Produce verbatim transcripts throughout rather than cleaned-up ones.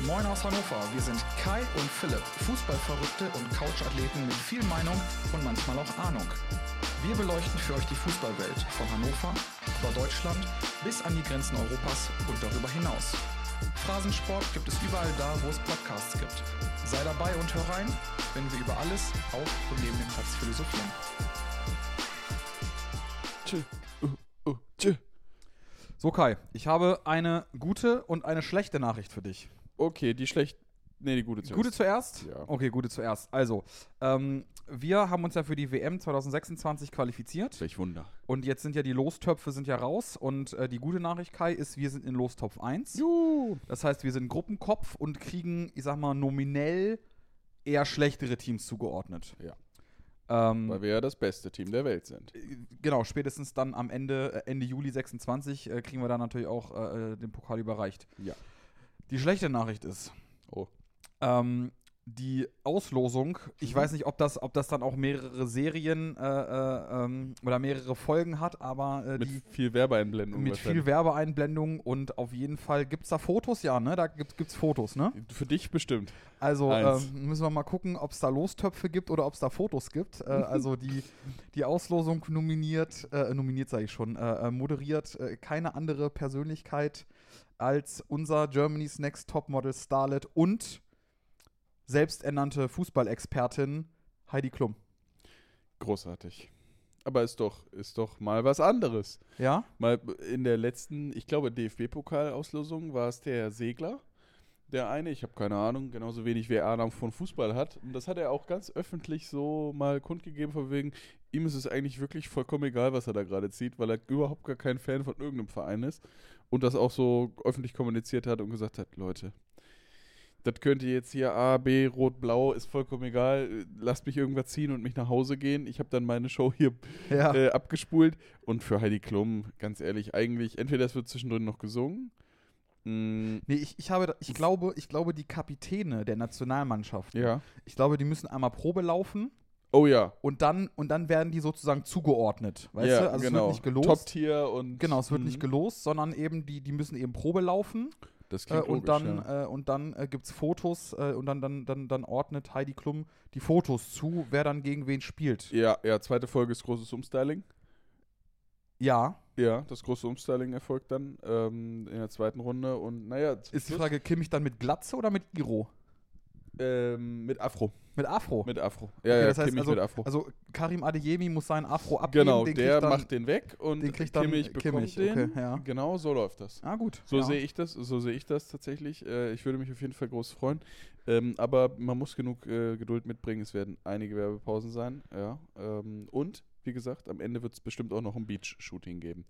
Moin aus Hannover, wir sind Kai und Philipp, Fußballverrückte und Couchathleten mit viel Meinung und manchmal auch Ahnung. Wir beleuchten für euch die Fußballwelt von Hannover über Deutschland bis an die Grenzen Europas und darüber hinaus. Phrasensport gibt es überall da, wo es Podcasts gibt. Sei dabei und hör rein, wenn wir über alles, auch und neben dem Platz philosophieren. Tschö. Uh, uh, tschö. So Kai, ich habe eine gute und eine schlechte Nachricht für dich. Okay, die schlecht. Nee, die gute zuerst. Gute zuerst? Ja. Okay, gute zuerst. Also, ähm, wir haben uns ja für die W M zwanzig sechsundzwanzig qualifiziert. Welch Wunder. Und jetzt sind ja die Lostöpfe sind ja raus. Und äh, die gute Nachricht, Kai, ist, wir sind in Lostopf eins. Juhu. Das heißt, wir sind Gruppenkopf und kriegen, ich sag mal, nominell eher schlechtere Teams zugeordnet. Ja. Ähm, Weil wir ja das beste Team der Welt sind. Genau, spätestens dann am Ende, äh, Ende Juli sechsundzwanzig, äh, kriegen wir dann natürlich auch äh, den Pokal überreicht. Ja. Die schlechte Nachricht ist, Oh. ähm, die Auslosung, ich Mhm. weiß nicht, ob das, ob das dann auch mehrere Serien äh, äh, ähm, oder mehrere Folgen hat, aber äh, Mit die viel Werbeeinblendung. mit viel Werbeeinblendung und auf jeden Fall gibt es da Fotos, ja, ne? Da gibt es Fotos, ne? Für dich bestimmt. Also Eins. ähm, müssen wir mal gucken, ob es da Lostöpfe gibt oder ob es da Fotos gibt. Äh, also die, die Auslosung nominiert, äh, nominiert sage ich schon, äh, moderiert äh, keine andere Persönlichkeit als unser Germany's Next Topmodel Starlet und selbsternannte Fußballexpertin Heidi Klum. Großartig. Aber ist doch, ist doch mal was anderes. Ja? Mal in der letzten, ich glaube, D F B-Pokal-Auslosung war es der Segler. Der eine, ich habe keine Ahnung, genauso wenig wie er Ahnung von Fußball hat. Und das hat er auch ganz öffentlich so mal kundgegeben, von wegen, ihm ist es eigentlich wirklich vollkommen egal, was er da gerade zieht, weil er überhaupt gar kein Fan von irgendeinem Verein ist. Und das auch so öffentlich kommuniziert hat und gesagt hat, Leute, das könnte jetzt hier A, B, Rot, Blau, ist vollkommen egal. Lasst mich irgendwas ziehen und mich nach Hause gehen. Ich habe dann meine Show hier Ja. äh, abgespult. Und für Heidi Klum, ganz ehrlich, eigentlich, entweder es wird zwischendrin noch gesungen. Mm, Nee, ich, ich, habe, ich, glaube, ich glaube, die Kapitäne der Nationalmannschaft, ja. ich glaube, die müssen einmal Probe laufen. Oh ja. Und dann, und dann werden die sozusagen zugeordnet, weißt ja, du? Also genau. es wird nicht gelost. Top-Tier und. Genau, es wird Mhm. nicht gelost, sondern eben die, die müssen eben Probe laufen. Das Äh, klingt und, logisch, dann, ja. äh, und dann äh, gibt es Fotos äh, und dann, dann, dann, dann ordnet Heidi Klum die Fotos zu, wer dann gegen wen spielt. Ja, ja, zweite Folge ist großes Umstyling. Ja. Ja, das große Umstyling erfolgt dann ähm, in der zweiten Runde. Und naja, zum Ist die Schluss, Frage, kimm ich dann mit Glatze oder mit Iro? ähm, mit Afro. Mit Afro? Mit Afro. Ja, Okay, ja, das heißt, Kimmich also, mit Afro. also Karim Adeyemi muss seinen Afro abgeben. Genau, den der kriegt dann, macht den weg und den kriegt dann Kimmich bekommt Kimmich, den. okay, ja. Genau, so läuft das. Ah, gut. So ja. sehe ich das, so sehe ich das tatsächlich. Äh, ich würde mich auf jeden Fall groß freuen. Ähm, aber man muss genug äh, Geduld mitbringen. Es werden einige Werbepausen sein. Ja. Ähm, und, wie gesagt, am Ende wird es bestimmt auch noch ein Beach-Shooting geben.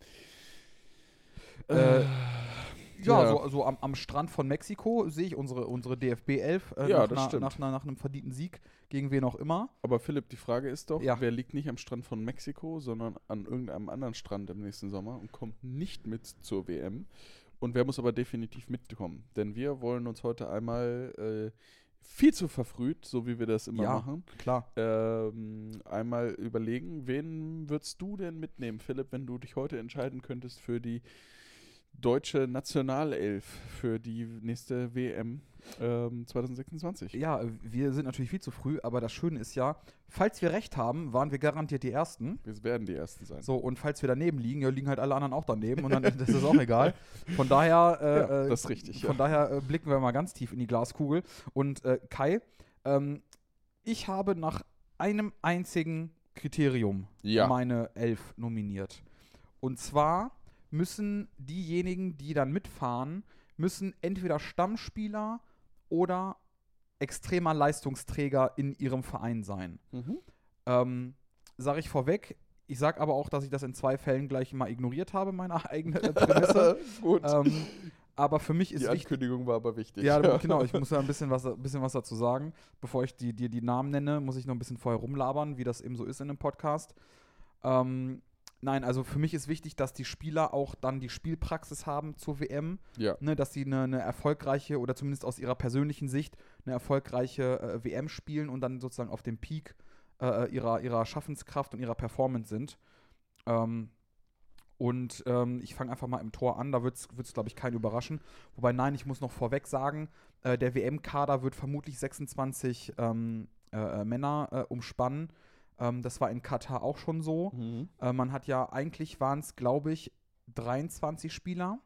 Äh, Ja, ja. so, so am, am Strand von Mexiko sehe ich unsere, unsere D F B elf äh, Ja, nach, das einer- stimmt. nach, einer- nach einem verdienten Sieg gegen wen auch immer. Aber Philipp, die Frage ist doch, Ja. wer liegt nicht am Strand von Mexiko, sondern an irgendeinem anderen Strand im nächsten Sommer und kommt nicht mit zur W M? Und wer muss aber definitiv mitkommen? Denn wir wollen uns heute einmal äh, viel zu verfrüht, so wie wir das immer Ja. machen, Klar. ähm, einmal überlegen, wen würdest du denn mitnehmen, Philipp, wenn du dich heute entscheiden könntest für die deutsche Nationalelf für die nächste W M ähm, zwanzig sechsundzwanzig? Ja, wir sind natürlich viel zu früh, aber das Schöne ist ja, falls wir recht haben, waren wir garantiert die Ersten. Wir werden die Ersten sein. So, und falls wir daneben liegen, ja, liegen halt alle anderen auch daneben und dann das ist auch egal. Von daher, äh, Ja, äh, das ist richtig, Von ja. daher äh, blicken wir mal ganz tief in die Glaskugel. Und äh, Kai, ähm, ich habe nach einem einzigen Kriterium Ja. meine Elf nominiert. Und zwar müssen diejenigen, die dann mitfahren, müssen entweder Stammspieler oder extremer Leistungsträger in ihrem Verein sein. Mhm. Ähm, sage ich vorweg, ich sage aber auch, dass ich das in zwei Fällen gleich mal ignoriert habe, meine eigene äh, Prämisse. Gut. ähm, aber für mich ist die wichtig. Ankündigung war aber wichtig. Ja, genau, ich muss ja ein bisschen was, ein bisschen was dazu sagen. Bevor ich dir die, die Namen nenne, muss ich noch ein bisschen vorher rumlabern, wie das eben so ist in einem Podcast. Ähm, Nein, also für mich ist wichtig, dass die Spieler auch dann die Spielpraxis haben zur W M, Ja. ne, dass sie eine, eine erfolgreiche oder zumindest aus ihrer persönlichen Sicht eine erfolgreiche äh, W M spielen und dann sozusagen auf dem Peak äh, ihrer, ihrer Schaffenskraft und ihrer Performance sind. Ähm, Und ähm, ich fange einfach mal im Tor an, da wird es, glaube ich, keinen überraschen. Wobei, nein, ich muss noch vorweg sagen, äh, der W M-Kader wird vermutlich sechsundzwanzig ähm, äh, Männer äh, umspannen. Ähm, das war in Katar auch schon so. Mhm. Äh, man hat ja, eigentlich waren es, glaube ich, dreiundzwanzig Spieler.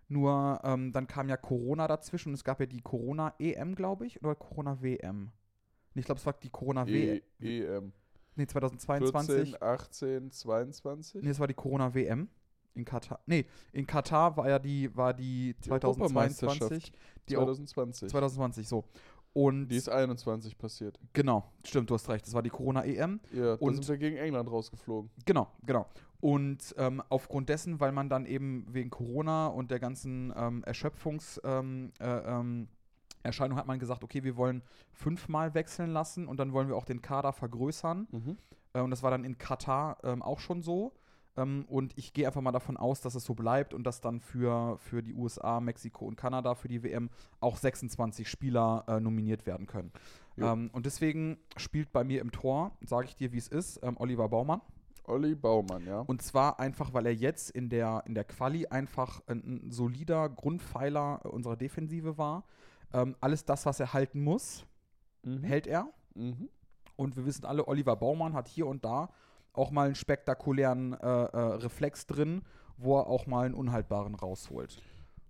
Nur ähm, dann kam ja Corona dazwischen und es gab ja die Corona-E M, glaube ich, oder Corona-W M. Ich glaube, es war die Corona-W M. E M. Nee, zweitausendzweiundzwanzig. vierzehn, achtzehn, zweiundzwanzig. Nee, es war die Corona-W M in Katar. Nee, in Katar war ja die, war die, Die zweitausendzweiundzwanzig. Europameisterschaft Die zwanzig zwanzig. zwanzig zwanzig, so. Und Die ist einundzwanzig passiert. genau, stimmt, du hast recht. Das war die Corona-E M. Ja, da Und- sind wir gegen England rausgeflogen. Genau, genau. Und ähm, aufgrund dessen, weil man dann eben wegen Corona und der ganzen ähm, Erschöpfungs ähm, äh, ähm, Erscheinung hat man gesagt, okay, wir wollen fünfmal wechseln lassen und dann wollen wir auch den Kader vergrößern. Mhm. Äh, und das war dann in Katar ähm, auch schon so. Ähm, und ich gehe einfach mal davon aus, dass es so bleibt und dass dann für, für die U S A, Mexiko und Kanada für die W M auch sechsundzwanzig Spieler äh, nominiert werden können. Jo. Ähm, und deswegen spielt bei mir im Tor, sage ich dir, wie es ist, ähm, Oliver Baumann. Olli Baumann, ja. Und zwar einfach, weil er jetzt in der, in der Quali einfach ein, ein solider Grundpfeiler unserer Defensive war. Ähm, alles das, was er halten muss, Mhm. hält er. Mhm. Und wir wissen alle, Oliver Baumann hat hier und da auch mal einen spektakulären äh, äh, Reflex drin, wo er auch mal einen unhaltbaren rausholt.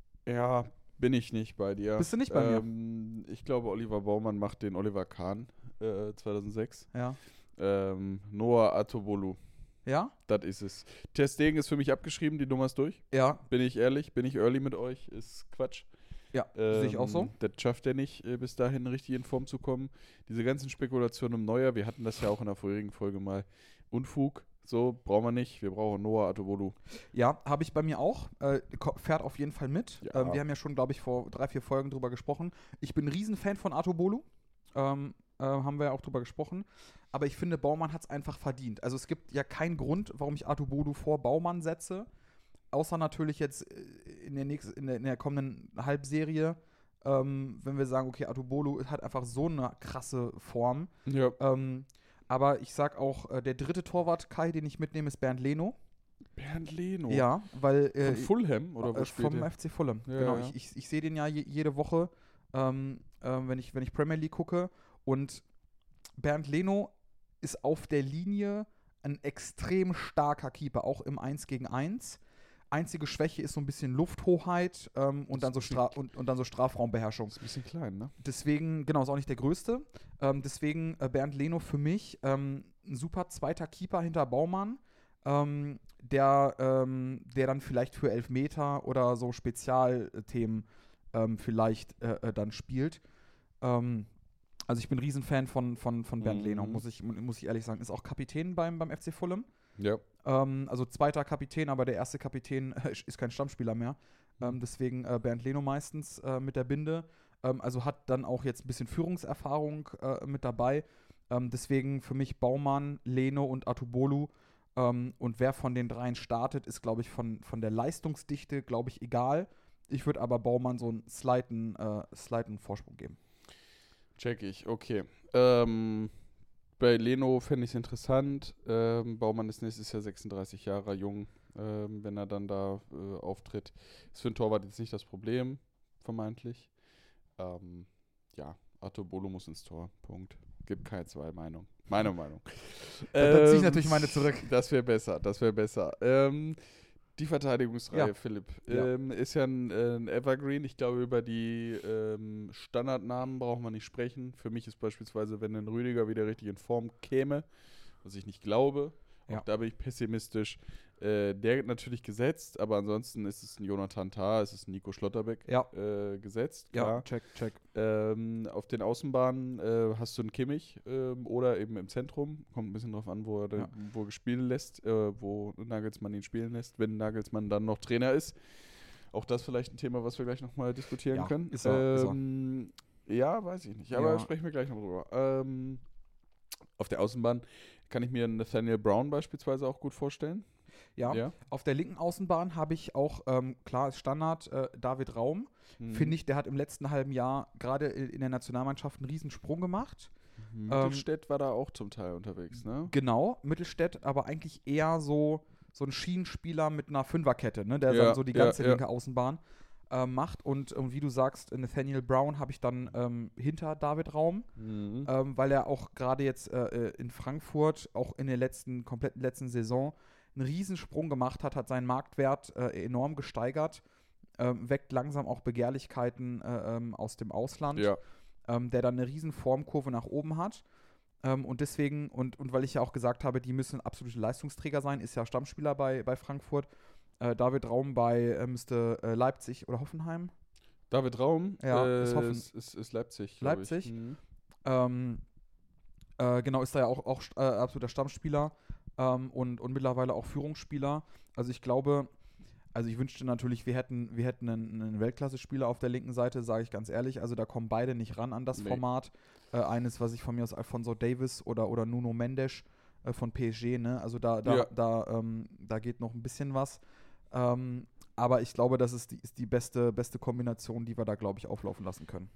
Ja, bin ich nicht bei dir. Bist du nicht bei mir? ähm, Ich glaube, Oliver Baumann macht den Oliver Kahn äh, zweitausendsechs. Ja. Ähm, Noah Atobolu, Ja? das ist es. Ter Stegen ist für mich abgeschrieben, die Nummer ist durch. Ja. Bin ich ehrlich, bin ich early mit euch, ist Quatsch. Ja, sehe ich auch so. Ähm, Das schafft er nicht, äh, bis dahin richtig in Form zu kommen. Diese ganzen Spekulationen um Neuer, wir hatten das ja auch in der vorherigen Folge mal. Unfug, so brauchen wir nicht. Wir brauchen Noah Atobolu. Ja, habe ich bei mir auch. Äh, ko- fährt auf jeden Fall mit. Ja. Ähm, wir haben ja schon, glaube ich, vor drei, vier Folgen drüber gesprochen. Ich bin ein Riesenfan von Atobolu. Ähm, äh, haben wir ja auch drüber gesprochen. Aber ich finde, Baumann hat es einfach verdient. Also es gibt ja keinen Grund, warum ich Atobolu vor Baumann setze. Außer natürlich jetzt äh, in der, nächsten, in der, in der kommenden Halbserie, ähm, wenn wir sagen, okay, Atobolu hat einfach so eine krasse Form. Ja. Ähm, aber ich sag auch, äh, der dritte Torwart, Kai, den ich mitnehme, ist Bernd Leno. Bernd Leno. Ja, weil äh, Von Fulham oder wo äh, spielt vom er? F C Fulham. Ja, genau, ja. ich, ich, ich sehe den ja je, jede Woche, ähm, ähm, wenn, ich, wenn ich Premier League gucke. Und Bernd Leno ist auf der Linie ein extrem starker Keeper, auch im eins gegen eins. Einzige Schwäche ist so ein bisschen Lufthoheit ähm, und, dann so Stra und, und dann so Strafraumbeherrschung. Ist ein bisschen klein, ne? Deswegen, genau, ist auch nicht der größte. Ähm, deswegen äh, Bernd Leno für mich ähm, ein super zweiter Keeper hinter Baumann, ähm, der, ähm, der dann vielleicht für Elfmeter oder so Spezialthemen ähm, vielleicht äh, äh, dann spielt. Ähm, also ich bin ein Riesenfan von, von, von Bernd Mhm. Leno, muss ich, muss ich ehrlich sagen. Ist auch Kapitän beim, beim F C Fulham. Ja. Ähm, also zweiter Kapitän, aber der erste Kapitän äh, ist kein Stammspieler mehr. Ähm, deswegen äh, Bernd Leno meistens äh, mit der Binde. Ähm, also hat dann auch jetzt ein bisschen Führungserfahrung äh, mit dabei. Ähm, deswegen für mich Baumann, Leno und Atubolu. Ähm, und wer von den dreien startet, ist, glaube ich, von, von der Leistungsdichte, glaube ich, egal. Ich würde aber Baumann so einen slighten, äh, slighten Vorsprung geben. Check ich, okay. Ähm, bei Leno fände ich es interessant. Ähm, Baumann ist nächstes Jahr sechsunddreißig Jahre jung, ähm, wenn er dann da äh, auftritt. Ist für einen Torwart jetzt nicht das Problem, vermeintlich. Ähm, ja, Atobolu muss ins Tor, Punkt. Gibt keine zwei Meinung. Meine Meinung. Dann ziehe ich natürlich meine zurück. Das wäre besser, das wäre besser. Ähm, die Verteidigungsreihe, Ja. Philipp, Ja. ähm, ist ja ein, äh, ein Evergreen. Ich glaube, über die ähm, Standardnamen braucht man nicht sprechen. Für mich ist beispielsweise, wenn ein Rüdiger wieder richtig in Form käme, was ich nicht glaube, Ja. auch da bin ich pessimistisch, äh, der natürlich gesetzt, aber ansonsten ist es ein Jonathan Tah, es ist ein Nico Schlotterbeck Ja. äh, gesetzt, Ja, klar. check, check. Ähm, auf den Außenbahnen äh, hast du einen Kimmich ähm, oder eben im Zentrum. Kommt ein bisschen drauf an, wo er, Ja. wo er spielen lässt, äh, wo Nagelsmann ihn spielen lässt, wenn Nagelsmann dann noch Trainer ist. Auch das vielleicht ein Thema, was wir gleich nochmal diskutieren Ja, können. ist er, ist er. ähm, Ja, weiß ich nicht, aber Ja. sprechen wir gleich noch drüber. Ähm, auf der Außenbahn kann ich mir Nathaniel Brown beispielsweise auch gut vorstellen. Ja. Ja. Auf der linken Außenbahn habe ich auch, ähm, klar, ist Standard, äh, David Raum. Mhm. Finde ich, der hat im letzten halben Jahr gerade in der Nationalmannschaft einen Riesensprung gemacht. Mittelstädt war da auch zum Teil unterwegs, ne? Genau, Mittelstädt, aber eigentlich eher so so ein Schienenspieler mit einer Fünferkette, ne, der Ja, dann so die ja, ganze ja. linke Außenbahn äh, macht. Und, und wie du sagst, Nathaniel Brown habe ich dann ähm, hinter David Raum, Mhm. ähm, weil er auch gerade jetzt äh, in Frankfurt, auch in der letzten, kompletten letzten Saison, einen Riesensprung gemacht hat, hat seinen Marktwert äh, enorm gesteigert, ähm, weckt langsam auch Begehrlichkeiten äh, ähm, aus dem Ausland, Ja. ähm, der dann eine riesen Formkurve nach oben hat. Ähm, und deswegen, und, und weil ich ja auch gesagt habe, die müssen absolute Leistungsträger sein, ist ja Stammspieler bei, bei Frankfurt. Äh, David Raum bei äh, müsste äh, Leipzig oder Hoffenheim. David Raum Ja, äh, ist Hoffen- ist, ist, ist Leipzig, glaub Leipzig. Ich. Mhm. Ähm, äh, genau, ist da ja auch, auch äh, absoluter Stammspieler ähm, und, und mittlerweile auch Führungsspieler. Also ich glaube, also ich wünschte natürlich, wir hätten, wir hätten einen, einen Weltklasse-Spieler auf der linken Seite, sage ich ganz ehrlich. Also da kommen beide nicht ran an das Nee. Format. Äh, eines, was ich von mir aus Alfonso Davies oder, oder Nuno Mendes äh, von P S G, ne? Also da, da, Ja. da, ähm, da geht noch ein bisschen was. Ähm, aber ich glaube, das ist die, ist die beste, beste Kombination, die wir da, glaube ich, auflaufen lassen können.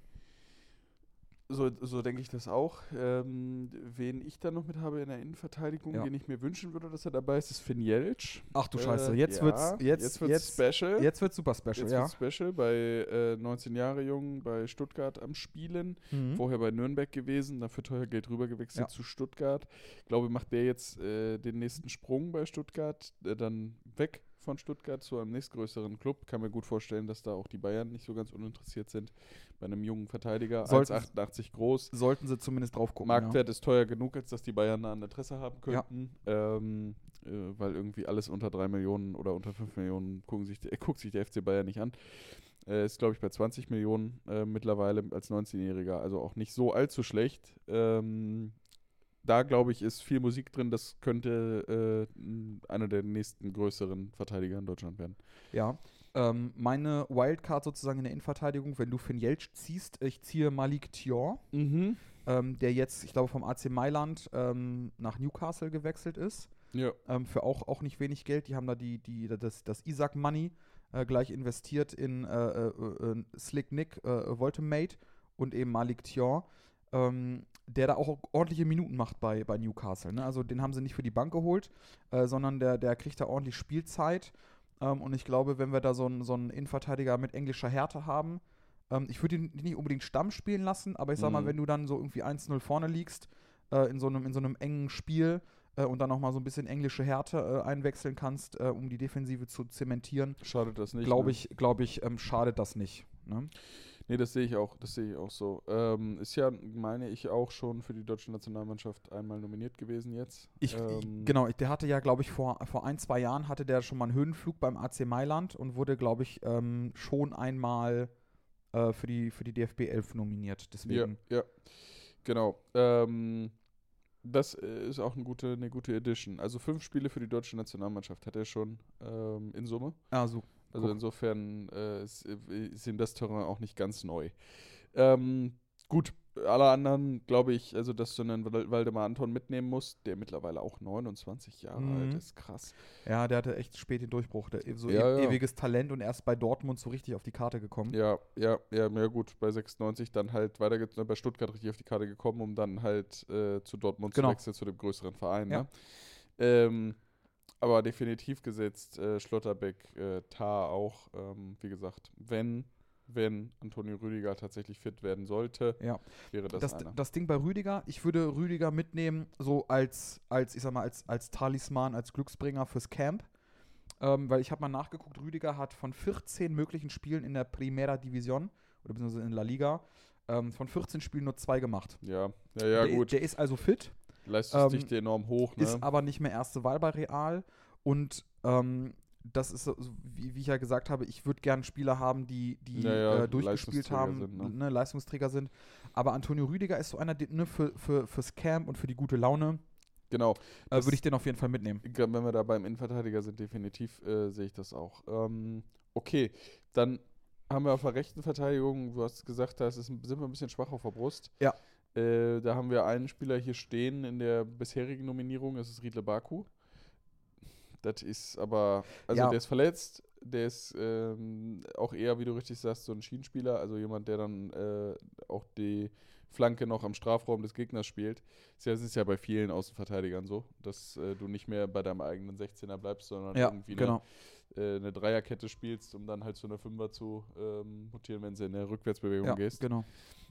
So, so denke ich das auch. Ähm, wen ich da noch mit habe in der Innenverteidigung, Ja. den ich mir wünschen würde, dass er dabei ist, ist Finn Jeltsch. Ach du Äh, Scheiße, jetzt ja, wird's, jetzt, jetzt wird's jetzt, special. jetzt wird's super special, Jetzt ja. wird's special. Bei äh, neunzehn Jahre jung, bei Stuttgart am Spielen. Mhm. Vorher bei Nürnberg gewesen, dafür teuer Geld rübergewechselt Ja. zu Stuttgart. Ich glaube, macht der jetzt äh, den nächsten Sprung bei Stuttgart, äh, dann weg von Stuttgart zu einem nächstgrößeren Club. Kann mir gut vorstellen, dass da auch die Bayern nicht so ganz uninteressiert sind bei einem jungen Verteidiger. Sollten- eins Komma achtundachtzig groß. Sollten sie zumindest drauf gucken. Marktwert ist teuer genug, als dass die Bayern da ein Interesse haben Ja. könnten. Ähm, äh, weil irgendwie alles unter drei Millionen oder unter fünf Millionen gucken sich, äh, guckt sich der F C Bayern nicht an. Äh, ist, glaube ich, bei zwanzig Millionen äh, mittlerweile als neunzehnjähriger. Also auch nicht so allzu schlecht. Ähm, da, glaube ich, ist viel Musik drin. Das könnte äh, n- einer der nächsten größeren Verteidiger in Deutschland werden. Ja. Ähm, meine Wildcard sozusagen in der Innenverteidigung, wenn du Finn Jeltsch ziehst, ich ziehe Malik Thior, Mhm. ähm, der jetzt, ich glaube, vom A C Mailand ähm, nach Newcastle gewechselt ist. Ja. Ähm, für auch, auch nicht wenig Geld. Die haben da die, die, das, das Isaac Money äh, gleich investiert in äh, äh, äh, Slick Nick, äh, Voltemate und eben Malik Thior, ähm, der da auch ordentliche Minuten macht bei, bei Newcastle. Ne? Also den haben sie nicht für die Bank geholt, äh, sondern der, der kriegt da ordentlich Spielzeit. Ähm, und ich glaube, wenn wir da so einen so einen Innenverteidiger mit englischer Härte haben, ähm, ich würde ihn nicht unbedingt Stamm spielen lassen, aber ich sag mal, Mhm. wenn du dann so irgendwie eins null vorne liegst, äh, in, so einem, in so einem engen Spiel äh, und dann nochmal so ein bisschen englische Härte äh, einwechseln kannst, äh, um die Defensive zu zementieren, Schadet das nicht. glaube ne? ich, glaube ich, ähm, schadet das nicht. Ne? Nee, das sehe ich auch, das sehe ich auch so. Ähm, ist ja, meine ich, auch schon für die deutsche Nationalmannschaft einmal nominiert gewesen jetzt. Ich, ähm, ich, genau, der hatte ja, glaube ich, vor, vor ein, zwei Jahren hatte der schon mal einen Höhenflug beim A C Mailand und wurde, glaube ich, ähm, schon einmal äh, für die, für die D F B elf nominiert. Ja, Deswegen, ja, genau. Ähm, das äh, ist auch eine gute, eine gute Edition. Also fünf Spiele für die deutsche Nationalmannschaft hat er schon ähm, in Summe. also, Also guck. insofern äh, ist, ist ihm das Terrain auch nicht ganz neu. Ähm, gut, alle anderen glaube ich, also dass du einen Wal- Waldemar Anton mitnehmen musst, der mittlerweile auch neunundzwanzig Jahre Mhm. alt ist, krass. Ja, der hatte echt spät den Durchbruch. Der, so Ja, e ja. ewiges Talent und erst bei Dortmund so richtig auf die Karte gekommen. Ja, ja, ja, ja gut, bei sechsundneunzig dann halt weiter bei Stuttgart richtig auf die Karte gekommen, um dann halt äh, zu Dortmund Genau. zu wechseln, zu dem größeren Verein. Ja. Ne? Ähm, aber definitiv gesetzt, äh, Schlotterbeck, äh, Tah auch, ähm, wie gesagt, wenn, wenn Antonio Rüdiger tatsächlich fit werden sollte, Ja. wäre das, Das, einer. das Ding bei Rüdiger, ich würde Rüdiger mitnehmen, so als, als ich sag mal, als, als Talisman, als Glücksbringer fürs Camp. Ähm, weil ich habe mal nachgeguckt, Rüdiger hat von vierzehn möglichen Spielen in der Primera División oder beziehungsweise in La Liga ähm, von vierzehn Spielen nur zwei gemacht. Ja, ja, ja, der, gut. Der ist also fit, Leistungsdichte enorm hoch, ne? ist aber nicht mehr erste Wahl bei Real. Und ähm, das ist so, so, wie, wie ich ja gesagt habe, ich würde gerne Spieler haben, die, die Ja, ja, äh, durchgespielt Leistungsträger haben, sind, ne? ne, Leistungsträger sind. Aber Antonio Rüdiger ist so einer, der, ne, für, für, fürs Camp und für die gute Laune Genau. äh, Das- würde ich den auf jeden Fall mitnehmen. Wenn wir da beim Innenverteidiger sind, definitiv äh, sehe ich das auch. Ähm, okay, dann haben wir auf der rechten Verteidigung, du hast gesagt, da ist, es- sind wir ein bisschen schwach auf der Brust. Ja. Äh, da haben wir einen Spieler hier stehen in der bisherigen Nominierung, das ist Riedle Baku. Das ist aber, also Ja. der ist verletzt, Der ist ähm, auch eher, wie du richtig sagst, so ein Schienenspieler, also jemand, der dann äh, auch die Flanke noch am Strafraum des Gegners spielt. Das ist ja, das ist ja bei vielen Außenverteidigern so, dass äh, du nicht mehr bei deinem eigenen sechzehner bleibst, sondern Ja, irgendwie genau. eine, äh, eine Dreierkette spielst, um dann halt zu einer Fünfer zu ähm, mutieren, wenn sie in der Rückwärtsbewegung Ja, gehst. genau.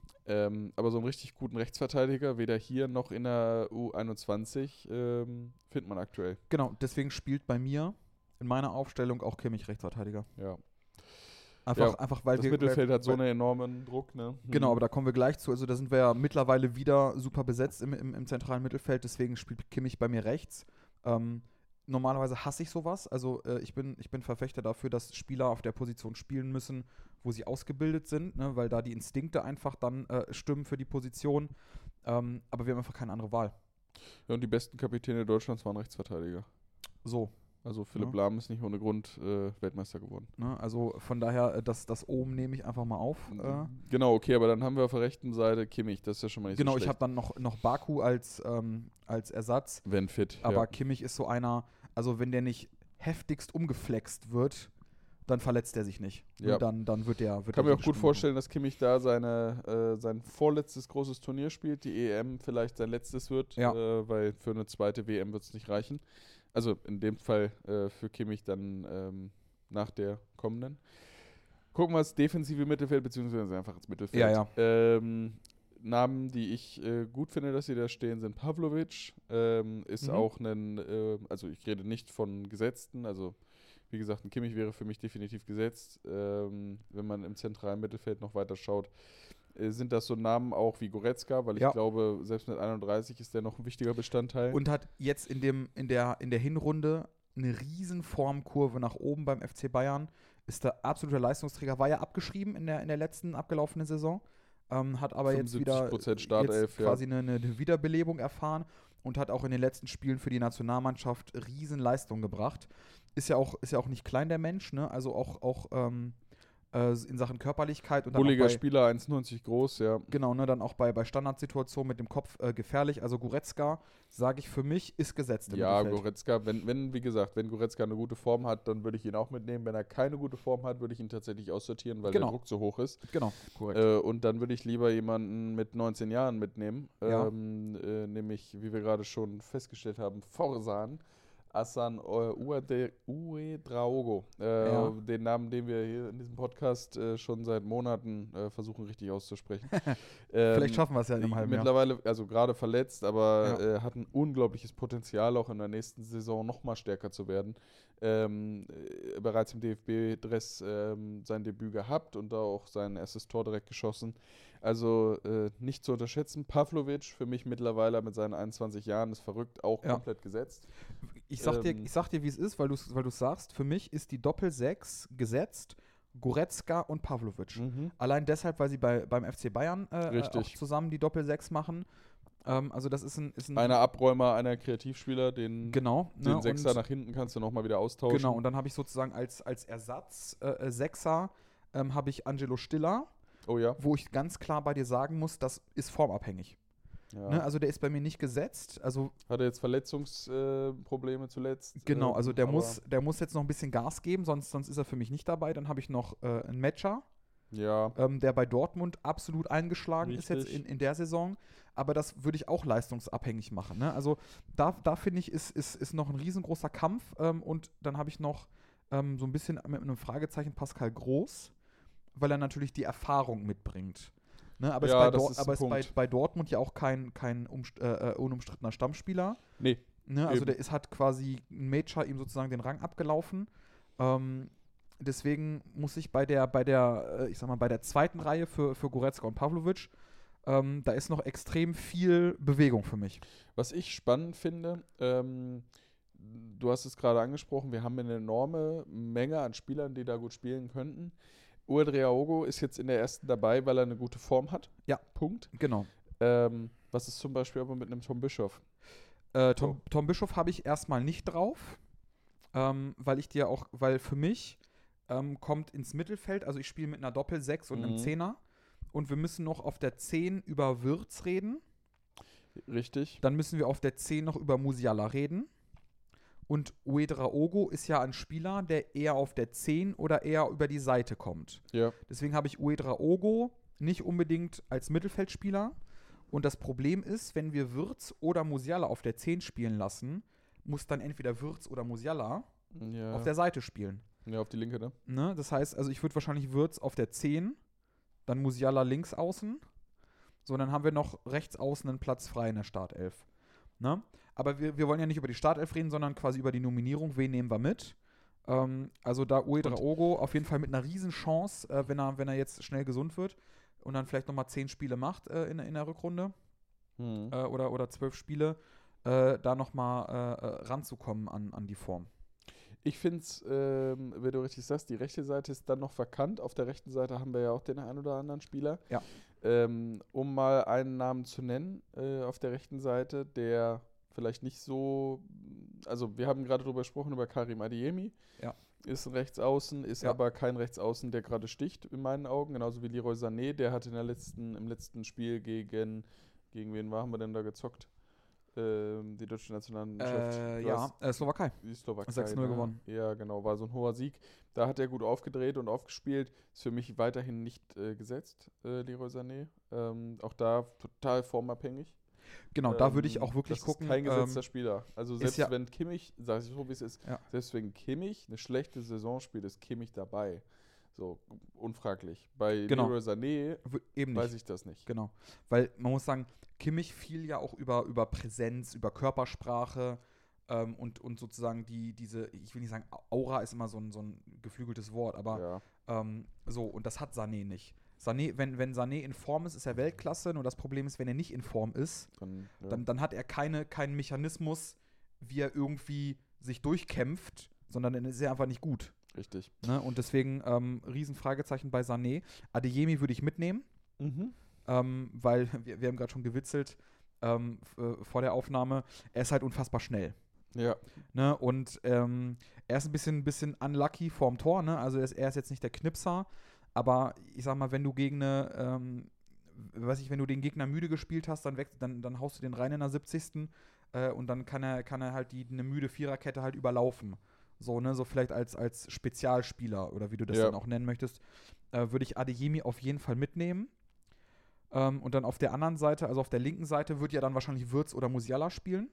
Ähm, aber so einen richtig guten Rechtsverteidiger, weder hier noch in der U einundzwanzig, ähm, findet man aktuell. Genau, deswegen spielt bei mir in meiner Aufstellung auch Kimmich Rechtsverteidiger. Ja. Einfach, Ja, einfach weil das wir. Mittelfeld weil, hat so einen enormen Druck, ne? Genau, Mhm. aber da kommen wir gleich zu. Also da sind wir ja mittlerweile wieder super besetzt im, im, im zentralen Mittelfeld, deswegen spielt Kimmich bei mir rechts. Ähm, normalerweise hasse ich sowas. Also äh, ich, bin, ich bin Verfechter dafür, dass Spieler auf der Position spielen müssen, wo sie ausgebildet sind, ne? Weil da die Instinkte einfach dann äh, stimmen für die Position. Ähm, aber wir haben einfach keine andere Wahl. Ja, und die besten Kapitäne Deutschlands waren Rechtsverteidiger. So. Also Philipp Ja. Lahm ist nicht ohne Grund äh, Weltmeister geworden. Ne? Also von daher, äh, das, das oben nehme ich einfach mal auf. Äh, Genau, okay, aber dann haben wir auf der rechten Seite Kimmich, das ist ja schon mal nicht genau, so ich schlecht. habe dann noch, noch Baku als, ähm, als Ersatz. Wenn fit, Aber ja. Kimmich ist so einer, also wenn der nicht heftigst umgeflext wird, dann verletzt er sich nicht. Ja. Und dann, dann wird der. Wird Kann der mir auch jedes gut Spiel vorstellen, dass Kimmich da seine, äh, sein vorletztes großes Turnier spielt, die E M vielleicht sein letztes wird, Ja. äh, weil für eine zweite W M wird es nicht reichen. Also in dem Fall äh, für Kimmich dann ähm, nach der kommenden. Gucken wir das defensive Mittelfeld, beziehungsweise einfach ins Mittelfeld. Ja, ja. Ähm, Namen, die ich äh, gut finde, dass sie da stehen, sind Pavlovic. Ähm, ist Mhm. auch ein, äh, also ich rede nicht von Gesetzten, also wie gesagt, ein Kimmich wäre für mich definitiv gesetzt. Ähm, wenn man im zentralen Mittelfeld noch weiter schaut, äh, sind das so Namen auch wie Goretzka, weil ich Ja. glaube, selbst mit einunddreißig ist der noch ein wichtiger Bestandteil. Und hat jetzt in, dem, in, der, in der Hinrunde eine riesen Formkurve nach oben beim F C Bayern. Ist der absolute Leistungsträger, war ja abgeschrieben in der, in der letzten abgelaufenen Saison. Ähm, hat aber jetzt wieder fünfundsiebzig Prozent Startelf, jetzt ja. quasi eine, eine Wiederbelebung erfahren und hat auch in den letzten Spielen für die Nationalmannschaft riesen Leistung gebracht. Ist ja auch, ist ja auch nicht klein, der Mensch, ne? Also auch, auch ähm, äh, in Sachen Körperlichkeit und dann auch Bulliger bei, Spieler, eins neunzig groß, ja. genau, ne, dann auch bei, bei Standardsituationen mit dem Kopf äh, gefährlich. Also Goretzka, sage ich für mich, ist gesetzt im Ja, Mittelfeld. Goretzka, wenn, wenn, wie gesagt, wenn Goretzka eine gute Form hat, dann würde ich ihn auch mitnehmen. Wenn er keine gute Form hat, würde ich ihn tatsächlich aussortieren, weil Genau. der Druck so hoch ist. Genau, korrekt. Äh, und dann würde ich lieber jemanden mit neunzehn Jahren mitnehmen, Ja. ähm, äh, nämlich, wie wir gerade schon festgestellt haben, Forsan Hassan äh, Ouedraogo. Äh, Ja. Den Namen, den wir hier in diesem Podcast äh, schon seit Monaten äh, versuchen richtig auszusprechen. ähm, Vielleicht schaffen wir es ja in einem halben Jahr. Mittlerweile, also gerade verletzt, aber Ja. äh, hat ein unglaubliches Potenzial, auch in der nächsten Saison noch mal stärker zu werden. Ähm, äh, bereits im D F B-Dress ähm, sein Debüt gehabt und da auch sein erstes Tor direkt geschossen. Also äh, nicht zu unterschätzen. Pavlovic für mich mittlerweile mit seinen einundzwanzig Jahren ist verrückt, auch Ja. komplett gesetzt. Ich sag, dir, Ähm, ich sag dir, wie es ist, weil du es weil du's sagst. Für mich ist die Doppel-sechs gesetzt Goretzka und Pavlovic. Mhm. Allein deshalb, weil sie bei, beim F C Bayern äh, Richtig. auch zusammen die Doppel-sechs machen. Ähm, also das ist ein... Ist ein Einer Abräumer, einer Kreativspieler, den, genau. den ne, Sechser und, nach hinten kannst du nochmal wieder austauschen. Genau, und dann habe ich sozusagen als, als Ersatz äh, äh, Sechser ähm, habe ich Angelo Stiller, Oh ja. wo ich ganz klar bei dir sagen muss, das ist formabhängig. ja. Ne? Also der ist bei mir nicht gesetzt. Also Hatte jetzt Verletzungsprobleme zuletzt. genau, ähm, also der aber- muss, der muss jetzt noch ein bisschen Gas geben, sonst, sonst ist er für mich nicht dabei. Dann habe ich noch äh, einen Matcher, Ja, ähm, der bei Dortmund absolut eingeschlagen ist jetzt Richtig. in, in der Saison. Aber das würde ich auch leistungsabhängig machen. Ne? Also da, da finde ich, ist, ist, ist noch ein riesengroßer Kampf. Ähm, und dann habe ich noch ähm, so ein bisschen mit einem Fragezeichen Pascal Groß, weil er natürlich die Erfahrung mitbringt. Ne? Aber Ja, ist, bei, das Dor ist aber ein ist bei, Punkt. bei Dortmund ja auch kein, kein umst äh, äh, unumstrittener Stammspieler. nee. Ne? Also Eben. der ist, hat quasi ein Major ihm sozusagen den Rang abgelaufen. Ähm, deswegen muss ich bei der, bei der, äh, ich sag mal, bei der zweiten Reihe für, für Goretzka und Pavlovic, ähm, da ist noch extrem viel Bewegung für mich. Was ich spannend finde, ähm, du hast es gerade angesprochen, wir haben eine enorme Menge an Spielern, die da gut spielen könnten. Ouedraogo ist jetzt in der ersten dabei, weil er eine gute Form hat. Ja. Punkt. Genau. Ähm, was ist zum Beispiel aber mit einem Tom Bischoff? Äh, Tom, Tom Bischoff habe ich erstmal nicht drauf, ähm, weil ich dir auch, weil für mich ähm, kommt ins Mittelfeld, also ich spiele mit einer Doppel-sechs und einem Mhm. Zehner und wir müssen noch auf der zehn über Wirtz reden. Richtig. Dann müssen wir auf der zehn noch über Musiala reden. Und Ouedraogo ist ja ein Spieler, der eher auf der zehn oder eher über die Seite kommt. Ja. Deswegen habe ich Ouedraogo nicht unbedingt als Mittelfeldspieler. Und das Problem ist, wenn wir Wirtz oder Musiala auf der zehn spielen lassen, muss dann entweder Wirtz oder Musiala Ja. auf der Seite spielen. Ja, auf die linke, ne? Ne? Das heißt, also ich würde wahrscheinlich Wirtz auf der zehn, dann Musiala links außen. So, dann haben wir noch rechts außen einen Platz frei in der Startelf. Ne? Aber wir, wir wollen ja nicht über die Startelf reden, sondern quasi über die Nominierung. Wen nehmen wir mit? Ähm, also da Ouedraogo auf jeden Fall mit einer riesen Chance, äh, wenn, er, wenn er jetzt schnell gesund wird und dann vielleicht nochmal zehn Spiele macht äh, in, in der Rückrunde Hm. äh, oder, oder zwölf Spiele, äh, da nochmal äh, äh, ranzukommen an, an die Form. Ich finde es, ähm, wenn du richtig sagst, die rechte Seite ist dann noch verkannt. Auf der rechten Seite haben wir ja auch den einen oder anderen Spieler. Ja. Ähm, um mal einen Namen zu nennen, äh, auf der rechten Seite, der vielleicht nicht so, also wir haben gerade drüber gesprochen, über Karim Adeyemi. Ja. Ist ein Rechtsaußen, ist Ja. aber kein Rechtsaußen, der gerade sticht, in meinen Augen. Genauso wie Leroy Sané, der hat in der letzten, im letzten Spiel gegen, gegen wen haben wir denn da gezockt? Ähm, die deutsche Nationalmannschaft. Äh, Du ja, hast äh, Slowakei. die Slowakei. sechs null ne? gewonnen. Ja, genau, war so ein hoher Sieg. Da hat er gut aufgedreht und aufgespielt. Ist für mich weiterhin nicht äh, gesetzt, äh, Leroy Sané. Ähm, auch da total formabhängig. Genau, da würde ich Ähm, auch wirklich das gucken. Ist kein gesetzter ähm, Spieler. Also selbst ja- wenn Kimmich, sag ich so wie es ist, Ja. selbst wenn Kimmich eine schlechte Saison spielt, ist Kimmich dabei. So, unfraglich. Bei Genau. Leroy Sané w- eben nicht. weiß ich das nicht. Genau. Weil man muss sagen, Kimmich fiel ja auch über, über Präsenz, über Körpersprache ähm, und, und sozusagen die, diese, ich will nicht sagen, Aura ist immer so ein, so ein geflügeltes Wort, aber Ja. ähm, so, und das hat Sané nicht. Sané, wenn, wenn Sané in Form ist, ist er Weltklasse. Nur das Problem ist, wenn er nicht in Form ist, Dann, ja. dann, dann hat er keine, keinen Mechanismus, wie er irgendwie sich durchkämpft, sondern dann ist er einfach nicht gut. Richtig. Ne? Und deswegen ähm, Riesenfragezeichen bei Sané. Adeyemi würde ich mitnehmen. Mhm. Ähm, weil wir, wir haben gerade schon gewitzelt ähm, f- äh, vor der Aufnahme, er ist halt unfassbar schnell. Ja. Ne? Und ähm, er ist ein bisschen, bisschen unlucky vorm Tor, ne? Also er ist, er ist jetzt nicht der Knipser, aber ich sag mal, wenn du gegen eine, ähm, weiß ich, wenn du den Gegner müde gespielt hast, dann, weg, dann, dann haust du den rein in der siebzigsten Äh, und dann kann er, kann er halt die, eine müde Viererkette halt überlaufen. So, ne, so vielleicht als, als Spezialspieler oder wie du das Ja. dann auch nennen möchtest, äh, würde ich Adeyemi auf jeden Fall mitnehmen. Ähm, und dann auf der anderen Seite, also auf der linken Seite, wird ja dann wahrscheinlich Wirtz oder Musiala spielen.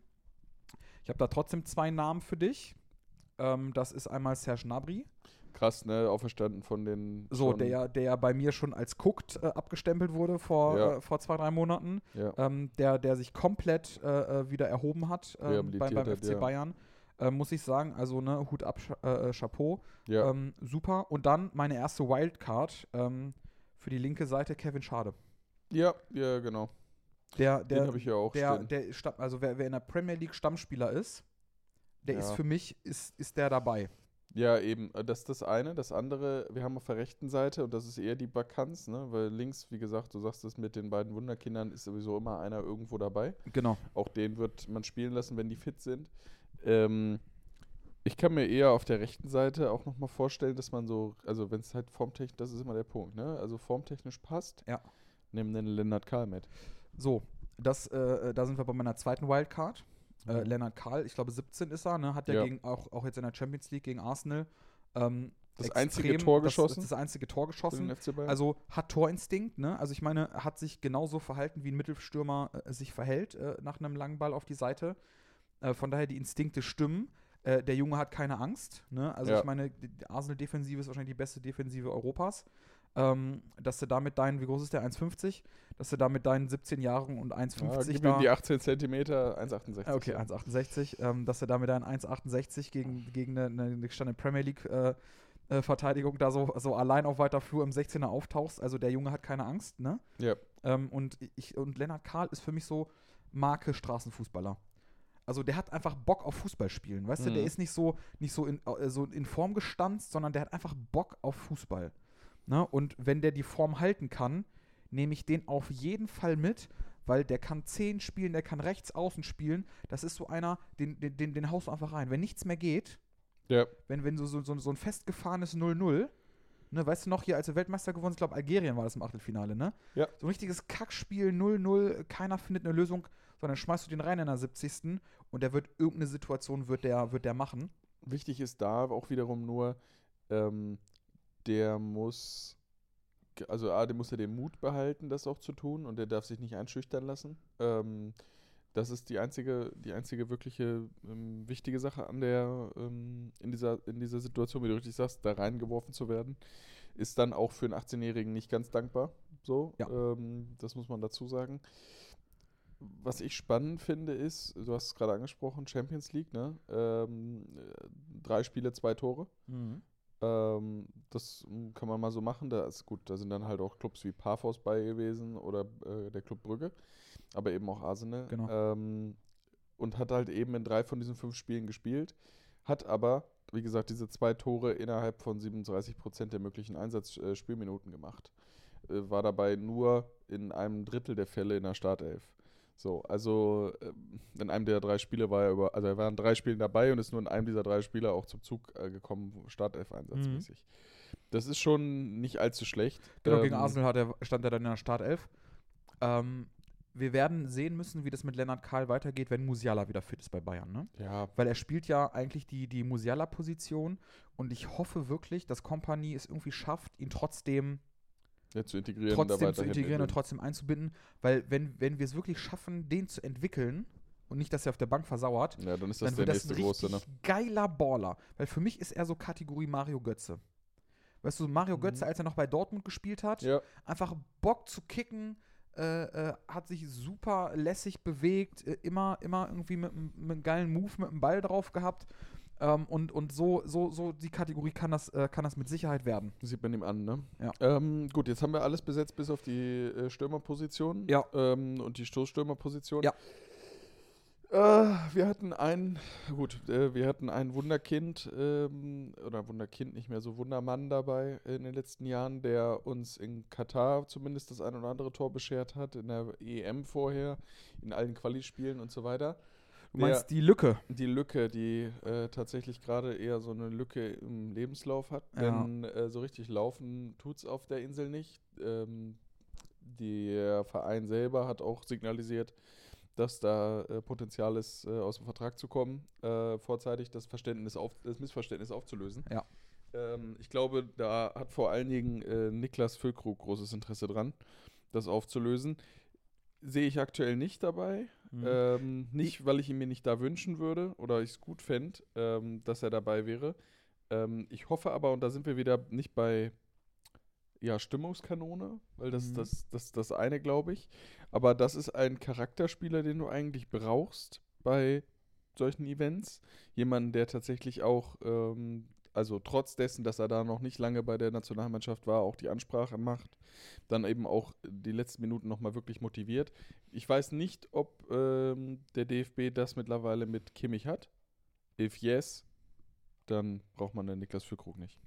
Ich habe da trotzdem zwei Namen für dich. Ähm, das ist einmal Serge Gnabry, Krass, ne? Auferstanden von den. so, schon- der, ja- der ja bei mir schon als guckt äh, abgestempelt wurde vor, Ja. äh, vor zwei, drei Monaten. Ja. Ähm, der, der sich komplett äh, äh, wieder erhoben hat ähm, beim, Rehabilitiert beim hat, F C ja. Bayern. Äh, muss ich sagen, also ne, Hut ab, Cha äh, äh, Chapeau. ja. Ähm, super. Und dann meine erste Wildcard ähm, für die linke Seite, Kevin Schade. ja, ja, genau. Der, Den der, habe ich ja auch der, stehen. der Stamm, also wer, wer in der Premier League Stammspieler ist, der Ja. ist für mich, ist, ist der dabei. Ja, eben. äh, Das ist das eine. Das andere, wir haben auf der rechten Seite, und das ist eher die Vakanz, ne? Weil links, wie gesagt, du sagst es mit den beiden Wunderkindern, ist sowieso immer einer irgendwo dabei. Genau. Auch den wird man spielen lassen, wenn die fit sind. Ähm, ich kann mir eher auf der rechten Seite auch nochmal vorstellen, dass man so, also wenn es halt formtechnisch, das ist immer der Punkt, ne? Also formtechnisch passt, Ja. nehmen den Lennart Karl mit. So, das, äh, da sind wir bei meiner zweiten Wildcard. Äh, Lennart Karl, ich glaube siebzehn ist er, ne? Hat er Ja. gegen, auch, auch jetzt in der Champions League gegen Arsenal ähm, Das extrem- einzige Tor das, geschossen? Das, das einzige Tor Für geschossen. den F C Bayern. Also hat Torinstinkt, ne? Also ich meine, hat sich genauso verhalten, wie ein Mittelstürmer äh, sich verhält äh, nach einem langen Ball auf die Seite. Äh, von daher die Instinkte stimmen. Äh, der Junge hat keine Angst, ne? Also Ja. ich meine, die die Arsenal-Defensive ist wahrscheinlich die beste Defensive Europas. Ähm, dass du damit deinen, wie groß ist der, eins eins fünf? Dass du damit deinen siebzehn Jahren und eins ja, fünfzig gib da... ihm die achtzehn Zentimeter, eins achtundsechzig. Okay, eins achtundsechzig, ähm, dass er damit dann eins achtundsechzig gegen, gegen eine, eine gestandene Premier League äh, äh, Verteidigung da so, so allein auf weiter Flur im sechzehner auftauchst. Also der Junge hat keine Angst, ne? Ja. Ähm, und, ich, und Lennart Karl ist für mich so Marke Straßenfußballer. Also der hat einfach Bock auf Fußball spielen, weißt du? Mhm. Der ist nicht so, nicht so, in, äh, so in Form gestanzt, sondern der hat einfach Bock auf Fußball. Ne? Und wenn der die Form halten kann, nehme ich den auf jeden Fall mit, weil der kann zehn spielen, der kann rechts außen spielen. Das ist so einer, den, den, den, den haust du einfach rein. Wenn nichts mehr geht, Ja. wenn, wenn so, so, so, so ein festgefahrenes null null, Ne, weißt du noch, hier, als wir Weltmeister gewonnen sind, ich glaube, Algerien war das im Achtelfinale, ne? Ja. So ein richtiges Kackspiel, null null, keiner findet eine Lösung, sondern schmeißt du den rein in der siebzigsten und der wird, irgendeine Situation wird der, wird der machen. Wichtig ist da auch wiederum nur, ähm, der muss, also A, der muss ja den Mut behalten, das auch zu tun und der darf sich nicht einschüchtern lassen. Ähm, das ist die einzige, die einzige wirkliche ähm, wichtige Sache an der, ähm, in dieser, in dieser Situation, wie du richtig sagst, da reingeworfen zu werden, ist dann auch für einen achtzehnjährigen nicht ganz dankbar. So, Ja. ähm, das muss man dazu sagen. Was ich spannend finde, ist, du hast es gerade angesprochen, Champions League, ne? Ähm, drei Spiele, zwei Tore. Ähm, das mm, kann man mal so machen. Da ist gut, da sind dann halt auch Clubs wie Paphos bei gewesen oder äh, der Club Brügge, aber eben auch Arsenal. Genau. Ähm, und hat halt eben in drei von diesen fünf Spielen gespielt, hat aber, wie gesagt, diese zwei Tore innerhalb von siebenunddreißig Prozent der möglichen Einsatzspielminuten gemacht. Äh, war dabei nur in einem Drittel der Fälle in der Startelf. So, also ähm, in einem der drei Spiele war er über, also er war in drei Spielen dabei und ist nur in einem dieser drei Spiele auch zum Zug äh, gekommen, Startelf-einsatzmäßig. Das ist schon nicht allzu schlecht. Genau, Ähm, gegen Arsenal hat er, stand er dann in der Startelf. Ähm, wir werden sehen müssen, wie das mit Lennart Kahl weitergeht, wenn Musiala wieder fit ist bei Bayern, ne? Ja, Weil er spielt ja eigentlich die, die Musiala-Position und ich hoffe wirklich, dass Kompany es irgendwie schafft, ihn trotzdem ja, zu integrieren. da trotzdem zu weiterhin integrieren in und den- trotzdem einzubinden, weil wenn, wenn wir es wirklich schaffen, den zu entwickeln und nicht, dass er auf der Bank versauert, Ja, dann ist das dann der wird das nächste ein große, richtig ne? geiler Baller. Weil für mich ist er so Kategorie Mario Götze. Weißt du, Mario Götze, Mhm. als er noch bei Dortmund gespielt hat, Ja, einfach Bock zu kicken, äh, äh, hat sich super lässig bewegt, äh, immer, immer irgendwie mit, einem- mit einem geilen Move mit dem Ball drauf gehabt. Ähm, und und so, so, so die Kategorie kann das, äh, kann das mit Sicherheit werden. sieht man ihm an, ne? Ja. Ähm, gut, jetzt haben wir alles besetzt bis auf die äh, Stürmerposition. Ja. Ähm, und die Stoßstürmerposition. Ja. Äh, wir hatten ein, gut, äh, wir hatten ein Wunderkind, ähm, oder Wunderkind, nicht mehr so Wundermann dabei in den letzten Jahren, der uns in Katar zumindest das ein oder andere Tor beschert hat, in der E M vorher, in allen Quali-Spielen und so weiter. Du meinst die Lücke? Die Lücke, die äh, tatsächlich gerade eher so eine Lücke im Lebenslauf hat. Ja. Denn äh, so richtig laufen tut's auf der Insel nicht. Ähm, der Verein selber hat auch signalisiert, dass da äh, Potenzial ist, äh, aus dem Vertrag zu kommen, äh, vorzeitig das Verständnis auf, das Missverständnis aufzulösen. Ja. Ähm, ich glaube, da hat vor allen Dingen äh, Niklas Füllkrug großes Interesse dran, das aufzulösen. Sehe ich aktuell nicht dabei. Mhm. Ähm, nicht, weil ich ihn mir nicht da wünschen würde oder ich es gut fände, ähm, dass er dabei wäre. Ähm, ich hoffe aber, und da sind wir wieder nicht bei ja, Stimmungskanone, weil das Mhm. das, das, das eine, glaube ich. Aber das ist ein Charakterspieler, den du eigentlich brauchst bei solchen Events. Jemanden, der tatsächlich auch, ähm, also trotz dessen, dass er da noch nicht lange bei der Nationalmannschaft war, auch die Ansprache macht, dann eben auch die letzten Minuten nochmal wirklich motiviert. Ich weiß nicht, ob ähm, der D F B das mittlerweile mit Kimmich hat. If yes, dann braucht man den Niklas Füllkrug nicht.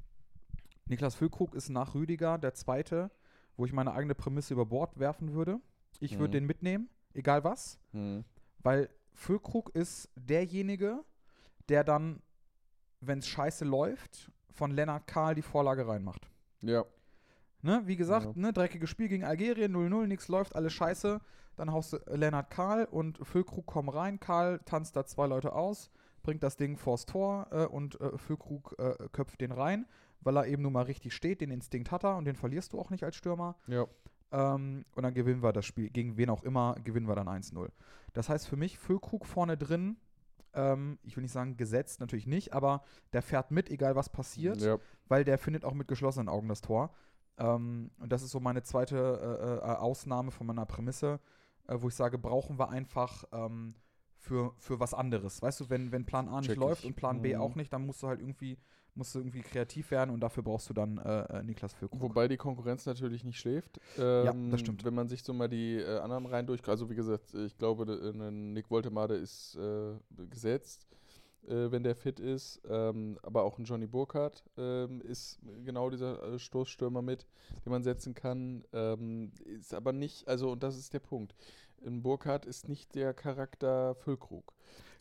Niklas Füllkrug ist nach Rüdiger der zweite, wo ich meine eigene Prämisse über Bord werfen würde. Ich würde Mhm. den mitnehmen, egal was, Hm. weil Füllkrug ist derjenige, der dann, wenn es scheiße läuft, von Lennart Kahl die Vorlage reinmacht. Ja. Ne, wie gesagt, Ja. ne, dreckiges Spiel gegen Algerien, null null, nichts läuft, alles scheiße. Dann haust du Lennart Kahl und Füllkrug kommen rein. Kahl tanzt da zwei Leute aus, bringt das Ding vors Tor äh, und äh, Füllkrug äh, köpft den rein, weil er eben nun mal richtig steht. Den Instinkt hat er und den verlierst du auch nicht als Stürmer. Ja. Ähm, und dann gewinnen wir das Spiel. Gegen wen auch immer gewinnen wir dann eins null. Das heißt für mich, Füllkrug vorne drin, ähm, ich will nicht sagen gesetzt, natürlich nicht, aber der fährt mit, egal was passiert, Ja. weil der findet auch mit geschlossenen Augen das Tor. Ähm, und das ist so meine zweite äh, äh, Ausnahme von meiner Prämisse, äh, wo ich sage, brauchen wir einfach ähm, für, für was anderes. Weißt du, wenn, wenn Plan A nicht Check läuft ich. und Plan B Mhm. auch nicht, dann musst du halt irgendwie, musst du irgendwie kreativ werden und dafür brauchst du dann äh, äh, Niklas Füllkrug. Wobei die Konkurrenz natürlich nicht schläft. Ja, Ähm, das stimmt. Wenn man sich so mal die äh, anderen Reihen durch... Also wie gesagt, ich glaube, d- äh, Nick Woltemade ist äh, gesetzt, äh, wenn der fit ist. Ähm, aber auch ein Johnny Burkhardt ähm, ist genau dieser äh, Stoßstürmer mit, den man setzen kann. Ähm, ist aber nicht... Also, und das ist der Punkt. Ein Burkhardt ist nicht der Charakter Füllkrug.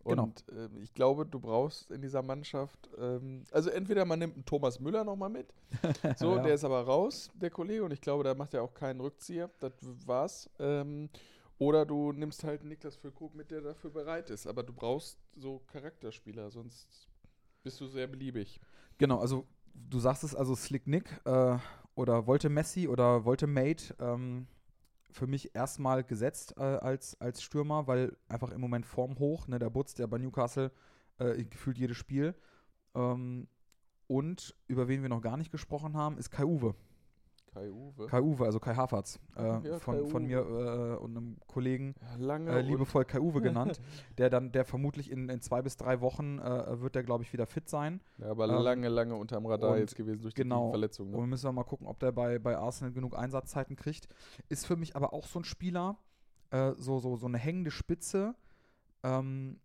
Genau. Und äh, ich glaube, du brauchst in dieser Mannschaft, ähm, also entweder man nimmt einen Thomas Müller nochmal mit, so, Ja. der ist aber raus, der Kollege, und ich glaube, da macht er auch keinen Rückzieher, das war's. Ähm, oder du nimmst halt einen Niklas Füllkrug mit, der dafür bereit ist. Aber du brauchst so Charakterspieler, sonst bist du sehr beliebig. Genau, also du sagst es, also Slick Nick äh, oder Volte Messi oder Volte Mate, ähm, für mich erstmal gesetzt äh, als, als Stürmer, weil einfach im Moment Form hoch, ne, der Butz, der bei Newcastle äh, gefühlt jedes Spiel. Ähm, und über wen wir noch gar nicht gesprochen haben, ist Kai Uwe. Kai Uwe. Kai Uwe, also Kai Havertz, äh, Ja, von, Kai von Uwe. mir äh, und einem Kollegen Ja, lange äh, und- liebevoll Kai Uwe genannt, der dann, der vermutlich in, in zwei bis drei Wochen äh, wird der, glaube ich, wieder fit sein. Ja, aber Ähm, lange, lange unterm Radar und jetzt gewesen durch genau. die Verletzung. Ne? Und wir müssen mal gucken, ob der bei, bei Arsenal genug Einsatzzeiten kriegt. Ist für mich aber auch so ein Spieler, äh, so, so, so eine hängende Spitze, ähm,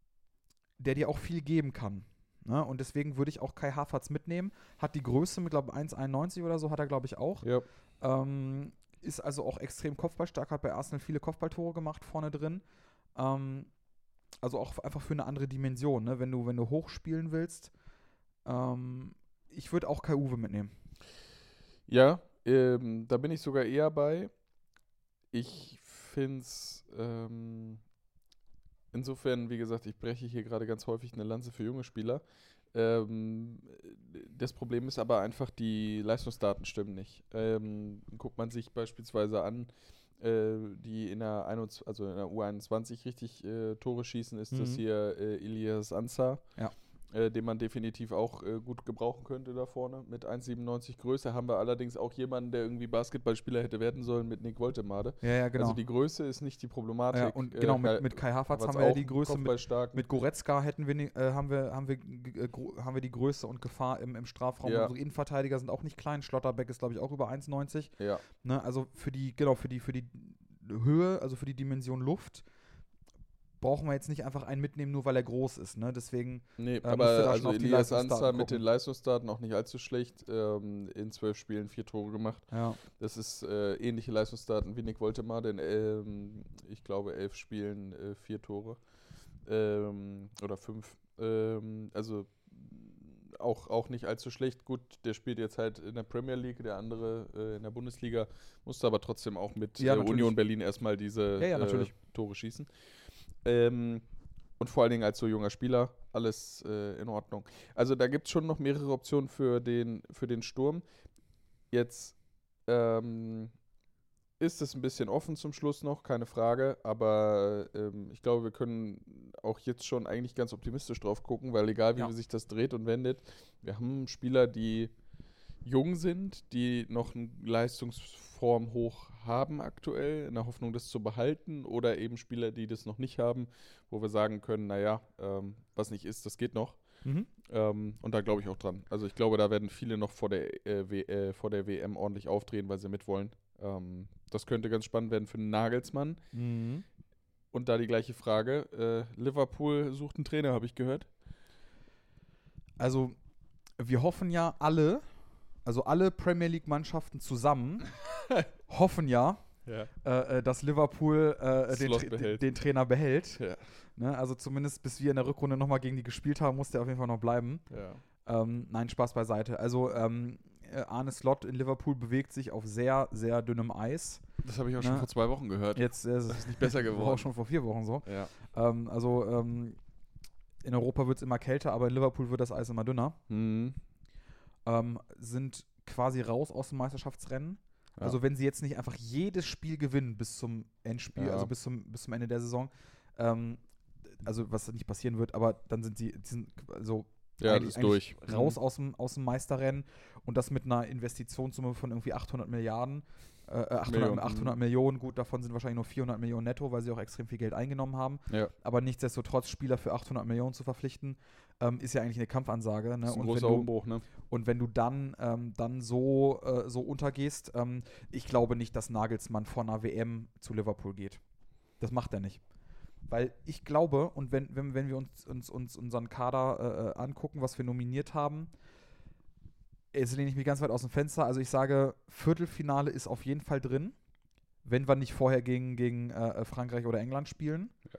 der dir auch viel geben kann. Ne? Und deswegen würde ich auch Kai Havertz mitnehmen. Hat die Größe mit, glaube ich, eins Komma einundneunzig oder so, hat er, glaube ich, auch. Ja. Ähm, ist also auch extrem kopfballstark, hat bei Arsenal viele Kopfballtore gemacht vorne drin. Ähm, also auch einfach für eine andere Dimension, ne? Wenn du, wenn du hoch spielen willst. Ähm, ich würde auch Kai Uwe mitnehmen. Ja, ähm, da bin ich sogar eher bei. Ich finde es ähm, insofern, wie gesagt, ich breche hier gerade ganz häufig eine Lanze für junge Spieler. Ähm, das Problem ist aber einfach, die Leistungsdaten stimmen nicht. Ähm, guckt man sich beispielsweise an, äh, die in der, einundzwanzig, also in der U einundzwanzig richtig äh, Tore schießen, ist das Mhm. hier äh, Ilias Ansar. Ja. Äh, den man definitiv auch äh, gut gebrauchen könnte da vorne. Mit eins Komma siebenundneunzig Größe haben wir allerdings auch jemanden, der irgendwie Basketballspieler hätte werden sollen mit Nick Woltemade. Ja, ja, genau. Also die Größe ist nicht die Problematik. ja, und Äh, genau, Kai- mit, mit Kai Havertz Havertz haben wir ja auch die Größe, mit, kopfballstark. mit Goretzka hätten wir, ni- äh, haben, wir, haben, wir, g- äh, gro- haben wir die Größe und Gefahr im, im Strafraum. Ja. Unsere Innenverteidiger sind auch nicht klein. Schlotterbeck ist, glaube ich, auch über eins Komma neunzig. Ja. Ne? Also für die, genau, für die, für die Höhe, also für die Dimension Luft, brauchen wir jetzt nicht einfach einen mitnehmen, nur weil er groß ist. Ne? Deswegen Nee, musst du aber da schon also auf die Elias Leistungsdaten Ansar mit gucken. den Leistungsdaten auch nicht allzu schlecht. Ähm, in zwölf Spielen vier Tore gemacht. Ja. Das ist äh, ähnliche Leistungsdaten wie Nick Woltemade. In, ähm, ich glaube, elf Spielen äh, vier Tore. Ähm, oder fünf. Ähm, also auch, auch nicht allzu schlecht. Gut, der spielt jetzt halt in der Premier League, der andere äh, in der Bundesliga, musste aber trotzdem auch mit Ja, äh, natürlich. Union Berlin erstmal diese Ja, ja, natürlich. äh, Tore schießen. Ähm, und vor allen Dingen als so junger Spieler alles äh, in Ordnung. Also da gibt es schon noch mehrere Optionen für den, für den Sturm. Jetzt ähm, ist es ein bisschen offen zum Schluss noch, keine Frage, aber ähm, ich glaube, wir können auch jetzt schon eigentlich ganz optimistisch drauf gucken, weil egal wie Ja. sich das dreht und wendet, wir haben Spieler, die jung sind, die noch eine Leistungsform hoch haben aktuell, in der Hoffnung, das zu behalten, oder eben Spieler, die das noch nicht haben, wo wir sagen können, naja, ähm, was nicht ist, das geht noch. Mhm. Ähm, und da glaube ich auch dran. Also ich glaube, da werden viele noch vor der, äh, w, äh, vor der W M ordentlich aufdrehen, weil sie mitwollen. Ähm, das könnte ganz spannend werden für einen Nagelsmann. Mhm. Und da die gleiche Frage. Äh, Liverpool sucht einen Trainer, habe ich gehört. Also, wir hoffen ja alle, also alle Premier League-Mannschaften zusammen, hoffen ja, Ja. äh, äh, dass Liverpool äh, den, Slot Tra- behält. den Trainer behält. Ja. Ne? Also zumindest bis wir in der Rückrunde nochmal gegen die gespielt haben, muss der auf jeden Fall noch bleiben. Ja. Ähm, nein, Spaß beiseite. Also ähm, äh, Arne Slot in Liverpool bewegt sich auf sehr, sehr dünnem Eis. Das habe ich auch Na, schon vor zwei Wochen gehört. Jetzt äh, ist ist nicht besser war geworden. auch schon vor vier Wochen so. Ja. Ähm, also ähm, in Europa wird es immer kälter, aber in Liverpool wird das Eis immer dünner. Mhm. Ähm, sind quasi raus aus dem Meisterschaftsrennen. Ja. Also wenn sie jetzt nicht einfach jedes Spiel gewinnen bis zum Endspiel, Ja. also bis zum, bis zum Ende der Saison, ähm, also was nicht passieren wird, aber dann sind sie, die sind so Ja, das eigentlich, ist durch. eigentlich raus aus dem, aus dem Meisterrennen, und das mit einer Investitionssumme von irgendwie achthundert Milliarden, äh, achthundert, Millionen. achthundert Millionen, gut, davon sind wahrscheinlich nur vierhundert Millionen netto, weil sie auch extrem viel Geld eingenommen haben, Ja. aber nichtsdestotrotz Spieler für achthundert Millionen zu verpflichten, ähm, ist ja eigentlich eine Kampfansage. Ne? Das ist ein Und großer wenn du, Umbruch, ne? und wenn du dann, ähm, dann so, äh, so untergehst, ähm, ich glaube nicht, dass Nagelsmann vor einer W M zu Liverpool geht. Das macht er nicht. Weil ich glaube, und wenn, wenn, wenn wir uns, uns, uns unseren Kader äh, angucken, was wir nominiert haben, jetzt lehne ich mich ganz weit aus dem Fenster. Also ich sage, Viertelfinale ist auf jeden Fall drin, wenn wir nicht vorher gegen, gegen äh, Frankreich oder England spielen. Ja.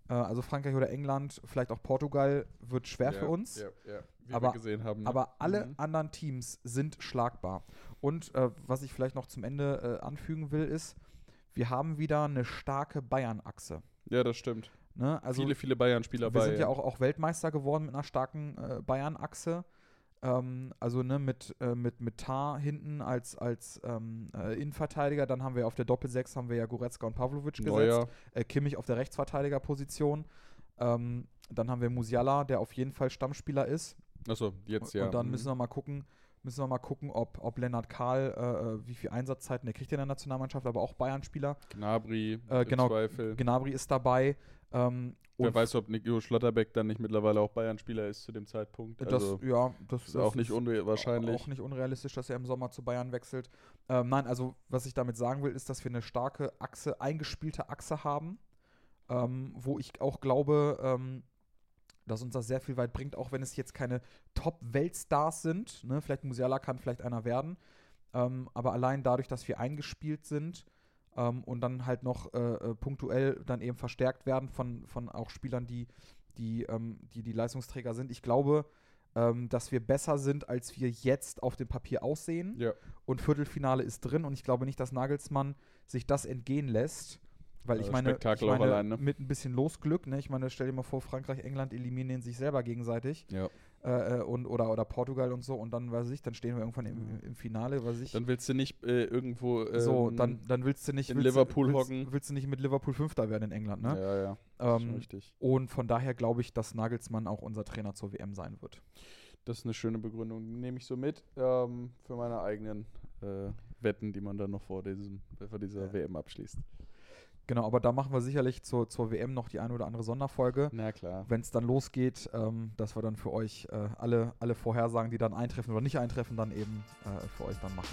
Äh, also Frankreich oder England, vielleicht auch Portugal, wird schwer ja, für uns. Ja, ja. Wie aber, wir gesehen haben. Ne? Aber alle mhm. anderen Teams sind schlagbar. Und äh, was ich vielleicht noch zum Ende äh, anfügen will, ist, wir haben wieder eine starke Bayern-Achse. Ja, das stimmt. Ne? Also viele, viele Bayern-Spieler bei. Wir sind ja auch, auch Weltmeister geworden mit einer starken äh, Bayern-Achse. Ähm, also ne, mit, äh, mit, mit Tar hinten als, als ähm, äh, Innenverteidiger. Dann haben wir auf der Doppelsechs haben wir ja Goretzka und Pavlovic gesetzt. Äh, Kimmich auf der Rechtsverteidigerposition. Ähm, dann haben wir Musiala, der auf jeden Fall Stammspieler ist. Achso, jetzt ja. Und dann mhm. müssen wir mal gucken, müssen wir mal gucken, ob, ob Lennart Kahl, äh, wie viel Einsatzzeiten der kriegt in der Nationalmannschaft, aber auch Bayern-Spieler. Gnabry, äh, im genau, Zweifel. Gnabry ist dabei. Ähm, Wer weiß, ob Nico Schlotterbeck dann nicht mittlerweile auch Bayern-Spieler ist zu dem Zeitpunkt. Das, also ja, das ist auch nicht unwahrscheinlich. Auch nicht unrealistisch, dass er im Sommer zu Bayern wechselt. Ähm, nein, also was ich damit sagen will, ist, dass wir eine starke Achse, eingespielte Achse haben, ähm, wo ich auch glaube, ähm, dass uns das sehr viel weit bringt, auch wenn es jetzt keine Top-Weltstars sind. Ne? Vielleicht Musiala kann vielleicht einer werden. Ähm, aber allein dadurch, dass wir eingespielt sind, Um, und dann halt noch äh, punktuell dann eben verstärkt werden von, von auch Spielern, die die, ähm, die die Leistungsträger sind. Ich glaube, ähm, dass wir besser sind, als wir jetzt auf dem Papier aussehen. Ja. Und Viertelfinale ist drin. Und ich glaube nicht, dass Nagelsmann sich das entgehen lässt. Weil ich Also meine, ich Spektakel meine auch allein, ne? mit ein bisschen Losglück, ne? Ich meine, stell dir mal vor, Frankreich, England eliminieren sich selber gegenseitig. Ja. Äh, und, oder, oder Portugal und so. Und dann, weiß ich, dann stehen wir irgendwann im, im Finale, weiß ich. Dann willst du nicht äh, irgendwo ähm, so, dann, dann willst du nicht in willst Liverpool du, willst, hocken. Willst du nicht mit Liverpool Fünfter werden in England, ne? Ja, ja. Ähm, schon richtig. Und von daher glaube ich, dass Nagelsmann auch unser Trainer zur W M sein wird. Das ist eine schöne Begründung. Die nehme ich so mit ähm, für meine eigenen äh, Wetten, die man dann noch vor, diesem, vor dieser Ja. W M abschließt. Genau, aber da machen wir sicherlich zur, zur W M noch die eine oder andere Sonderfolge. Na klar. Wenn es dann losgeht, ähm, dass wir dann für euch äh, alle, alle Vorhersagen, die dann eintreffen oder nicht eintreffen, dann eben äh, für euch dann machen.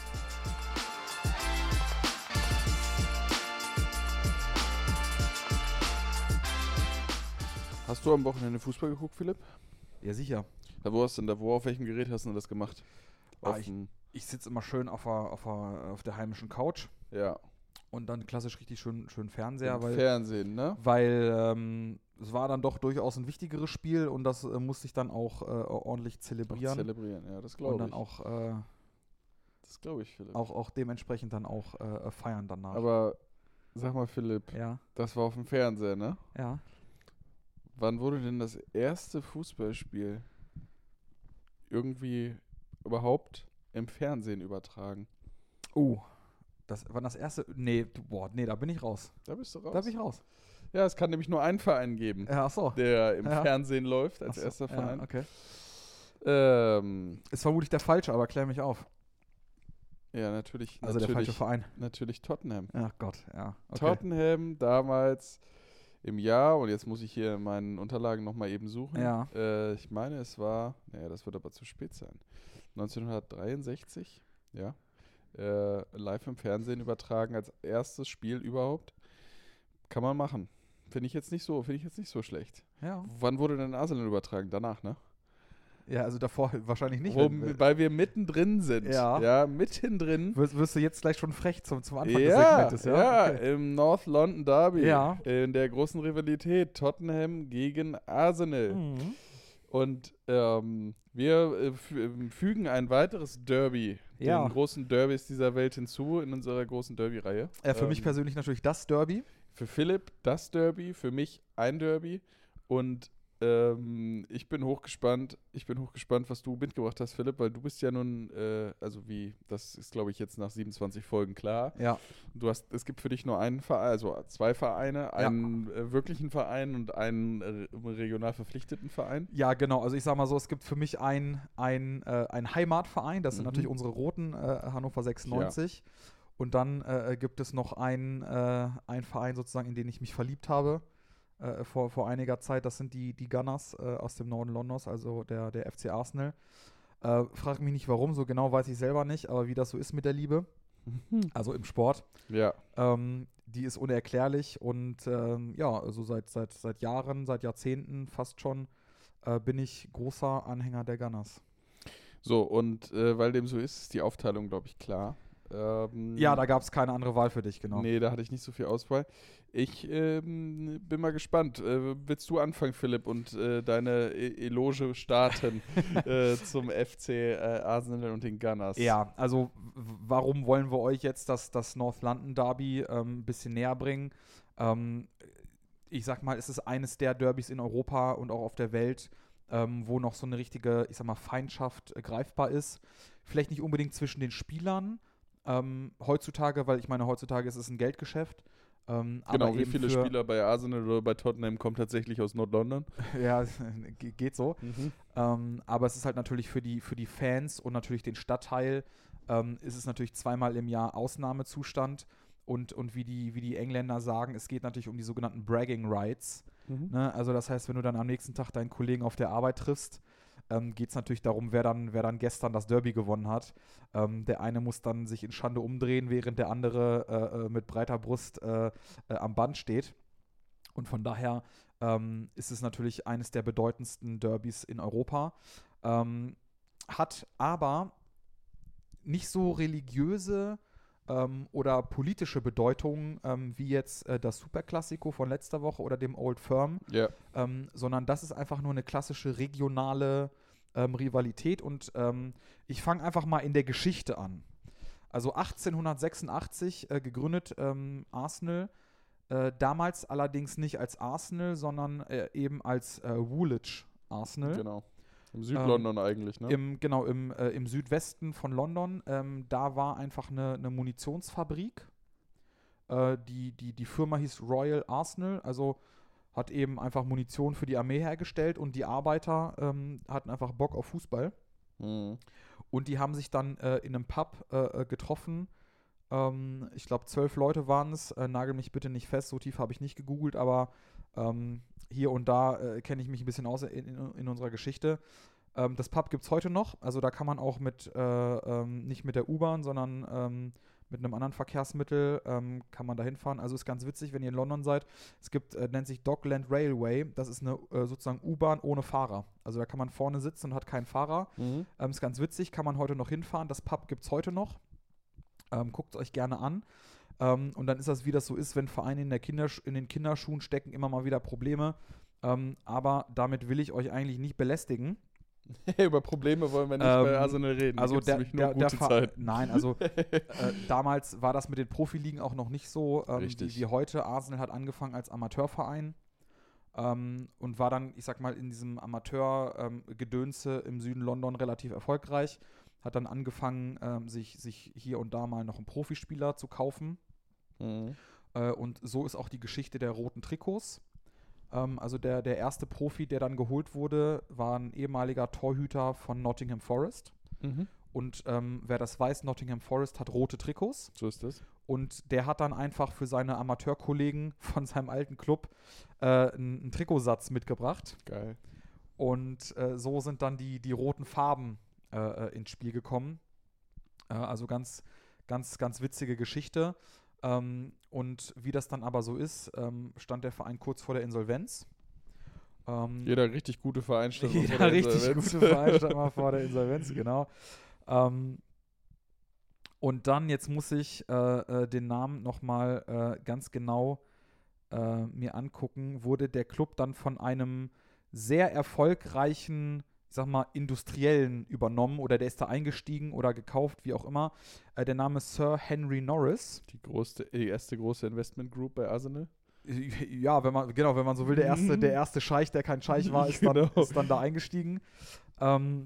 Hast du am Wochenende Fußball geguckt, Philipp? Ja, sicher. Ja, wo hast du denn da, wo, auf welchem Gerät hast du das gemacht? Ah, Auf ich dem- ich sitze immer schön auf der, auf, der, auf der heimischen Couch ja. und dann klassisch richtig schön, schön Fernseher, Im weil Fernsehen, ne? weil ähm, es war dann doch durchaus ein wichtigeres Spiel und das äh, musste ich dann auch äh, ordentlich Auch zelebrieren. zelebrieren, ja, das und glaube dann ich. auch, äh, Das glaube ich, Philipp. auch, auch dementsprechend dann auch äh, feiern danach. Aber sag mal, Philipp, ja, das war auf dem Fernseher, ne? ja. Wann wurde denn das erste Fußballspiel irgendwie überhaupt im Fernsehen übertragen? Oh, das war das erste. Nee, du- boah, nee, da bin ich raus. Da bist du raus. Da bin ich raus. Ja, es kann nämlich nur einen Verein geben, Ja, ach so. der im Ja. Fernsehen läuft als Ach so, erster ja, Verein. okay. Ähm, Ist vermutlich der falsche, aber klär mich auf. ja, natürlich, Also der falsche natürlich, Verein. natürlich Tottenham. Ach Gott, ja. Okay. Tottenham damals im Jahr, und jetzt muss ich hier in meinen Unterlagen nochmal eben suchen. Ja. Äh, ich meine, es war, naja, das wird aber zu spät sein. neunzehnhundertdreiundsechzig, ja. Äh, live im Fernsehen übertragen als erstes Spiel überhaupt. Kann man machen. Finde ich jetzt nicht so, finde ich jetzt nicht so schlecht. Ja. Wann wurde denn Arsenal übertragen? Danach, ne? Ja, also davor wahrscheinlich nicht. Wo, wenn- weil wir mittendrin sind. Ja. Ja, mittendrin. wirst, wirst du jetzt gleich schon frech zum, zum Anfang des Ja, Segmentes, ja? ja, Okay. im North London Derby. Ja. In der großen Rivalität Tottenham gegen Arsenal. Mhm. Und ähm, wir äh, fü- fügen ein weiteres Derby, Ja. den großen Derbys dieser Welt hinzu in unserer großen Derby-Reihe. Äh, für mich Ähm, persönlich natürlich das Derby. Für Philipp das Derby, für mich ein Derby. Und ähm, ich bin hochgespannt, ich bin hochgespannt, was du mitgebracht hast, Philipp, weil du bist ja nun, äh, also wie, das ist glaube ich jetzt nach siebenundzwanzig Folgen klar. Ja. Du hast, es gibt für dich nur einen Verein, also zwei Vereine, einen äh, wirklichen Verein und einen äh, regional verpflichteten Verein. Ja, genau. Also ich sag mal so, es gibt für mich einen äh, ein Heimatverein, das sind Mhm. natürlich unsere Roten, äh, Hannover sechsundneunzig. Und dann äh, gibt es noch einen, äh, einen Verein sozusagen, in den ich mich verliebt habe äh, vor, vor einiger Zeit. Das sind die, die Gunners äh, aus dem Norden Londons, also der, der F C Arsenal. Äh, frag mich nicht warum, so genau weiß ich selber nicht, aber wie das so ist mit der Liebe, also im Sport. Ja, Ähm, die ist unerklärlich und ähm, ja, also seit, seit, seit Jahren, seit Jahrzehnten fast schon äh, bin ich großer Anhänger der Gunners. so und äh, weil dem so ist, ist die Aufteilung glaube ich klar. Ähm, Ja, da gab es keine andere Wahl für dich, genau. Nee, da hatte ich nicht so viel Auswahl. Ich ähm, bin mal gespannt. Äh, willst du anfangen, Philipp, und äh, deine e Eloge starten äh, zum F C äh, Arsenal und den Gunners? Ja, also w- warum wollen wir euch jetzt das, das North London Derby ähm, ein bisschen näher bringen? Ähm, ich sag mal, es ist eines der Derbys in Europa und auch auf der Welt, ähm, wo noch so eine richtige, ich sag mal, Feindschaft äh, greifbar ist. Vielleicht nicht unbedingt zwischen den Spielern, ähm, heutzutage, weil ich meine, heutzutage ist es ein Geldgeschäft. Ähm, Genau, aber wie eben viele für, Spieler bei Arsenal oder bei Tottenham kommen tatsächlich aus Nord-London? Ja, ge- geht so. Mhm. Ähm, aber es ist halt natürlich für die, für die Fans und natürlich den Stadtteil ähm, ist es natürlich zweimal im Jahr Ausnahmezustand. Und, und wie, die, wie die Engländer sagen, es geht natürlich um die sogenannten Bragging Rights. Mhm. Ne? Also das heißt, wenn du dann am nächsten Tag deinen Kollegen auf der Arbeit triffst, ähm, geht es natürlich darum, wer dann, wer dann gestern das Derby gewonnen hat. Ähm, der eine muss dann sich in Schande umdrehen, während der andere äh, äh, mit breiter Brust äh, äh, am Band steht. Und von daher ähm, ist es natürlich eines der bedeutendsten Derbys in Europa. Ähm, hat aber nicht so religiöse ähm, oder politische Bedeutung ähm, wie jetzt äh, das Superklassiko von letzter Woche oder dem Old Firm, Ja. ähm, sondern das ist einfach nur eine klassische regionale ähm, Rivalität. Und ähm, ich fange einfach mal in der Geschichte an. Also achtzehnhundertsechsundachtzig äh, gegründet ähm, Arsenal. Äh, damals allerdings nicht als Arsenal, sondern äh, eben als äh, Woolwich Arsenal. Genau. Im Südlondon ähm, eigentlich, ne? Im, genau, im, äh, im Südwesten von London. Ähm, da war einfach eine, eine Munitionsfabrik. Äh, die, die, die Firma hieß Royal Arsenal, also hat eben einfach Munition für die Armee hergestellt und die Arbeiter ähm, hatten einfach Bock auf Fußball. Mhm. Und die haben sich dann äh, in einem Pub äh, getroffen. Ähm, ich glaube, zwölf Leute waren es. Äh, nagel mich bitte nicht fest, so tief habe ich nicht gegoogelt, aber ähm, hier und da äh, kenne ich mich ein bisschen aus in, in, in unserer Geschichte. Ähm, das Pub gibt es heute noch. Also da kann man auch mit, äh, ähm, nicht mit der U-Bahn, sondern ähm, mit einem anderen Verkehrsmittel ähm, kann man da hinfahren. Also ist ganz witzig, wenn ihr in London seid. Es gibt, äh, nennt sich Dockland Railway. Das ist eine äh, sozusagen U-Bahn ohne Fahrer. Also da kann man vorne sitzen und hat keinen Fahrer. Mhm. Ähm, ist ganz witzig, kann man heute noch hinfahren. Das Pub gibt es heute noch. Ähm, guckt es euch gerne an. Ähm, und dann ist das, wie das so ist, wenn Vereine in, der Kindersch- in den Kinderschuhen stecken, immer mal wieder Probleme. Ähm, aber damit will ich euch eigentlich nicht belästigen. Über Probleme wollen wir nicht Ähm, bei Arsenal reden. Also Gibt's der, nämlich nur der, der gute Ver- Zeit. Nein, also äh, damals war das mit den Profiligen auch noch nicht so ähm, wie, Richtig. wie heute. Arsenal hat angefangen als Amateurverein ähm, und war dann, ich sag mal, in diesem Amateurgedönse ähm, im Süden London relativ erfolgreich. Hat dann angefangen, ähm, sich, sich hier und da mal noch einen Profispieler zu kaufen. Mhm. Äh, und so ist auch die Geschichte der roten Trikots. Ähm, also der, der erste Profi, der dann geholt wurde, war ein ehemaliger Torhüter von Nottingham Forest. Mhm. Und ähm, wer das weiß, Nottingham Forest hat rote Trikots. So ist das. Und der hat dann einfach für seine Amateurkollegen von seinem alten Club äh, einen, einen Trikotsatz mitgebracht. Geil. Und äh, so sind dann die, die roten Farben äh, ins Spiel gekommen. Äh, also ganz, ganz, ganz witzige Geschichte. Ähm, und wie das dann aber so ist, ähm, stand der Verein kurz vor der Insolvenz. Ähm, Jeder richtig gute Verein stand mal vor Jeder der richtig Insolvenz. gute Verein stand mal vor der Insolvenz, genau. Ähm, und dann, jetzt muss ich äh, äh, den Namen nochmal äh, ganz genau äh, mir angucken, wurde der Club dann von einem sehr erfolgreichen, ich sag mal, Industriellen übernommen oder der ist da eingestiegen oder gekauft, wie auch immer. Äh, der Name ist Sir Henry Norris. Die, größte, die erste große Investment Group bei Arsenal. Ja, wenn man, genau, wenn man so will, der erste, der erste Scheich, der kein Scheich war, ist, dann, Genau. ist dann da eingestiegen. Ähm,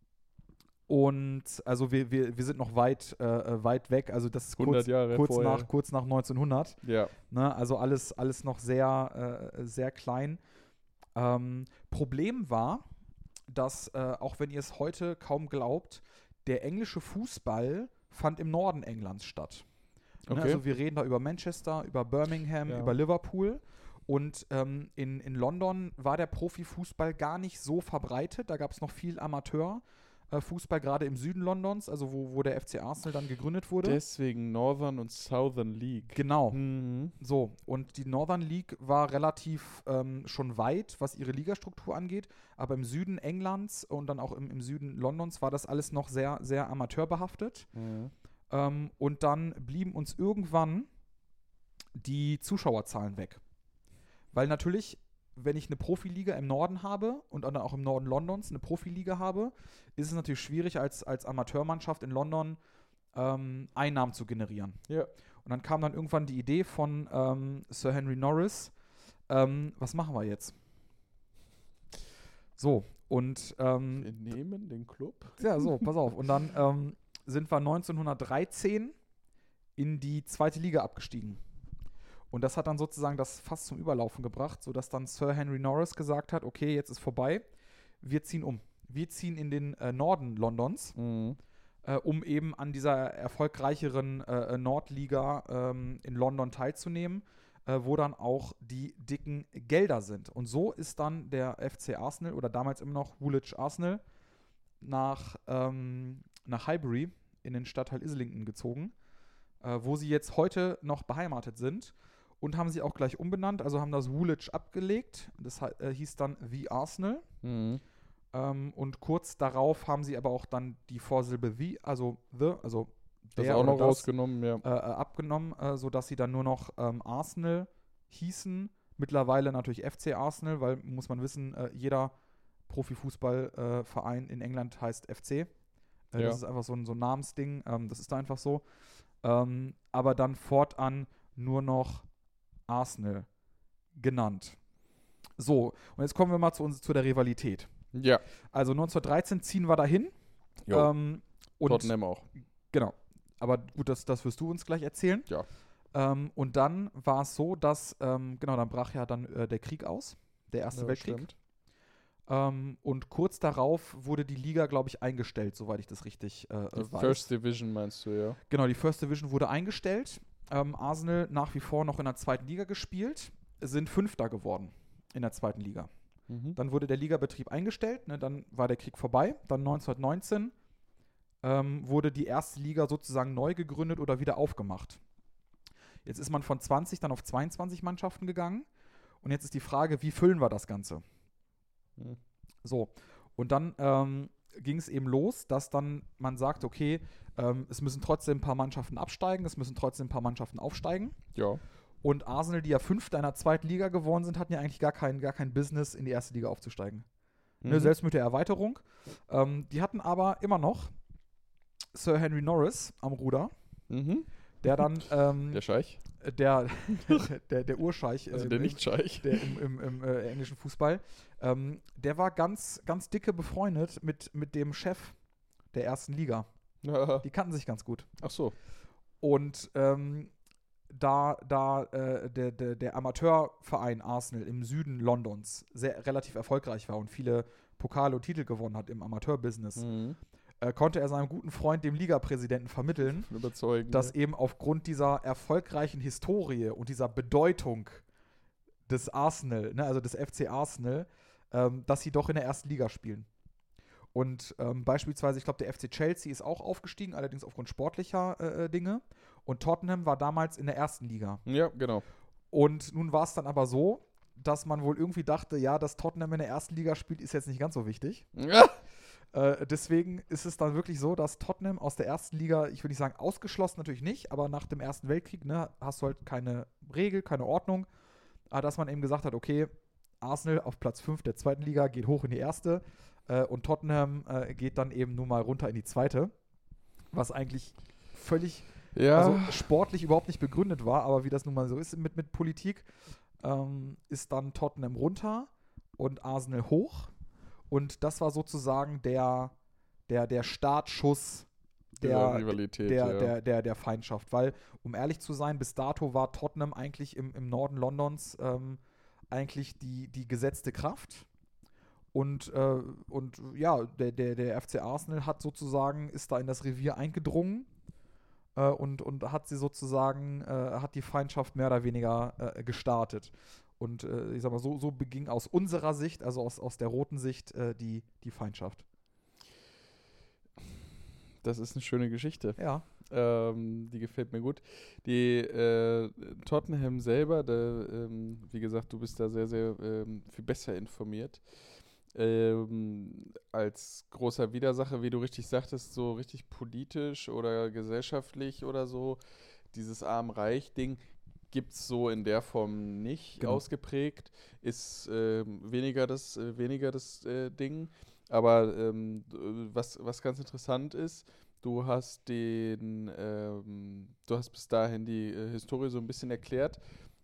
und also wir, wir, wir sind noch weit, äh, weit weg, also das ist kurz, hundert Jahre kurz, vorher. nach, kurz nach neunzehnhundert. Ja. Ne? Also alles, alles noch sehr, äh, sehr klein. Ähm, Problem war, dass, äh, auch wenn ihr es heute kaum glaubt, der englische Fußball fand im Norden Englands statt. Ne? Okay. Also wir reden da über Manchester, über Birmingham, Ja. über Liverpool. Und ähm, in, in London war der Profifußball gar nicht so verbreitet. Da gab es noch viel Amateurfußball, gerade im Süden Londons, also wo, wo der F C Arsenal dann gegründet wurde. Deswegen Northern und Southern League. Genau. Mhm. So, und die Northern League war relativ ähm, schon weit, was ihre Ligastruktur angeht, aber im Süden Englands und dann auch im, im Süden Londons war das alles noch sehr, sehr amateurbehaftet. Mhm. Ähm, und dann blieben uns irgendwann die Zuschauerzahlen weg. Weil natürlich, wenn ich eine Profiliga im Norden habe und dann auch im Norden Londons eine Profiliga habe, ist es natürlich schwierig, als, als Amateurmannschaft in London ähm, Einnahmen zu generieren. Ja. Und dann kam dann irgendwann die Idee von ähm, Sir Henry Norris, ähm, was machen wir jetzt? So, und ähm, Wir nehmen den Club. ja, so, pass auf. Und dann ähm, sind wir neunzehnhundertdreizehn in die zweite Liga abgestiegen. Und das hat dann sozusagen das Fass zum Überlaufen gebracht, sodass dann Sir Henry Norris gesagt hat, okay, jetzt ist vorbei, wir ziehen um. Wir ziehen in den äh, Norden Londons, Mhm. äh, um eben an dieser erfolgreicheren äh, Nordliga ähm, in London teilzunehmen, äh, wo dann auch die dicken Gelder sind. Und so ist dann der F C Arsenal oder damals immer noch Woolwich Arsenal nach, ähm, nach Highbury in den Stadtteil Islington gezogen, äh, wo sie jetzt heute noch beheimatet sind und haben sie auch gleich umbenannt, also haben das Woolwich abgelegt, das äh, hieß dann The Arsenal. Mhm. Ähm, und kurz darauf haben sie aber auch dann die Vorsilbe The, also The, also Das der auch oder noch das, rausgenommen, ja. äh, äh, abgenommen, äh, sodass sie dann nur noch ähm, Arsenal hießen. Mittlerweile natürlich F C Arsenal, weil, muss man wissen, äh, jeder Profifußballverein äh, in England heißt F C. Äh, Ja. Das ist einfach so ein, so ein Namensding, ähm, das ist da einfach so. Ähm, aber dann fortan nur noch Arsenal genannt. So, und jetzt kommen wir mal zu, uns, zu der Rivalität. Ja. Also neunzehnhundertdreizehn ziehen wir dahin. Jo. Ähm, und Tottenham auch. Genau. Aber gut, das, das wirst du uns gleich erzählen. Ja. Ähm, und dann war es so, dass, ähm, genau, dann brach ja dann äh, der Krieg aus, der Erste Ja, Weltkrieg. stimmt. Ähm, und kurz darauf wurde die Liga, glaube ich, eingestellt, soweit ich das richtig äh, Die weiß. First Division meinst du, ja. Genau, die First Division wurde eingestellt. Ähm, Arsenal nach wie vor noch in der zweiten Liga gespielt, sind Fünfter geworden in der zweiten Liga. Mhm. Dann wurde der Ligabetrieb eingestellt, ne, dann war der Krieg vorbei. Dann neunzehnhundertneunzehn ähm, wurde die erste Liga sozusagen neu gegründet oder wieder aufgemacht. Jetzt ist man von zwanzig dann auf zweiundzwanzig Mannschaften gegangen. Und jetzt ist die Frage, wie füllen wir das Ganze? Mhm. So, und dann ähm, ging es eben los, dass dann man sagt, okay, ähm, es müssen trotzdem ein paar Mannschaften absteigen, es müssen trotzdem ein paar Mannschaften aufsteigen. Ja. Und Arsenal, die ja Fünfter in der zweiten Liga geworden sind, hatten ja eigentlich gar kein, gar kein Business, in die erste Liga aufzusteigen. Mhm. Ne, selbst mit der Erweiterung. Ähm, die hatten aber immer noch Sir Henry Norris am Ruder, Mhm. der dann ähm, Der Scheich. der, der, der Urscheich, Also äh, der im- Nicht-Scheich. der im, im, im äh, englischen Fußball, ähm, der war ganz, ganz dicke befreundet mit, mit dem Chef der ersten Liga. Ja. Die kannten sich ganz gut. Ach so. Und ähm, da, da äh, der, der, der Amateurverein Arsenal im Süden Londons sehr relativ erfolgreich war und viele Pokale und Titel gewonnen hat im Amateurbusiness, Mhm. äh, konnte er seinem guten Freund, dem Ligapräsidenten, vermitteln, Überzeugend. dass eben aufgrund dieser erfolgreichen Historie und dieser Bedeutung des Arsenal, ne, also des F C Arsenal, ähm, dass sie doch in der ersten Liga spielen. Und ähm, beispielsweise, ich glaube, der F C Chelsea ist auch aufgestiegen, allerdings aufgrund sportlicher äh, Dinge. Und Tottenham war damals in der ersten Liga. Ja, genau. Und nun war es dann aber so, dass man wohl irgendwie dachte, ja, dass Tottenham in der ersten Liga spielt, ist jetzt nicht ganz so wichtig. Ja. Äh, deswegen ist es dann wirklich so, dass Tottenham aus der ersten Liga, ich würde nicht sagen ausgeschlossen, natürlich nicht, aber nach dem Ersten Weltkrieg, ne, hast du halt keine Regel, keine Ordnung, aber dass man eben gesagt hat, okay, Arsenal auf Platz fünf der zweiten Liga geht hoch in die erste äh, und Tottenham äh, geht dann eben nun mal runter in die zweite, was eigentlich völlig, Ja. also sportlich überhaupt nicht begründet war, aber wie das nun mal so ist mit, mit Politik, ähm, ist dann Tottenham runter und Arsenal hoch. Und das war sozusagen der, der, der Startschuss der der, Rivalität. der, ja. der, der, der Feindschaft. Weil, um ehrlich zu sein, bis dato war Tottenham eigentlich im, im Norden Londons ähm, eigentlich die, die gesetzte Kraft. Und, äh, und ja, der, der, der F C Arsenal hat sozusagen, ist da in das Revier eingedrungen äh, und, und hat sie sozusagen, äh, hat die Feindschaft mehr oder weniger äh, gestartet. Und äh, ich sag mal, so, so beging aus unserer Sicht, also aus, aus der roten Sicht, äh, die, die Feindschaft. Das ist eine schöne Geschichte. Ja. Ähm, die gefällt mir gut. Die äh, Tottenham selber, da, ähm, wie gesagt, du bist da sehr, sehr ähm, viel besser informiert. ähm, als großer Widersacher, wie du richtig sagtest, so richtig politisch oder gesellschaftlich oder so, dieses Arm-Reich-Ding gibt es so in der Form nicht Genau. ausgeprägt, ist ähm, weniger das, äh, weniger das äh, Ding. Aber ähm, d- was, was ganz interessant ist, du hast den, ähm, du hast bis dahin die äh, Historie so ein bisschen erklärt.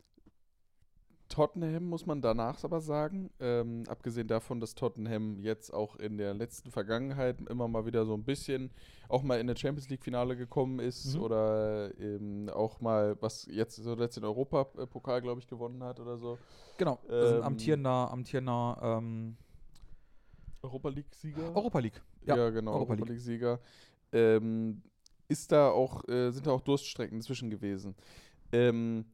Tottenham muss man danach aber sagen, ähm, abgesehen davon, dass Tottenham jetzt auch in der letzten Vergangenheit immer mal wieder so ein bisschen auch mal in der Champions League Finale gekommen ist Mhm. oder ähm, auch mal, was jetzt so letzt den Europapokal, glaube ich, gewonnen hat oder so. Genau, das ist ein Ähm, amtierender, amtierender ähm, Europa League-Sieger? Europa League. Ja, genau, Europa Europa League. League-Sieger. Ähm, ist da auch, äh, sind da auch Durststrecken dazwischen gewesen. Ähm,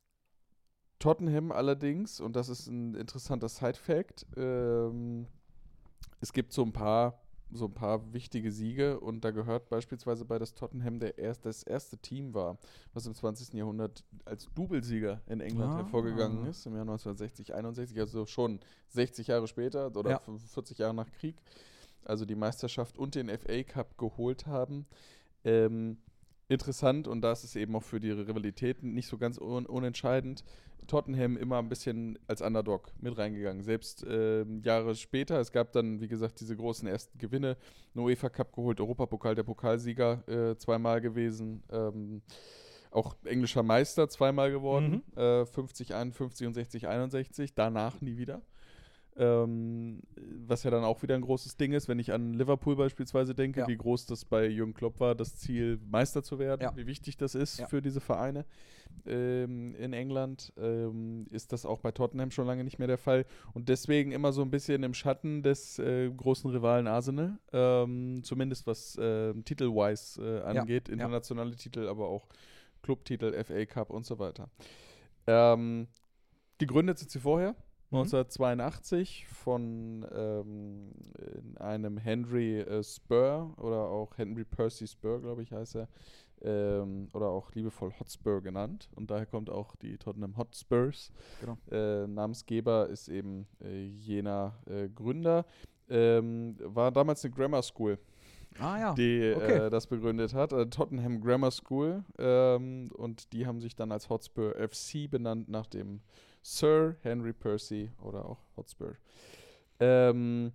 Tottenham allerdings, und das ist ein interessanter Side-Fact, ähm, es gibt so ein paar, so ein paar wichtige Siege und da gehört beispielsweise bei, dass Tottenham der erst, das erste Team war, was im zwanzigsten Jahrhundert als Doublesieger in England Ah. hervorgegangen ist, im Jahr neunzehnhundertsechzig, einundsechzig, also schon sechzig Jahre später oder Ja. fünfundvierzig Jahre nach Krieg, also die Meisterschaft und den F A Cup geholt haben. Ähm, interessant, und da ist es eben auch für die Rivalitäten nicht so ganz un unentscheidend, Tottenham immer ein bisschen als Underdog mit reingegangen. Selbst ähm, Jahre später, es gab dann, wie gesagt, diese großen ersten Gewinne, einen UEFA Cup geholt, Europapokal, der Pokalsieger äh, zweimal gewesen, ähm, auch englischer Meister zweimal geworden, äh, fünfzig, einundfünfzig und sechzig, einundsechzig, danach nie wieder. Ähm, was ja dann auch wieder ein großes Ding ist, wenn ich an Liverpool beispielsweise denke, Ja. wie groß das bei Jürgen Klopp war, das Ziel, Meister zu werden, Ja. wie wichtig das ist Ja. für diese Vereine ähm, in England, ähm, ist das auch bei Tottenham schon lange nicht mehr der Fall und deswegen immer so ein bisschen im Schatten des äh, großen Rivalen Arsenal, ähm, zumindest was äh, Titel-wise äh, angeht, Ja. internationale Titel, aber auch Clubtitel, F A Cup und so weiter. Ähm, gegründet sind sie vorher, neunzehnhundertzweiundachtzig, von ähm, in einem Henry äh, Spur oder auch Henry Percy Spur, glaube ich, heißt er, ähm, oder auch liebevoll Hotspur genannt. Und daher kommt auch die Tottenham Hotspurs. Genau. Äh, Namensgeber ist eben äh, jener äh, Gründer. Ähm, war damals eine Grammar School, Ah ja. die okay. äh, das begründet hat, äh, Tottenham Grammar School, ähm, und die haben sich dann als Hotspur F C benannt nach dem Sir Henry Percy oder auch Hotspur. Ähm,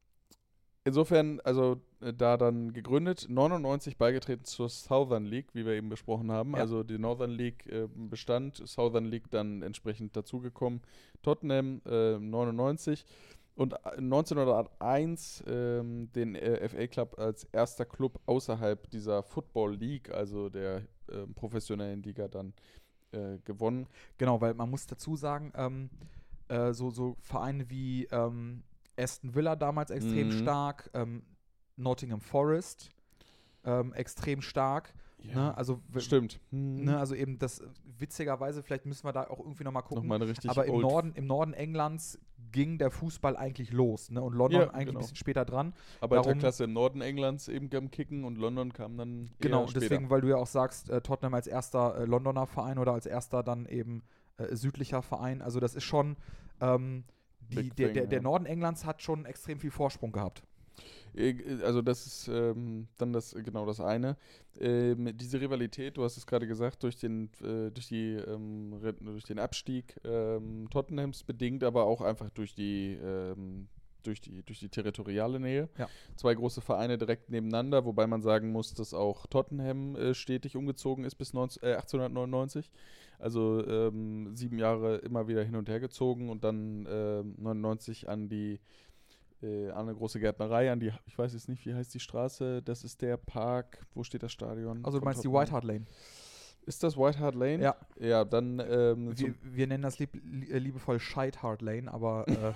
insofern, also äh, da dann gegründet, neunundneunzig beigetreten zur Southern League, wie wir eben besprochen haben. Ja. Also die Northern League äh, bestand, Southern League dann entsprechend dazugekommen. Tottenham äh, neunundneunzig. Und neunzehnhunderteins ähm, den äh, F A Club als erster Club außerhalb dieser Football League, also der äh, professionellen Liga, dann äh, gewonnen. Genau, weil man muss dazu sagen, ähm, äh, so, so Vereine wie ähm, Aston Villa damals extrem Mhm. stark, ähm, Nottingham Forest ähm, extrem stark. Ne? Also, w- Stimmt. Mhm. ne? Also eben das, witzigerweise, vielleicht müssen wir da auch irgendwie nochmal gucken, Nochmal eine richtig aber im old- Norden, im Norden Englands ging der Fußball eigentlich los, ne? Und London Ja, eigentlich genau. ein bisschen später dran. Arbeiterklasse im Norden Englands eben am Kicken und London kam dann Genau, eher und später. deswegen, weil du ja auch sagst, äh, Tottenham als erster äh, Londoner Verein oder als erster dann eben äh, südlicher Verein, also das ist schon, ähm, die, Big der, thing, der, der ja. Norden Englands hat schon extrem viel Vorsprung gehabt. Äh, Also das ist ähm, dann das genau das eine. Ähm, diese Rivalität, du hast es gerade gesagt, durch den äh, durch die ähm, Re- durch den Abstieg ähm, Tottenhams bedingt, aber auch einfach durch die ähm, durch die durch die territoriale Nähe. Ja. Zwei große Vereine direkt nebeneinander, wobei man sagen muss, dass auch Tottenham äh, stetig umgezogen ist bis neunzehn, äh, achtzehnhundertneunundneunzig. Also ähm, sieben Jahre immer wieder hin und her gezogen und dann ähm, neunundneunzig an die äh, an eine große Gärtnerei, an die, ich weiß jetzt nicht, wie heißt die Straße, das ist der Park, wo steht das Stadion? Also du von meinst die Tottenham? White Hart Lane. Ist das White Hart Lane? Ja. Ja, dann ähm, Wir, zum, wir nennen das lieb, lie- äh, liebevoll Scheit Hart Lane, aber äh,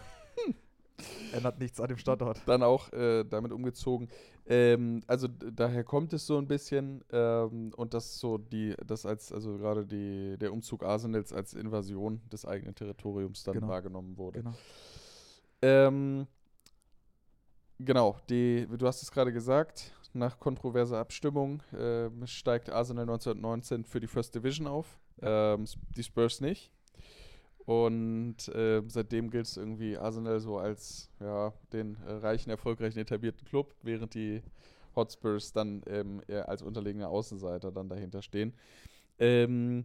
ändert nichts an dem Standort. dann auch äh, damit umgezogen. Ähm, also d- daher kommt es so ein bisschen ähm, und das so die, das als, also gerade die, der Umzug Arsenals als Invasion des eigenen Territoriums dann Genau. wahrgenommen wurde. Genau. Ähm, genau, die, du hast es gerade gesagt, nach kontroverser Abstimmung äh, steigt Arsenal neunzehnhundertneunzehn für die First Division auf, ähm, s- die Spurs nicht. Und äh, seitdem gilt es irgendwie Arsenal so als ja, den äh, reichen, erfolgreichen, etablierten Club, während die Hotspurs dann ähm, eher als unterlegene Außenseiter dann dahinter stehen. Ähm,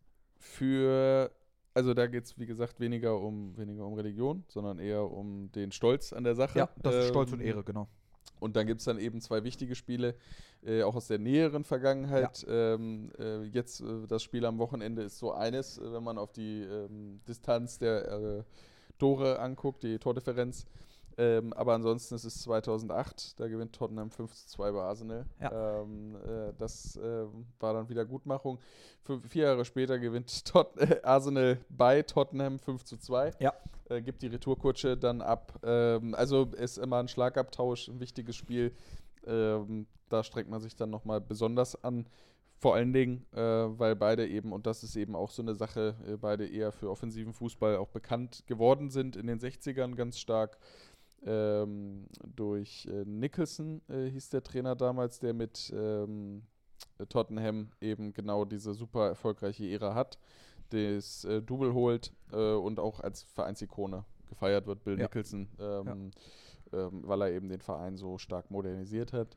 für, also da geht es wie gesagt weniger um, weniger um Religion, sondern eher um den Stolz an der Sache. Ja, das ist ähm, Stolz und Ehre, genau. Und dann gibt es dann eben zwei wichtige Spiele, äh, auch aus der näheren Vergangenheit. Ja. Ähm, äh, jetzt äh, das Spiel am Wochenende ist so eines, äh, wenn man auf die ähm, Distanz der äh, Tore anguckt, die Tordifferenz. Ähm, aber ansonsten ist es zweitausendacht, da gewinnt Tottenham fünf zu zwei bei Arsenal. Ja. Ähm, äh, das äh, war dann Wiedergutmachung. Fünf, vier Jahre später gewinnt Tot- äh, Arsenal bei Tottenham fünf zu zwei. Ja. Äh, gibt die Retourkutsche dann ab. Ähm, also ist immer ein Schlagabtausch, ein wichtiges Spiel. Ähm, da strengt man sich dann nochmal besonders an. Vor allen Dingen, äh, weil beide eben, und das ist eben auch so eine Sache, äh, beide eher für offensiven Fußball auch bekannt geworden sind in den sechzigern ganz stark. Ähm, durch äh, Nicholson äh, hieß der Trainer damals, der mit ähm, Tottenham eben genau diese super erfolgreiche Ära hat, das äh, Double holt äh, und auch als Vereinsikone gefeiert wird, Bill ja. Nicholson, ähm, ja. ähm, weil er eben den Verein so stark modernisiert hat.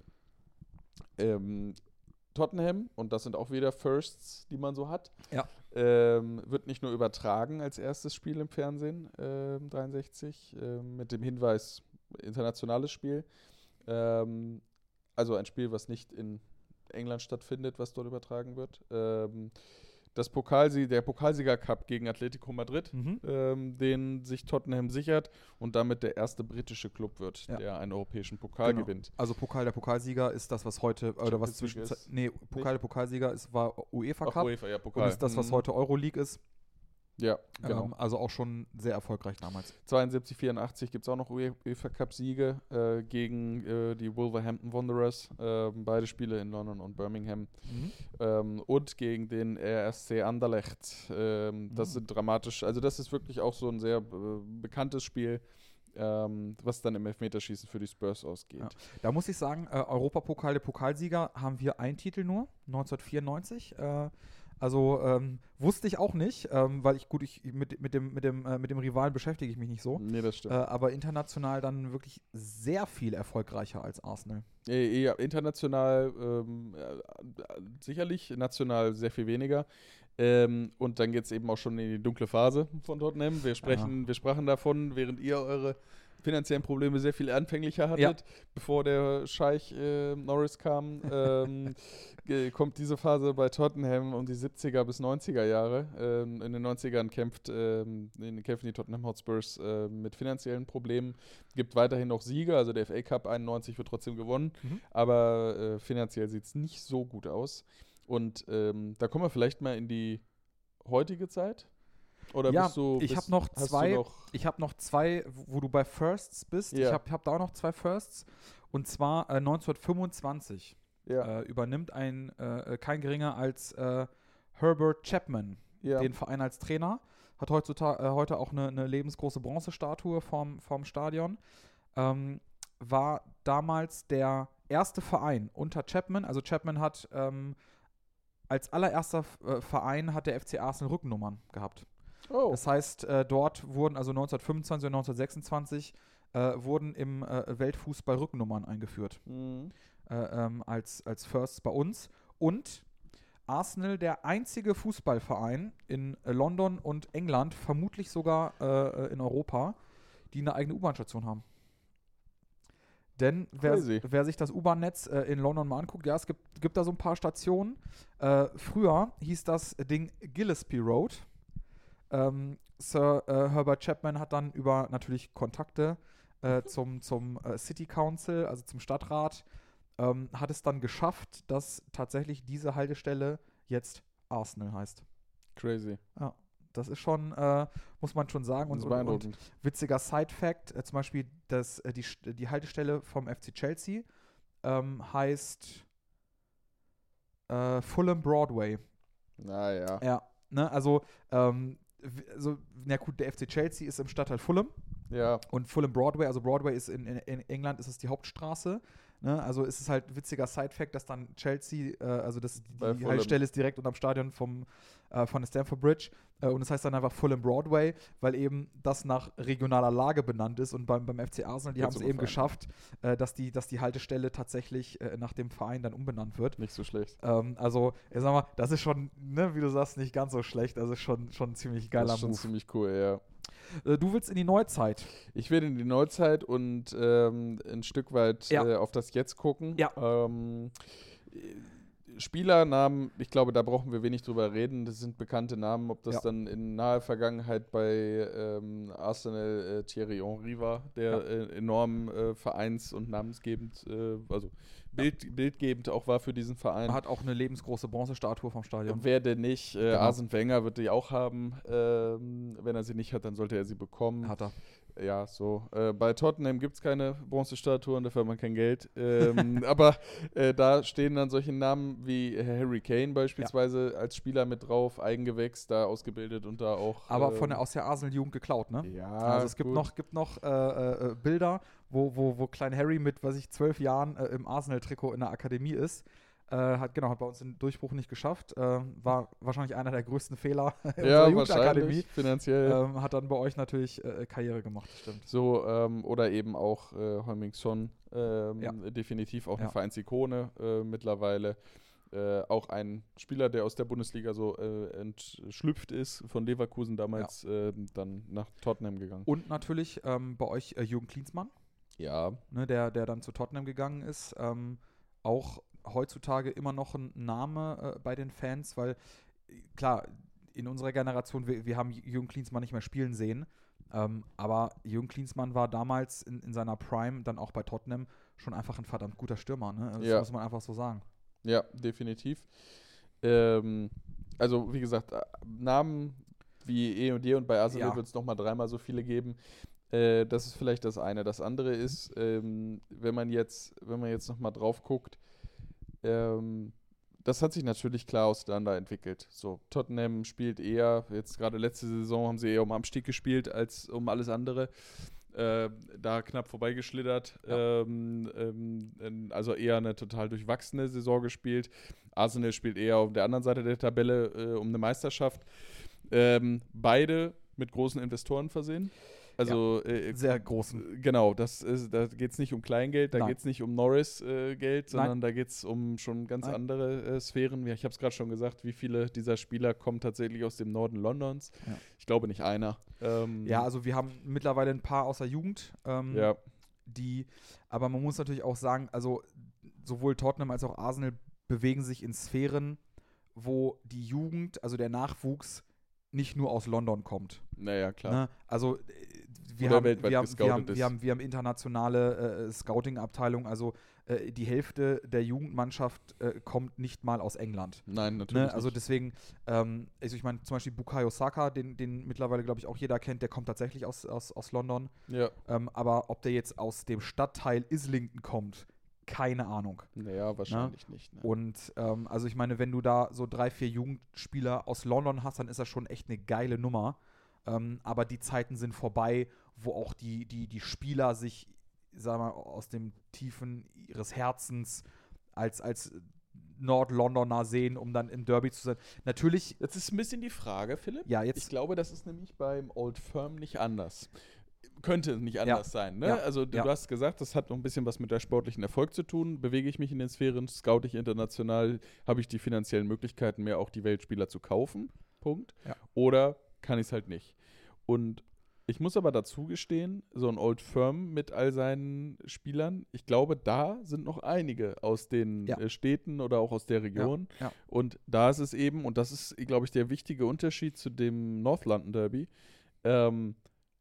Ähm, Tottenham, und das sind auch wieder Firsts, die man so hat, ja. ähm, wird nicht nur übertragen als erstes Spiel im Fernsehen, ähm, dreiundsechzig, ähm, mit dem Hinweis internationales Spiel. Ähm, also ein Spiel, was nicht in England stattfindet, was dort übertragen wird. Ähm, das Pokalsieg, der Pokalsieger-Cup gegen Atletico Madrid, mhm. ähm, den sich Tottenham sichert und damit der erste britische Club wird, ja. der einen europäischen Pokal genau. gewinnt. Also Pokal der Pokalsieger ist das, was heute, oder was zwischen, nee, Pokal der Pokalsieger ist, war UEFA Cup. Ach, UEFA, ja, Pokal. Und ist das, was mhm. heute Euroleague ist. Ja, genau. Ähm, also auch schon sehr erfolgreich damals. zweiundsiebzig, vierundachtzig gibt es auch noch UEFA Cup-Siege äh, gegen äh, die Wolverhampton Wanderers. Äh, beide Spiele in London und Birmingham. Mhm. Ähm, und gegen den R S C Anderlecht. Ähm, das mhm. sind dramatisch. Also das ist wirklich auch so ein sehr äh, bekanntes Spiel, ähm, was dann im Elfmeterschießen für die Spurs ausgeht. Ja. Da muss ich sagen, äh, Europapokal der Pokalsieger haben wir einen Titel nur, neunzehnhundertvierundneunzig. Äh, Also ähm, wusste ich auch nicht, ähm, weil ich gut, ich mit, mit, dem, mit, dem, äh, mit dem Rivalen beschäftige ich mich nicht so. Nee, das stimmt. Äh, aber international dann wirklich sehr viel erfolgreicher als Arsenal. Ja, international ähm, äh, sicherlich, national sehr viel weniger. Ähm, und dann geht es eben auch schon in die dunkle Phase von Tottenham. Wir sprechen, ja. wir sprachen davon, während ihr eure finanziellen Probleme sehr viel anfänglicher hattet, ja. bevor der Scheich äh, Norris kam, ähm, ge- kommt diese Phase bei Tottenham um die siebziger bis neunziger Jahre. Ähm, in den neunzigern kämpft, ähm, in, kämpfen die Tottenham Hotspurs äh, mit finanziellen Problemen. Gibt weiterhin noch Siege, also der F A Cup einundneunzig wird trotzdem gewonnen, mhm. aber äh, finanziell sieht es nicht so gut aus. Und ähm, da kommen wir vielleicht mal in die heutige Zeit. Oder ja, bist du, ich bist, habe noch zwei, noch ich habe noch zwei, wo du bei Firsts bist. Ja. Ich habe hab da auch noch zwei Firsts. Und zwar äh, neunzehnhundertfünfundzwanzig ja. äh, übernimmt ein äh, kein geringer als äh, Herbert Chapman ja. den Verein als Trainer. Hat heutzutage äh, heute auch eine, eine lebensgroße Bronzestatue vorm, vorm Stadion. Ähm, war damals der erste Verein unter Chapman. Also Chapman hat ähm, als allererster äh, Verein hat der F C Arsenal Rückennummern gehabt. Oh. Das heißt, äh, dort wurden, also neunzehnhundertfünfundzwanzig und neunzehnhundertsechsundzwanzig, äh, wurden im äh, Weltfußball Rückennummern eingeführt. Mhm. Äh, ähm, als, als Firsts bei uns. Und Arsenal der einzige Fußballverein in äh, London und England, vermutlich sogar äh, in Europa, die eine eigene U-Bahn-Station haben. Denn wer, wer sich das U-Bahn-Netz äh, in London mal anguckt, ja, es gibt, gibt da so ein paar Stationen. Äh, früher hieß das Ding Gillespie Road. Ähm, Sir äh, Herbert Chapman hat dann über natürlich Kontakte äh, zum, zum äh, City Council, also zum Stadtrat, ähm, hat es dann geschafft, dass tatsächlich diese Haltestelle jetzt Arsenal heißt. Crazy. Ja, das ist schon, äh, muss man schon sagen. Und, und, und witziger Side-Fact, äh, zum Beispiel das, äh, die, die Haltestelle vom F C Chelsea ähm, heißt äh, Fulham Broadway. Naja. Ja, ne, also ähm, also, na gut, der F C Chelsea ist im Stadtteil Fulham. Ja. Und Fulham Broadway, also Broadway ist in, in, in England, ist es die Hauptstraße. Ne? Also ist es halt ein witziger Side-Fact, dass dann Chelsea, äh, also das, Bei die Fulham. Haltestelle ist direkt unterm Stadion vom, äh, von der Stamford Bridge äh, und das heißt dann einfach Fulham Broadway, weil eben das nach regionaler Lage benannt ist und beim, beim F C Arsenal, die Wird haben es so eben gefallen. geschafft, äh, dass, die, dass die Haltestelle tatsächlich äh, nach dem Verein dann umbenannt wird. Nicht so schlecht. Ähm, also, ich sag mal, das ist schon, ne, wie du sagst, nicht ganz so schlecht, also schon, schon ein ziemlich geiler Das ist schon Move. ziemlich cool, ja. Äh, du willst in die Neuzeit. Ich will in die Neuzeit und ähm, ein Stück weit Ja. äh, auf das Jetzt gucken. Ja. Ähm, Spielernamen, ich glaube, da brauchen wir wenig drüber reden. Das sind bekannte Namen, ob das Ja. dann in naher Vergangenheit bei ähm, Arsenal äh, Thierry Henry war, der Ja. äh, enorm äh, vereins- und namensgebend, äh, also Bild, bildgebend auch war für diesen Verein. Er hat auch eine lebensgroße Bronzestatue vom Stadion. Wer denn nicht? Äh, Genau. Arsene Wenger wird die auch haben. Ähm, wenn er sie nicht hat, dann sollte er sie bekommen. Hat er. Ja, so. Äh, bei Tottenham gibt es keine Bronzestatuen, dafür hat man kein Geld. Ähm, aber äh, da stehen dann solche Namen wie Harry Kane beispielsweise als Spieler mit drauf, Eigengewächs, da ausgebildet und da auch. Aber ähm, von der, aus der Arsenal-Jugend geklaut, ne? Ja, Also es gibt gut. noch, gibt noch äh, äh, Bilder, wo, wo, wo Klein Harry mit, weiß ich, zwölf Jahren äh, im Arsenal-Trikot in der Akademie ist. Äh, hat, genau, hat bei uns den Durchbruch nicht geschafft. Äh, war wahrscheinlich einer der größten Fehler in Ja, unserer Jugendakademie. wahrscheinlich, finanziell. Ähm, hat dann bei euch natürlich äh, Karriere gemacht, das stimmt. So, ähm, oder eben auch äh, Heung-min Son, ähm, Ja. definitiv auch eine Ja. Vereinsikone äh, mittlerweile. Äh, auch ein Spieler, der aus der Bundesliga so äh, entschlüpft ist, von Leverkusen damals ähm, dann nach Tottenham gegangen. Und natürlich ähm, bei euch äh, Jürgen Klinsmann, Ja, ne, der, der dann zu Tottenham gegangen ist. Ähm, auch heutzutage immer noch ein Name äh, bei den Fans, weil äh, klar, in unserer Generation, wir, wir haben Jürgen Klinsmann nicht mehr spielen sehen, ähm, aber Jürgen Klinsmann war damals in, in seiner Prime dann auch bei Tottenham schon einfach ein verdammt guter Stürmer, ne? Das Ja. muss man einfach so sagen. ja, definitiv. Ähm, also, wie gesagt, äh, Namen wie E und D und bei Arsenal Ja. wird es nochmal dreimal so viele geben. Äh, das ist vielleicht das eine. Das andere ist, ähm, wenn man jetzt, wenn man jetzt nochmal drauf guckt, ähm, das hat sich natürlich klar auseinanderentwickelt. So, Tottenham spielt eher, jetzt gerade letzte Saison haben sie eher um Abstieg gespielt als um alles andere. Äh, da knapp vorbeigeschlittert. Ja. Ähm, ähm, also eher eine total durchwachsene Saison gespielt. Arsenal spielt eher auf der anderen Seite der Tabelle äh, um eine Meisterschaft. Ähm, beide mit großen Investoren versehen. Also äh, Sehr großen. Genau, das ist, da geht es nicht um Kleingeld, da Nein. geht es nicht um Norris-Geld, sondern Nein. da geht es um schon ganz Nein. andere äh, Sphären. Ja, ich habe es gerade schon gesagt, wie viele dieser Spieler kommen tatsächlich aus dem Norden Londons. Ja. Ich glaube nicht einer. Ähm, Ja, also wir haben mittlerweile ein paar aus der Jugend, ähm, ja, die, aber man muss natürlich auch sagen, also sowohl Tottenham als auch Arsenal bewegen sich in Sphären, wo die Jugend, also der Nachwuchs, nicht nur aus London kommt. naja, klar. Ne? Also äh, wir Oder haben, weltweit wir, haben, wir, gescoutet haben, ist. wir, haben, wir haben internationale äh, Scouting-Abteilung, also äh, die Hälfte der Jugendmannschaft äh, kommt nicht mal aus England. Nein, natürlich Ne? Also nicht. deswegen, ähm, also ich meine zum Beispiel Bukayo Saka, den, den mittlerweile glaube ich auch jeder kennt, der kommt tatsächlich aus, aus, aus London. Ja, Ähm, aber ob der jetzt aus dem Stadtteil Islington kommt, keine Ahnung. naja, wahrscheinlich nicht. Ne? Und ähm, also ich meine, wenn du da so drei, vier Jugendspieler aus London hast, dann ist das schon echt eine geile Nummer. Ähm, aber die Zeiten sind vorbei, wo auch die, die, die Spieler sich, sag mal, aus dem Tiefen ihres Herzens als, als Nord-Londoner sehen, um dann im Derby zu sein. Natürlich, Jetzt ist ein bisschen die Frage, Philipp. ja, Ich jetzt, glaube, das ist nämlich beim Old Firm nicht anders. Könnte nicht anders sein, ne? Ja. Also du Ja. hast gesagt, das hat noch ein bisschen was mit der sportlichen Erfolg zu tun. Bewege ich mich in den Sphären, scout ich international, habe ich die finanziellen Möglichkeiten, mir auch die Weltspieler zu kaufen. Punkt. Ja. Oder kann ich es halt nicht. Und ich muss aber dazu gestehen, so ein Old Firm mit all seinen Spielern, ich glaube, da sind noch einige aus den Ja. äh, Städten oder auch aus der Region. ja. Und da ist es eben, und das ist, glaube ich, der wichtige Unterschied zu dem North London Derby, ähm,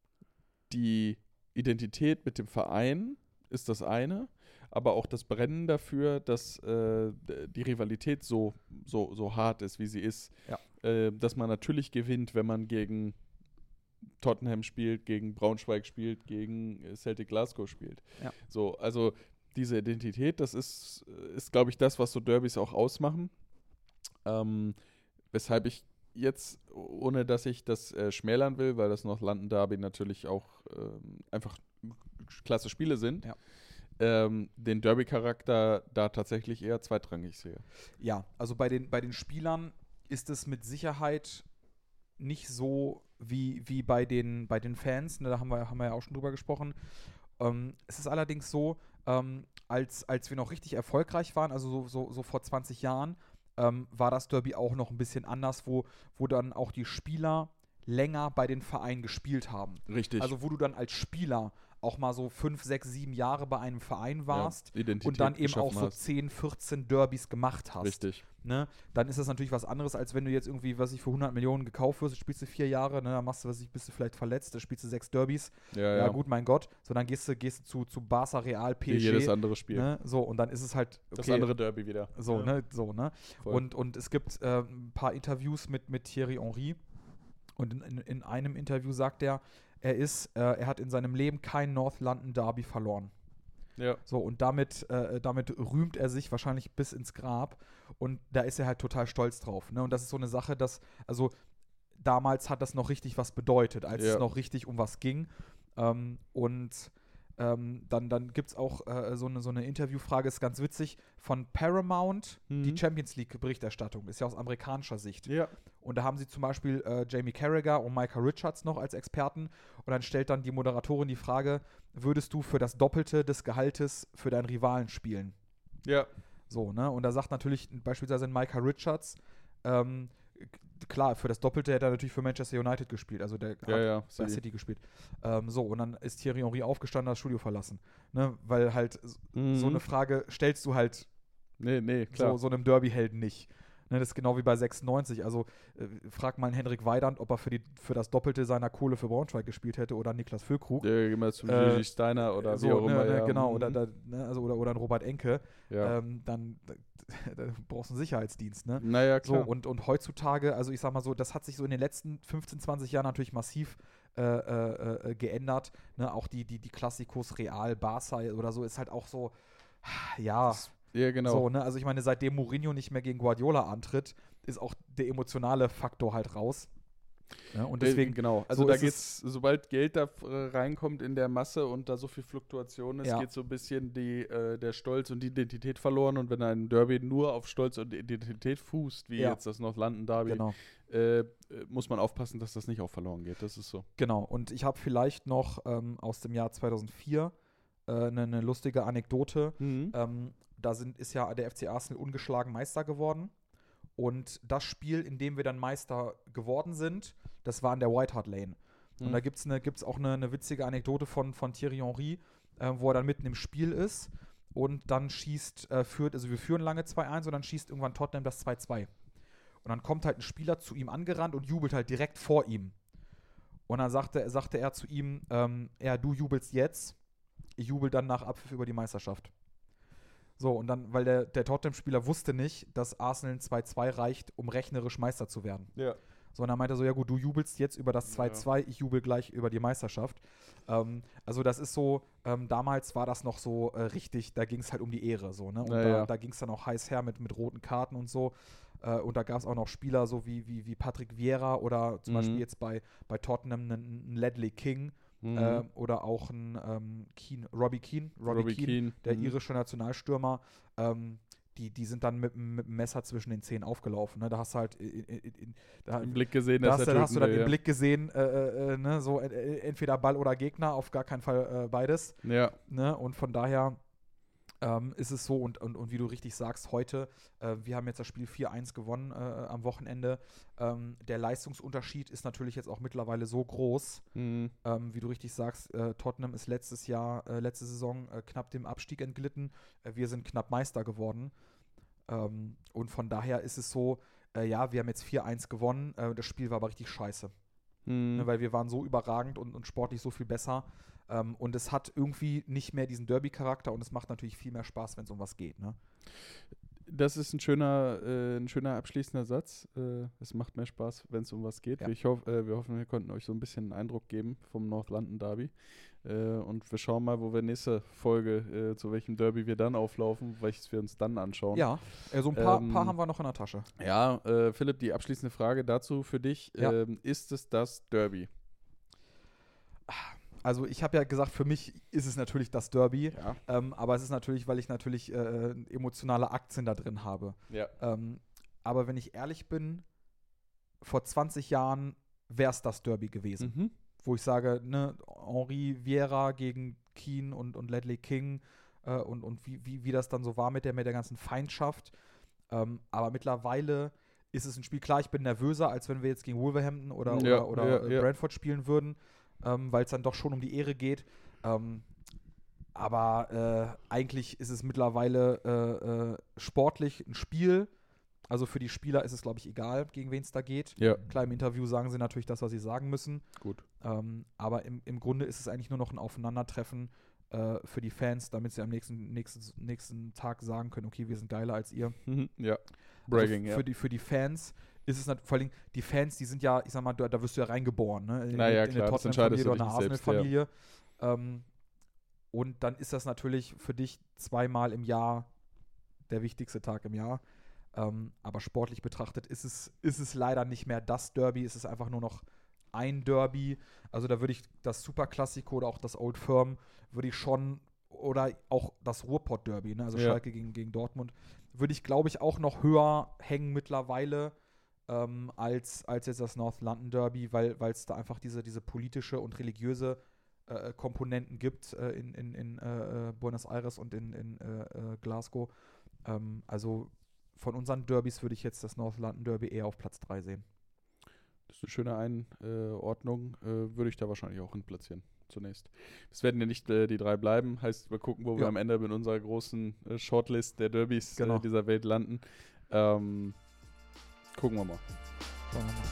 die Identität mit dem Verein ist das eine, aber auch das Brennen dafür, dass äh, d- die Rivalität so, so, so hart ist, wie sie ist. Ja. Äh, dass man natürlich gewinnt, wenn man gegen Tottenham spielt, gegen Braunschweig spielt, gegen äh, Celtic Glasgow spielt. Ja. So, also diese Identität, das ist, ist glaube ich, das, was so Derbys auch ausmachen. Ähm, weshalb ich jetzt, ohne dass ich das äh, schmälern will, weil das North London Derby natürlich auch ähm, einfach klasse Spiele sind, Ja. ähm, den Derby-Charakter da tatsächlich eher zweitrangig sehe. Ja, also bei den, bei den Spielern ist es mit Sicherheit nicht so wie, wie bei, den, bei den Fans, ne, da haben wir, haben wir ja auch schon drüber gesprochen. Ähm, es ist allerdings so, ähm, als, als wir noch richtig erfolgreich waren, also so, so, so vor zwanzig Jahren, ähm, war das Derby auch noch ein bisschen anders, wo, wo dann auch die Spieler länger bei den Vereinen gespielt haben. Richtig. Also wo du dann als Spieler auch mal so fünf, sechs, sieben Jahre bei einem Verein warst ja, Identität und dann eben auch geschaffen so hast. zehn, vierzehn Derbys gemacht hast. Richtig. Ne? Dann ist das natürlich was anderes, als wenn du jetzt irgendwie, was ich für hundert Millionen gekauft wirst, spielst du vier Jahre, ne? Dann machst du, was ich, bist du vielleicht verletzt, dann spielst du sechs Derbys. Ja, Ja, ja. gut, mein Gott. So, dann gehst du, gehst du zu, zu Barca, Real, P Wie S G. jedes andere Spiel. Ne? So, und dann ist es halt, okay, Das andere Derby wieder. so, ja. ne? So, ne? Voll. Und, und es gibt äh, ein paar Interviews mit, mit Thierry Henry. Und in, in, in einem Interview sagt er, er ist, äh, er hat in seinem Leben kein North London Derby verloren. Ja. So, und damit, äh, damit rühmt er sich wahrscheinlich bis ins Grab. Und da ist er halt total stolz drauf. Ne? Und das ist so eine Sache, dass, also damals hat das noch richtig was bedeutet, als Ja. es noch richtig um was ging. Ähm, und ähm, dann, dann gibt es auch äh, so, eine, so eine Interviewfrage, ist ganz witzig, von Paramount, Mhm. die Champions League-Berichterstattung, ist ja aus amerikanischer Sicht. Ja. Und da haben sie zum Beispiel äh, Jamie Carragher und Micah Richards noch als Experten. Und dann stellt dann die Moderatorin die Frage, würdest du für das Doppelte des Gehaltes für deinen Rivalen spielen? Ja. So, ne? Und da sagt natürlich beispielsweise Micah Richards, ähm, k- klar, für das Doppelte hätte er natürlich für Manchester United gespielt. Also der Ja, hat ja. bei City. City gespielt. Ähm, so, und dann ist Thierry Henry aufgestanden, das Studio verlassen. Ne? Weil halt s- Mhm. so eine Frage stellst du halt Nee, nee, klar. so, so einem Derby-Helden nicht. Ne, das ist genau wie bei sechsundneunzig. Also äh, frag mal einen Henrik Weidand, ob er für, die, für das Doppelte seiner Kohle für Braunschweig gespielt hätte oder Niklas Füllkrug. Ja, geh mal zum Äh, Gigi Steiner oder so, wie auch ne, immer. ne, ja. genau, Mhm. oder, da, ne, also, oder, oder ein Robert Enke. ja. Ähm, dann da, da brauchst du einen Sicherheitsdienst. Ne? Naja, So, klar. und, und heutzutage, also ich sag mal so, das hat sich so in den letzten fünfzehn, zwanzig Jahren natürlich massiv äh, äh, äh, geändert. Ne? Auch die, die, die Klassikos Real, Barca oder so ist halt auch so, ja, ja, genau. so, ne? Also ich meine, seitdem Mourinho nicht mehr gegen Guardiola antritt, ist auch der emotionale Faktor halt raus. Ja, und deswegen, Äh, genau. Also so da ist geht's, sobald Geld da äh, reinkommt in der Masse und da so viel Fluktuation ist, Ja. geht so ein bisschen die, äh, der Stolz und die Identität verloren. Und wenn ein Derby nur auf Stolz und Identität fußt, wie Ja. jetzt das North London Derby, genau, äh, äh, muss man aufpassen, dass das nicht auch verloren geht. Das ist so. genau. Und ich habe vielleicht noch ähm, aus dem Jahr zweitausendvier eine äh, ne, ne lustige Anekdote. Mhm. Ähm, da sind, ist ja der F C Arsenal ungeschlagen Meister geworden. Und das Spiel, in dem wir dann Meister geworden sind, das war in der White Hart Lane. Und Mhm. da gibt es ne, gibt's auch eine ne witzige Anekdote von, von Thierry Henry, äh, wo er dann mitten im Spiel ist und dann schießt, äh, führt, also wir führen lange zwei eins und dann schießt irgendwann Tottenham das zwei zwei. Und dann kommt halt ein Spieler zu ihm angerannt und jubelt halt direkt vor ihm. Und dann sagte, sagte er zu ihm, ähm, ja, du jubelst jetzt, ich jubel dann nach Abpfiff über die Meisterschaft. So, und dann, weil der, der Tottenham-Spieler wusste nicht, dass Arsenal ein zwei zwei reicht, um rechnerisch Meister zu werden. Ja. So, und dann meinte er so, ja gut, du jubelst jetzt über das zwei zwei, ich jubel gleich über die Meisterschaft. Ähm, also das ist so, ähm, damals war das noch so äh, richtig, da ging es halt um die Ehre, so, ne? Und Ja, da, ja. da ging es dann auch heiß her mit, mit roten Karten und so. Äh, und da gab es auch noch Spieler so wie, wie, wie Patrick Vieira oder zum Mhm. Beispiel jetzt bei, bei Tottenham einen, einen Ledley King Mhm. äh, oder auch ein ähm, Keane, Robbie Keane, Robbie, Robbie Keane, Keane. der Mhm. irische Nationalstürmer, ähm, die, die sind dann mit, mit dem Messer zwischen den Zähnen aufgelaufen. Ne? Da hast du halt in, in, in, da, Im Blick gesehen, da dass hast, er du, da hast du dann töten im will, Blick gesehen, äh, äh, ne? so äh, äh, entweder Ball oder Gegner, auf gar keinen Fall äh, beides. ja. Ja. Ne? Und von daher ähm, ist es so, und, und, und wie du richtig sagst, heute, äh, wir haben jetzt das Spiel vier eins gewonnen äh, am Wochenende. Ähm, der Leistungsunterschied ist natürlich jetzt auch mittlerweile so groß, Mhm. ähm, wie du richtig sagst, äh, Tottenham ist letztes Jahr, äh, letzte Saison äh, knapp dem Abstieg entglitten. Äh, wir sind knapp Meister geworden. Ähm, und von daher ist es so, äh, ja, wir haben jetzt vier eins gewonnen. Äh, das Spiel war aber richtig scheiße. Mhm. Ne, weil wir waren so überragend und, und sportlich so viel besser. Ähm, und es hat irgendwie nicht mehr diesen Derby-Charakter und es macht natürlich viel mehr Spaß, wenn es um was geht. Ne? Das ist ein schöner, äh, ein schöner abschließender Satz. Äh, es macht mehr Spaß, wenn es um was geht. Ja. Ich hoff, äh, wir hoffen, wir konnten euch so ein bisschen einen Eindruck geben vom North London Derby. Äh, und wir schauen mal, wo wir nächste Folge, äh, zu welchem Derby wir dann auflaufen, welches wir uns dann anschauen. Ja, äh, so ein paar, Ähm, paar haben wir noch in der Tasche. Ja, äh, Philipp, die abschließende Frage dazu für dich. Ja. Ähm, ist es das Derby? also ich habe ja gesagt, für mich ist es natürlich das Derby, Ja. ähm, aber es ist natürlich, weil ich natürlich äh, emotionale Aktien da drin habe. Ja. Ähm, aber wenn ich ehrlich bin, vor zwanzig Jahren wäre es das Derby gewesen. Mhm. Wo ich sage, ne, Henri Vieira gegen Keane und, und Ledley King äh, und, und wie, wie, wie das dann so war mit der, mit der ganzen Feindschaft. Ähm, aber mittlerweile ist es ein Spiel, klar, ich bin nervöser, als wenn wir jetzt gegen Wolverhampton oder, Ja, oder, oder ja, äh, ja. Brentford spielen würden, ähm, weil es dann doch schon um die Ehre geht. Ähm, aber äh, eigentlich ist es mittlerweile äh, äh, sportlich ein Spiel. Also für die Spieler ist es, glaube ich, egal, gegen wen es da geht. Ja, Klar, im Interview sagen sie natürlich das, was sie sagen müssen. gut. Ähm, aber im, im Grunde ist es eigentlich nur noch ein Aufeinandertreffen äh, für die Fans, damit sie am nächsten, nächsten, nächsten Tag sagen können, okay, wir sind geiler als ihr. Mhm. Ja. Bragging, also ja. für, die, für die Fans ist es nat- vor allem, die Fans, die sind ja, ich sag mal, da, da wirst du ja reingeboren, ne? In, Naja, in klar, eine das entscheidest Tottenham-Familie du oder eine dich nicht selbst, ja. Arsenal-Familie. Ähm, und dann ist das natürlich für dich zweimal im Jahr der wichtigste Tag im Jahr. Ähm, aber sportlich betrachtet ist es, ist es leider nicht mehr das Derby, es ist einfach nur noch ein Derby. Also da würde ich das Superklassiko oder auch das Old Firm würde ich schon, oder auch das Ruhrpott-Derby, ne? Also Ja. Schalke gegen, gegen Dortmund, würde ich, glaube ich, auch noch höher hängen mittlerweile ähm, als, als jetzt das North London Derby, weil es da einfach diese, diese politische und religiöse äh, Komponenten gibt äh, in, in, in äh, Buenos Aires und in, in äh, äh, Glasgow. Ähm, also von unseren Derbys würde ich jetzt das North London Derby eher auf Platz drei sehen. Das ist eine schöne Einordnung. Äh, würde ich da wahrscheinlich auch hin platzieren, zunächst. Es werden ja nicht äh, die drei bleiben. Heißt, wir gucken, wo wir Ja. am Ende mit unserer großen äh, Shortlist der Derbys Genau. äh, dieser Welt landen. Ähm, gucken wir mal. Schauen wir mal.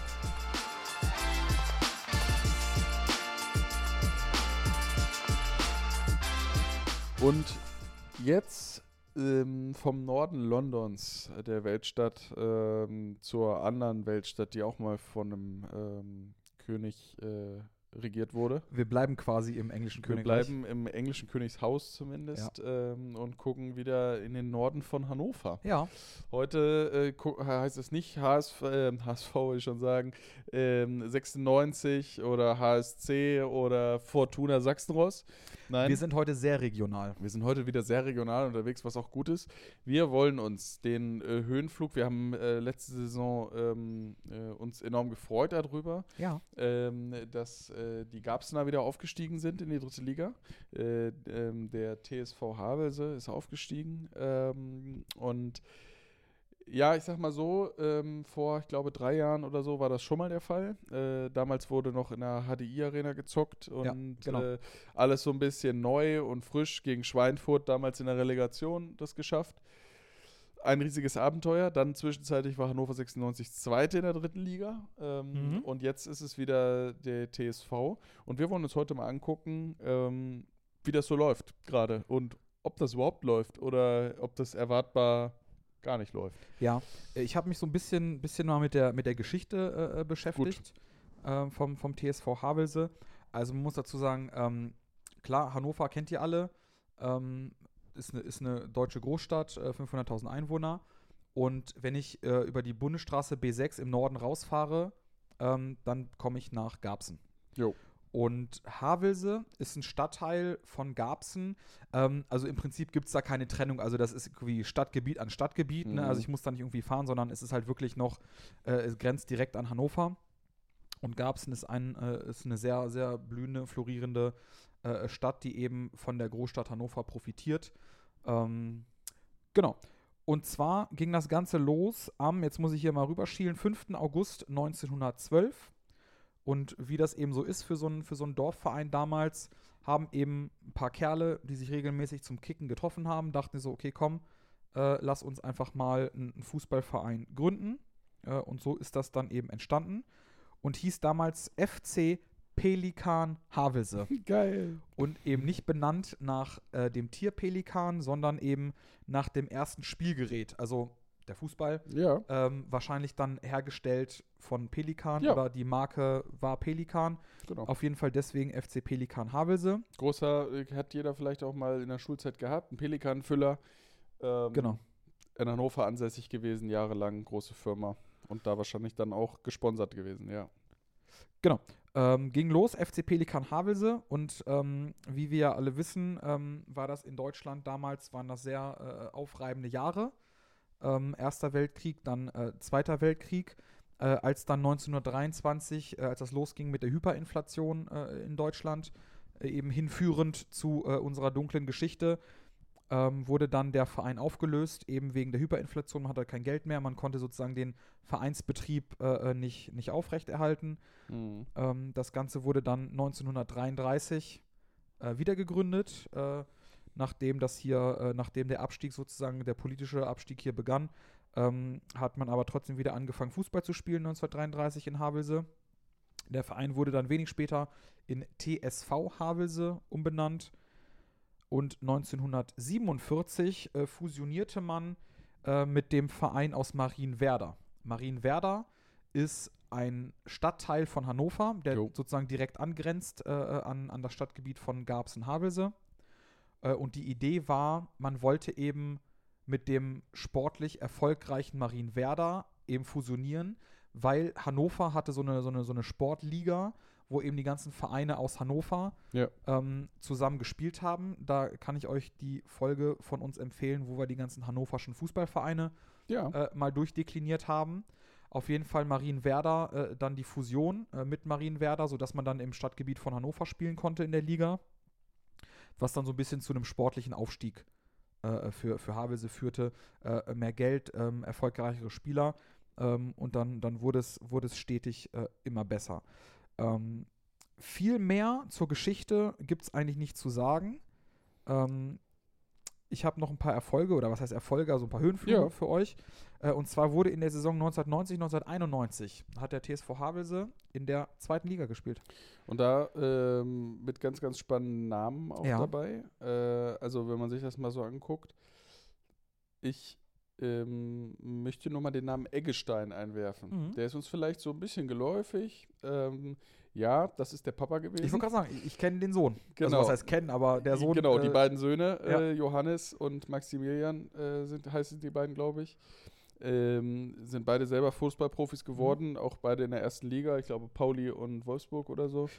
Und jetzt ähm, vom Norden Londons, äh, der Weltstadt, ähm, zur anderen Weltstadt, die auch mal von einem ähm, König äh, regiert wurde. Wir bleiben quasi im englischen Wir Königreich. bleiben im englischen Königshaus zumindest ähm, und gucken wieder in den Norden von Hannover. Ja, Heute äh, gu- heißt es nicht H S V, äh, H S V, würde ich schon sagen, ähm, sechsundneunzig oder H S C oder Fortuna Sachsenross. Nein, wir sind heute sehr regional. wir sind heute wieder sehr regional unterwegs, was auch gut ist. Wir wollen uns den äh, Höhenflug, wir haben äh, letzte Saison ähm, äh, uns enorm gefreut darüber, Ja. ähm, dass äh, die Garbsener wieder aufgestiegen sind in die dritte Liga. Äh, ähm, der T S V Havelse ist aufgestiegen ähm, und ja, ich sag mal so, ähm, vor, ich glaube, drei Jahren oder so war das schon mal der Fall. Äh, damals wurde noch in der H D I-Arena gezockt und Ja, genau. äh, alles so ein bisschen neu und frisch gegen Schweinfurt, damals in der Relegation das geschafft. Ein riesiges Abenteuer. Dann zwischenzeitlich war Hannover sechsundneunzig Zweite in der dritten Liga. Ähm, Mhm. Und jetzt ist es wieder der T S V. Und wir wollen uns heute mal angucken, ähm, wie das so läuft gerade und ob das überhaupt läuft oder ob das erwartbar gar nicht läuft. Ja, äh, ich habe mich so ein bisschen, bisschen mal mit der, mit der Geschichte äh, äh, beschäftigt ähm, vom, vom T S V Havelse. Also man muss dazu sagen, ähm, klar, Hannover kennt ihr alle, ähm, ist eine ist eine deutsche Großstadt, äh, fünfhunderttausend Einwohner. Und wenn ich äh, über die Bundesstraße B sechs im Norden rausfahre, ähm, dann komme ich nach Garbsen. Jo. Und Havelse ist ein Stadtteil von Garbsen. Ähm, also im Prinzip gibt es da keine Trennung. Also das ist irgendwie Stadtgebiet an Stadtgebiet. Ne? Mhm. Also ich muss da nicht irgendwie fahren, sondern es ist halt wirklich noch, äh, es grenzt direkt an Hannover. Und Garbsen ist, ein, äh, ist eine sehr, sehr blühende, florierende äh, Stadt, die eben von der Großstadt Hannover profitiert. Ähm, genau. Und zwar ging das Ganze los am, jetzt muss ich hier mal rüberschielen, fünften August neunzehnhundertzwölf. Und wie das eben so ist für so einen für so einen Dorfverein damals, haben eben ein paar Kerle, die sich regelmäßig zum Kicken getroffen haben, dachten so, okay, komm, äh, lass uns einfach mal einen, einen Fußballverein gründen. Äh, und so ist das dann eben entstanden und hieß damals F C Pelikan Havelse. Geil. Und eben nicht benannt nach äh, dem Tier Pelikan, sondern eben nach dem ersten Spielgerät, also der Fußball. Ja. Ähm, wahrscheinlich dann hergestellt von Pelikan Ja. oder die Marke war Pelikan. Genau. Auf jeden Fall deswegen F C Pelikan Havelse. Großer, äh, hat jeder vielleicht auch mal in der Schulzeit gehabt, ein Pelikanfüller. Ähm, Genau. In Hannover ansässig gewesen, jahrelang, große Firma. Und da wahrscheinlich dann auch gesponsert gewesen, ja. Genau. Ähm, ging los, F C Pelikan Havelse und ähm, wie wir ja alle wissen, ähm, war das in Deutschland damals, waren das sehr äh, aufreibende Jahre. Ähm, Erster Weltkrieg, dann äh, Zweiter Weltkrieg. Äh, als dann neunzehnhundertdreiundzwanzig, äh, als das losging mit der Hyperinflation äh, in Deutschland, äh, eben hinführend zu äh, unserer dunklen Geschichte, ähm, wurde dann der Verein aufgelöst, eben wegen der Hyperinflation. Man hatte kein Geld mehr, man konnte sozusagen den Vereinsbetrieb äh, nicht, nicht aufrechterhalten. Mhm. Ähm, das Ganze wurde dann neunzehnhundertdreiunddreißig äh, wieder gegründet, äh, nachdem das hier, äh, nachdem der Abstieg sozusagen, der politische Abstieg hier begann, ähm, hat man aber trotzdem wieder angefangen, Fußball zu spielen, neunzehnhundertdreiunddreißig in Havelse. Der Verein wurde dann wenig später in T S V Havelse umbenannt. Und neunzehnhundertsiebenundvierzig äh, fusionierte man äh, mit dem Verein aus Marienwerder. Marienwerder ist ein Stadtteil von Hannover, der Jo. sozusagen direkt angrenzt äh, an, an das Stadtgebiet von Garbsen-Havelse. Äh, und die Idee war, man wollte eben mit dem sportlich erfolgreichen Marienwerder eben fusionieren, weil Hannover hatte so eine, so eine, so eine Sportliga, wo eben die ganzen Vereine aus Hannover Ja. ähm, zusammen gespielt haben. Da kann ich euch die Folge von uns empfehlen, wo wir die ganzen hannoverschen Fußballvereine Ja. äh, mal durchdekliniert haben. Auf jeden Fall Marienwerder, äh, dann die Fusion äh, mit Marienwerder, sodass man dann im Stadtgebiet von Hannover spielen konnte in der Liga, was dann so ein bisschen zu einem sportlichen Aufstieg äh, für, für Havelse führte. Äh, mehr Geld, ähm, erfolgreichere Spieler ähm, und dann, dann wurde es, wurde es stetig äh, immer besser. Ähm, viel mehr zur Geschichte gibt es eigentlich nicht zu sagen. Ähm, ich habe noch ein paar Erfolge, oder was heißt Erfolge, also ein paar Höhenflüge Ja. für euch. Äh, und zwar wurde in der Saison neunzehnhundertneunzig, neunzehnhunderteinundneunzig hat der T S V Havelse in der zweiten Liga gespielt. Und da ähm, mit ganz, ganz spannenden Namen auch Ja. dabei. Äh, also wenn man sich das mal so anguckt. Ich ähm, möchte nur mal den Namen Eggestein einwerfen. Mhm. Der ist uns vielleicht so ein bisschen geläufig. Ähm, ja, das ist der Papa gewesen. Ich wollte gerade sagen, ich, ich kenne den Sohn. Genau. Also was heißt kennen, aber der Sohn. Genau, die äh, beiden Söhne, ja. äh, Johannes und Maximilian, äh, sind, heißen die beiden, glaube ich. Ähm, sind beide selber Fußballprofis geworden, auch beide in der ersten Liga. Ich glaube, Pauli und Wolfsburg oder so.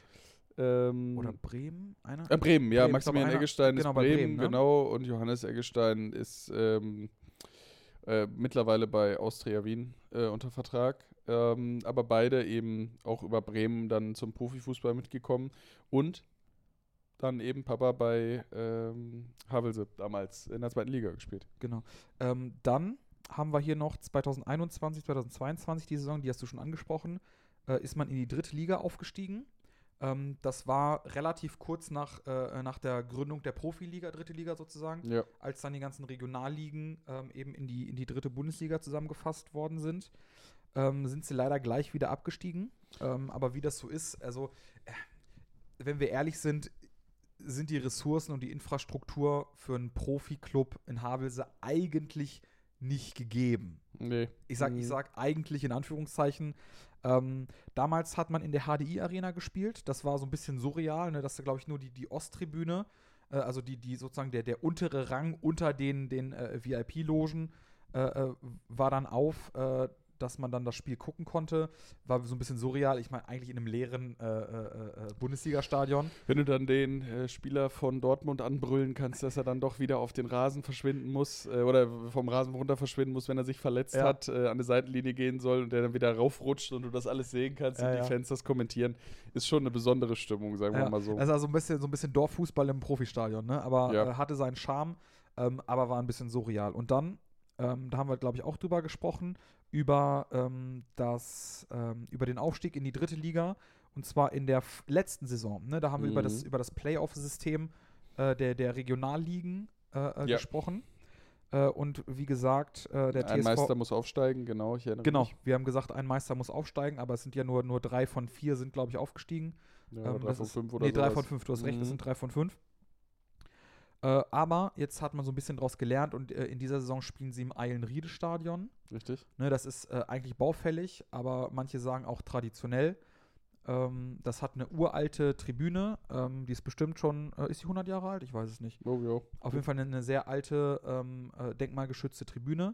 Ähm, Oder Bremen, einer? Äh, Bremen, ja, Bremen, Maximilian ich glaub, einer- Eggestein genau, ist bei Bremen, Bremen, ne? genau, und Johannes Eggestein ist ähm, äh, mittlerweile bei Austria Wien äh, unter Vertrag, ähm, aber beide eben auch über Bremen dann zum Profifußball mitgekommen und dann eben Papa bei ähm, Havelse damals in der zweiten Liga gespielt. Genau. Ähm, dann haben wir hier noch zweitausendeinundzwanzig, zweitausendzweiundzwanzig, die Saison, die hast du schon angesprochen, äh, ist man in die dritte Liga aufgestiegen. Ähm, das war relativ kurz nach, äh, nach der Gründung der Profiliga, dritte Liga sozusagen, Ja. als dann die ganzen Regionalligen ähm, eben in die, in die dritte Bundesliga zusammengefasst worden sind. Ähm, sind sie leider gleich wieder abgestiegen. Ähm, aber wie das so ist, also äh, wenn wir ehrlich sind, sind die Ressourcen und die Infrastruktur für einen Profi-Club in Havelse eigentlich nicht gegeben. Nee. Ich sag, ich Mhm. sag eigentlich in Anführungszeichen. Ähm, damals hat man in der H D I-Arena gespielt. Das war so ein bisschen surreal. Ne? Das ist, glaube ich, nur die, die Osttribüne, äh, also die, die sozusagen der, der untere Rang unter den, den äh, V I P-Logen äh, äh, war dann auf, äh, dass man dann das Spiel gucken konnte. War so ein bisschen surreal. Ich meine, eigentlich in einem leeren äh, äh, äh, Bundesliga-Stadion. Wenn du dann den äh, Spieler von Dortmund anbrüllen kannst, dass er dann doch wieder auf den Rasen verschwinden muss äh, oder vom Rasen runter verschwinden muss, wenn er sich verletzt Ja. hat, äh, an die Seitenlinie gehen soll und der dann wieder raufrutscht und du das alles sehen kannst Ja, und die ja. Fans das kommentieren, ist schon eine besondere Stimmung, sagen wir Ja, mal so. Also, also ein bisschen, so ein bisschen Dorffußball im Profistadion, ne? Aber Ja. äh, hatte seinen Charme, ähm, aber war ein bisschen surreal. Und dann, ähm, da haben wir, glaube ich, auch drüber gesprochen, über, ähm, das, ähm, über den Aufstieg in die dritte Liga. Und zwar in der f- letzten Saison. Ne? Da haben wir über das, Mhm. über das Playoff-System äh, der, der Regionalligen äh, äh, Ja. gesprochen. Äh, und wie gesagt, äh, der Ein T S V. Meister muss aufsteigen, genau, ich erinnere Genau, mich. wir haben gesagt, ein Meister muss aufsteigen, aber es sind ja nur, nur drei von vier sind, glaube ich, aufgestiegen. Ja, Ähm, drei das von ist- fünf oder Nee, drei sowas. von fünf, du hast recht, das Mhm. sind drei von fünf. Äh, aber jetzt hat man so ein bisschen draus gelernt und äh, in dieser Saison spielen sie im Eilenriede-Stadion. Richtig. Ne, das ist äh, eigentlich baufällig, aber manche sagen auch traditionell. Ähm, das hat eine uralte Tribüne, ähm, die ist bestimmt schon, äh, ist die hundert Jahre alt? Ich weiß es nicht. Oh, ja. Auf jeden Fall eine, eine sehr alte, ähm, äh, denkmalgeschützte Tribüne.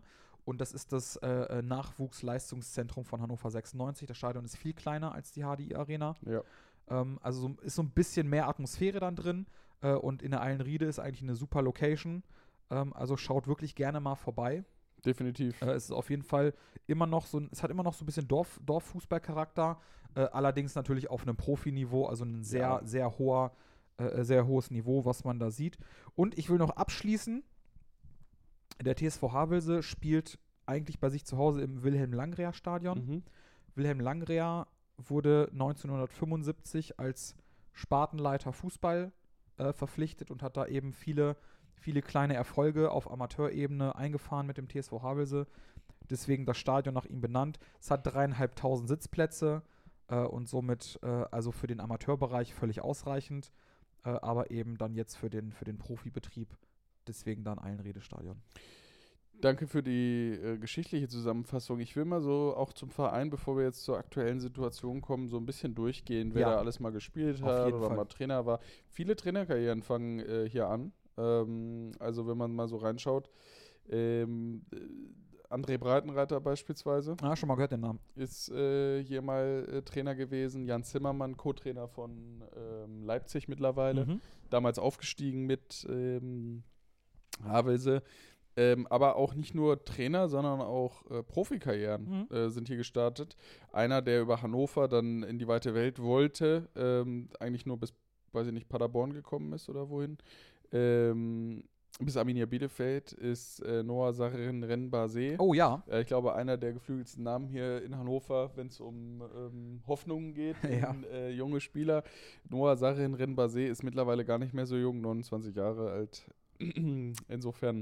Und das ist das äh, Nachwuchsleistungszentrum von Hannover sechsundneunzig. Das Stadion ist viel kleiner als die H D I Arena. Ja. Ähm, also so, ist so ein bisschen mehr Atmosphäre dann drin. Äh, und in der Eilenriede ist eigentlich eine super Location. Ähm, also schaut wirklich gerne mal vorbei. Definitiv. Äh, es ist auf jeden Fall immer noch so, es hat immer noch so ein bisschen Dorf, Dorffußballcharakter. Äh, allerdings natürlich auf einem Profiniveau, also ein sehr, Ja. sehr hoher, äh, sehr hohes Niveau, was man da sieht. Und ich will noch abschließen. Der T S V Havelse spielt eigentlich bei sich zu Hause im Wilhelm-Langrea-Stadion. Mhm. Wilhelm Langrea wurde neunzehnhundertfünfundsiebzig als Spartenleiter Fußball äh, verpflichtet und hat da eben viele, viele kleine Erfolge auf Amateurebene eingefahren mit dem T S V Havelse. Deswegen das Stadion nach ihm benannt. Es hat dreieinhalbtausend Sitzplätze äh, und somit äh, also für den Amateurbereich völlig ausreichend, äh, aber eben dann jetzt für den, für den Profibetrieb. Deswegen dann Eilenriede-Stadion. Danke für die äh, geschichtliche Zusammenfassung. Ich will mal so auch zum Verein, bevor wir jetzt zur aktuellen Situation kommen, so ein bisschen durchgehen, wer Ja. da alles mal gespielt Auf hat jeden oder Fall. mal Trainer war. Viele Trainerkarrieren fangen äh, hier an. Ähm, also wenn man mal so reinschaut. Ähm, äh, André Breitenreiter beispielsweise Ah, schon mal gehört den Namen. ist äh, hier mal äh, Trainer gewesen. Jan Zimmermann, Co-Trainer von ähm, Leipzig mittlerweile. Mhm. Damals aufgestiegen mit ähm, Havelse. Ähm, aber auch nicht nur Trainer, sondern auch äh, Profikarrieren Mhm. äh, sind hier gestartet. Einer, der über Hannover dann in die weite Welt wollte, ähm, eigentlich nur bis, weiß ich nicht, Paderborn gekommen ist oder wohin. Ähm, bis Arminia Bielefeld ist äh, Noah Sarin Renbase. Oh ja. Äh, ich glaube, einer der geflügelsten Namen hier in Hannover, wenn es um ähm, Hoffnungen geht, Ja. in, äh, junge Spieler. Noah Sarin Renbase ist mittlerweile gar nicht mehr so jung, neunundzwanzig Jahre alt. Insofern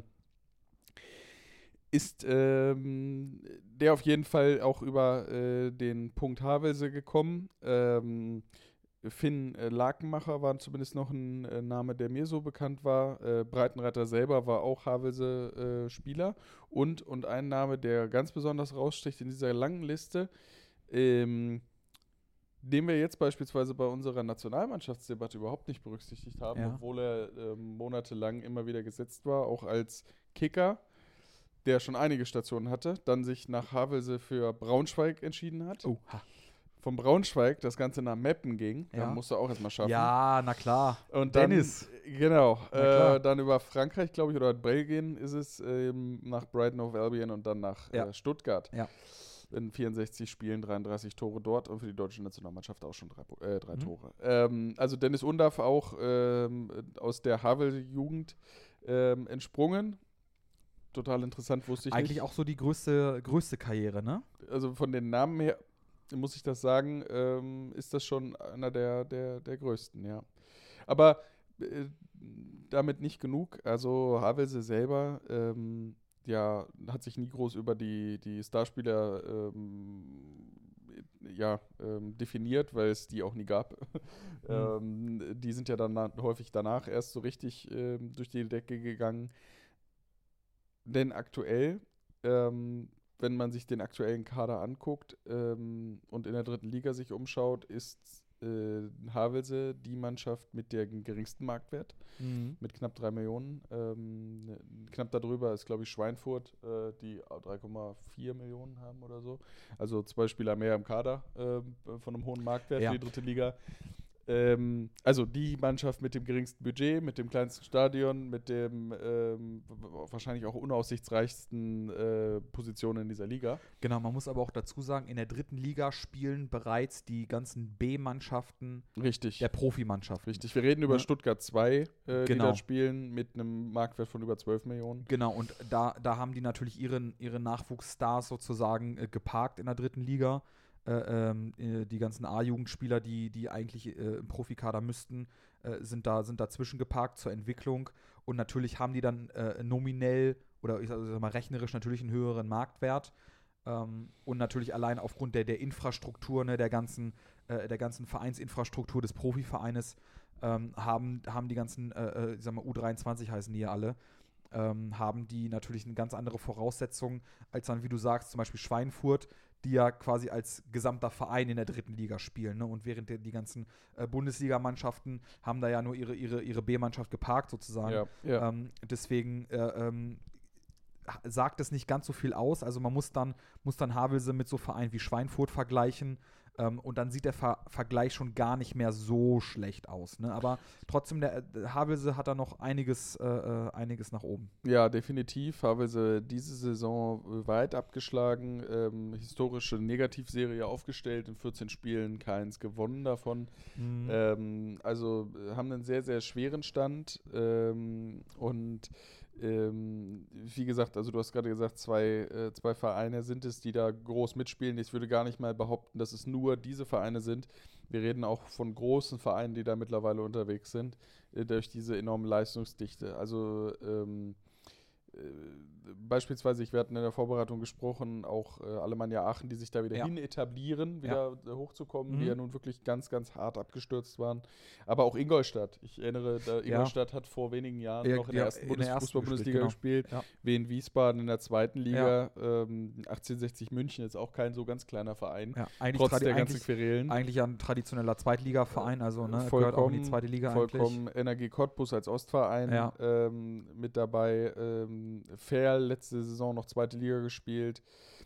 ist ähm, der auf jeden Fall auch über äh, den Punkt Havelse gekommen. Ähm, Finn äh, Lakenmacher war zumindest noch ein äh, Name, der mir so bekannt war. Äh, Breitenreiter selber war auch Havelse-Spieler. und, und ein Name, der ganz besonders raussticht in dieser langen Liste, ähm, den wir jetzt beispielsweise bei unserer Nationalmannschaftsdebatte überhaupt nicht berücksichtigt haben, Ja. obwohl er ähm, monatelang immer wieder gesetzt war, auch als Kicker, der schon einige Stationen hatte, dann sich nach Havelse für Braunschweig entschieden hat. Oh, ha. Von Braunschweig das Ganze nach Meppen ging, Ja. da musste er auch erstmal schaffen. Ja, na klar. Und Dennis. Dann, genau. Na klar. Äh, dann über Frankreich, glaube ich, oder Belgien ist es, ähm, nach Brighton of Albion und dann nach Ja. äh, Stuttgart. Ja. In vierundsechzig Spielen, dreiunddreißig Tore dort und für die deutsche Nationalmannschaft auch schon drei, äh, drei Mhm. Tore. Ähm, also Dennis Undaff auch ähm, aus der Havel-Jugend ähm, entsprungen. Total interessant, wusste ich Eigentlich nicht. auch so die größte, größte Karriere, ne? Also von den Namen her, muss ich das sagen, ähm, ist das schon einer der, der, der größten, ja. Aber äh, damit nicht genug. Also Havelse selber, ähm, ja, hat sich nie groß über die, die Starspieler ähm, ja, ähm, definiert, weil es die auch nie gab. ähm, die sind ja dann na- häufig danach erst so richtig ähm, durch die Decke gegangen. Denn aktuell, ähm, wenn man sich den aktuellen Kader anguckt ähm, und in der dritten Liga sich umschaut, ist äh, Havelse die Mannschaft mit dem geringsten Marktwert, Mhm. mit knapp drei Millionen. Ähm, ne, knapp darüber ist, glaube ich, Schweinfurt, äh, die drei Komma vier Millionen haben oder so. Also zwei Spieler mehr im Kader ähm, von einem hohen Marktwert Ja. für die dritte Liga. Ähm, also die Mannschaft mit dem geringsten Budget, mit dem kleinsten Stadion, mit dem ähm, wahrscheinlich auch unaussichtsreichsten äh, Positionen in dieser Liga. Genau, man muss aber auch dazu sagen, in der dritten Liga spielen bereits die ganzen B-Mannschaften Richtig. der Profimannschaft. Richtig. Wir reden über Ne? Stuttgart zwei, äh, die Genau. dort spielen, mit einem Marktwert von über zwölf Millionen. Genau, und da, da haben die natürlich ihren, ihre Nachwuchsstars sozusagen äh, geparkt in der dritten Liga. Äh, ähm, äh, die ganzen A-Jugendspieler, die, die eigentlich äh, im Profikader müssten, äh, sind, da, sind dazwischen geparkt zur Entwicklung. Und natürlich haben die dann äh, nominell oder ich sag mal rechnerisch natürlich einen höheren Marktwert. Ähm, und natürlich allein aufgrund der, der Infrastruktur, ne, der ganzen, äh, der ganzen Vereinsinfrastruktur des Profivereines ähm, haben, haben die ganzen, äh, äh, ich sag mal, U dreiundzwanzig heißen die ja alle, ähm, haben die natürlich eine ganz andere Voraussetzung als dann, wie du sagst, zum Beispiel Schweinfurt, die ja quasi als gesamter Verein in der dritten Liga spielen. Ne? Und während der, die ganzen äh, Bundesligamannschaften haben da ja nur ihre, ihre, ihre B-Mannschaft geparkt sozusagen. Ja, ja. Ähm, deswegen äh, ähm, sagt es nicht ganz so viel aus. Also man muss dann, muss dann Havelse mit so Vereinen wie Schweinfurt vergleichen. Ähm, und dann sieht der Ver- Vergleich schon gar nicht mehr so schlecht aus. Ne? Aber trotzdem, der, der Havelse hat da noch einiges, äh, äh, einiges nach oben. Ja, definitiv. Havelse diese Saison äh, weit abgeschlagen. Ähm, historische Negativserie aufgestellt, in vierzehn Spielen keins gewonnen davon. Mhm. Ähm, also äh, haben einen sehr, sehr schweren Stand. Ähm, und ähm, wie gesagt, also du hast gerade gesagt, zwei, äh, zwei Vereine sind es, die da groß mitspielen. Ich würde gar nicht mal behaupten, dass es nur diese Vereine sind. Wir reden auch von großen Vereinen, die da mittlerweile unterwegs sind, äh, durch diese enorme Leistungsdichte. Also ähm, äh, beispielsweise, wir hatten in der Vorbereitung gesprochen, auch äh, Alemannia Aachen, die sich da wieder Ja. hin etablieren, wieder äh, hochzukommen, Mhm. die ja nun wirklich ganz, ganz hart abgestürzt waren. Aber auch Ingolstadt. Ich erinnere, da Ingolstadt hat vor wenigen Jahren Ja, noch in ja, der ersten in der Bundes- ersten Fußball-Bundesliga gespielt, gespielt. Ja. Wien Wiesbaden in der zweiten Liga. Ähm, achtzehnhundertsechzig München ist auch kein so ganz kleiner Verein. Ja, eigentlich Trotz tradi- der ganzen eigentlich, Querelen. eigentlich ja ein traditioneller Zweitligaverein, also ne, vollkommen, gehört auch in die zweite Liga vollkommen eigentlich. Energie Cottbus als Ostverein Ja. ähm, mit dabei. Ähm, Ferl letzte Saison noch zweite Liga gespielt.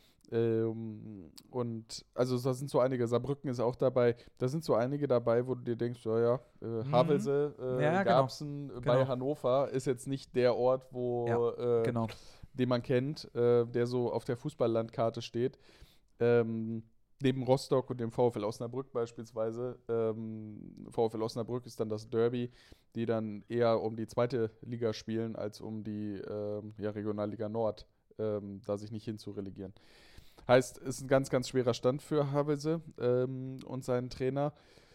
Ähm, und also da sind so einige, Saarbrücken ist auch dabei, da sind so einige dabei, wo du dir denkst, ja, ja, äh, Mhm. Havelse, äh, Ja, genau. Garbsen äh, bei Genau. Hannover ist jetzt nicht der Ort, wo Ja, äh, genau. den man kennt, äh, der so auf der Fußballlandkarte steht. Ähm, neben Rostock und dem VfL Osnabrück beispielsweise. Ähm, VfL Osnabrück ist dann das Derby, die dann eher um die zweite Liga spielen, als um die ähm, ja, Regionalliga Nord, ähm, da sich nicht hinzurelegieren. Heißt, es ist ein ganz, ganz schwerer Stand für Havelse ähm, und seinen Trainer.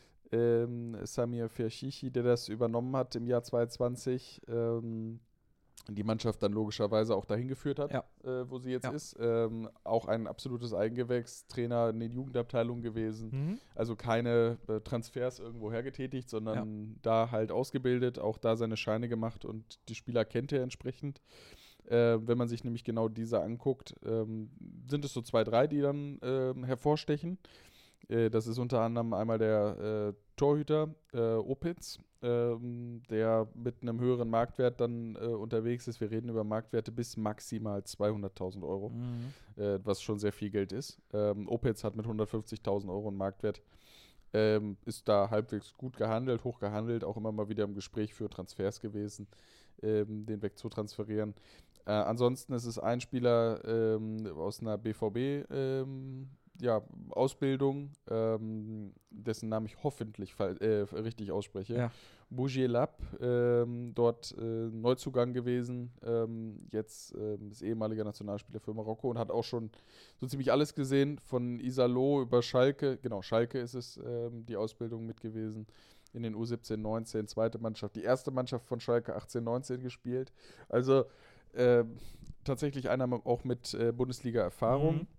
Ähm, Samir Ferchichi, der das übernommen hat im Jahr zweitausendzwanzig, ähm, die Mannschaft dann logischerweise auch dahin geführt hat, Ja. äh, wo sie jetzt Ja. ist. Ähm, auch ein absolutes Eigengewächs, Trainer in den Jugendabteilungen gewesen. Mhm. Also keine äh, Transfers irgendwo hergetätigt, sondern da halt ausgebildet, auch da seine Scheine gemacht und die Spieler kennt er entsprechend. Äh, wenn man sich nämlich genau diese anguckt, ähm, sind es so zwei, drei, die dann ähm, hervorstechen. Äh, das ist unter anderem einmal der äh, Torhüter äh, Opitz, ähm, der mit einem höheren Marktwert dann äh, unterwegs ist. Wir reden über Marktwerte bis maximal zweihunderttausend Euro, Mhm. äh, was schon sehr viel Geld ist. Ähm, Opitz hat mit hundertfünfzigtausend Euro einen Marktwert. Ähm, ist da halbwegs gut gehandelt, hoch gehandelt, auch immer mal wieder im Gespräch für Transfers gewesen, ähm, den wegzutransferieren. Äh, ansonsten ist es ein Spieler ähm, aus einer B V B ähm, ja, Ausbildung, ähm, dessen Namen ich hoffentlich fall- äh, richtig ausspreche. Ja. Bougielab, ähm, dort äh, Neuzugang gewesen, ähm, jetzt ähm, ist ehemaliger Nationalspieler für Marokko und hat auch schon so ziemlich alles gesehen, von Iserlohn über Schalke, genau, Schalke ist es, ähm, die Ausbildung mit gewesen, in den U siebzehn, neunzehn, zweite Mannschaft, die erste Mannschaft von Schalke achtzehn, neunzehn gespielt. Also äh, tatsächlich einer auch mit äh, Bundesliga-Erfahrung. Mhm.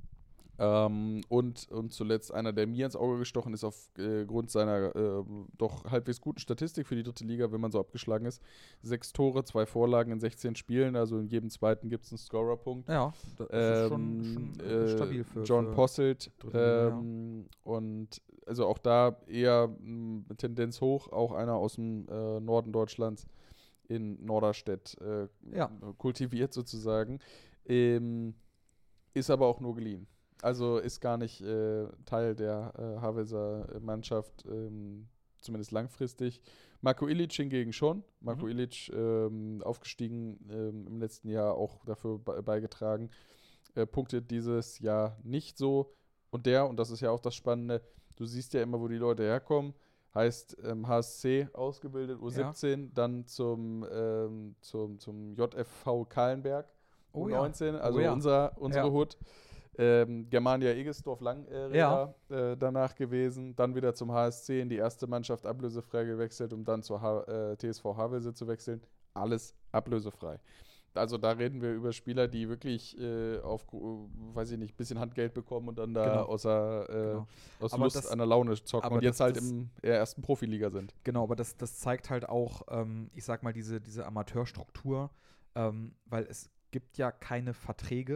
Ähm, und, und zuletzt einer, der mir ins Auge gestochen ist, aufgrund seiner äh, doch halbwegs guten Statistik für die dritte Liga, wenn man so abgeschlagen ist. Sechs Tore, zwei Vorlagen in sechzehn Spielen, also in jedem zweiten gibt es einen Scorerpunkt. Ja, das ist schon, schon äh, äh, stabil für John für Posselt. dritte Liga, Ähm, und also auch da eher mh, Tendenz hoch, auch einer aus dem äh, Norden Deutschlands in Norderstedt äh, Ja. kultiviert sozusagen. Ähm, ist aber auch nur geliehen. Also ist gar nicht äh, Teil der äh, Havelser Mannschaft, ähm, zumindest langfristig. Marko Ilic hingegen schon. Marko Mhm. Ilic ähm, aufgestiegen ähm, im letzten Jahr, auch dafür be- beigetragen. Äh, punktet dieses Jahr nicht so. Und der, und das ist ja auch das Spannende, du siehst ja immer, wo die Leute herkommen. Heißt ähm, H S C ausgebildet, U siebzehn, dann zum, ähm, zum, zum J F V Kahlenberg, Oh U ja. neunzehn, Oh also ja. unser, unsere Ja. Hut. Ähm, Germania Egesdorf Langräder Ja. äh, danach gewesen, dann wieder zum H S C in die erste Mannschaft ablösefrei gewechselt, um dann zur H äh, T S V Havelse zu wechseln. Alles ablösefrei. Also da reden wir über Spieler, die wirklich äh, auf, äh, weiß ich nicht, ein bisschen Handgeld bekommen und dann da Genau. außer, äh, Genau. aus Aber Lust das- an der Laune zocken aber und jetzt das- halt das- im in der ersten Profiliga sind. Genau, aber das, das zeigt halt auch, ähm, ich sag mal, diese, diese Amateurstruktur, ähm, weil es gibt ja keine Verträge.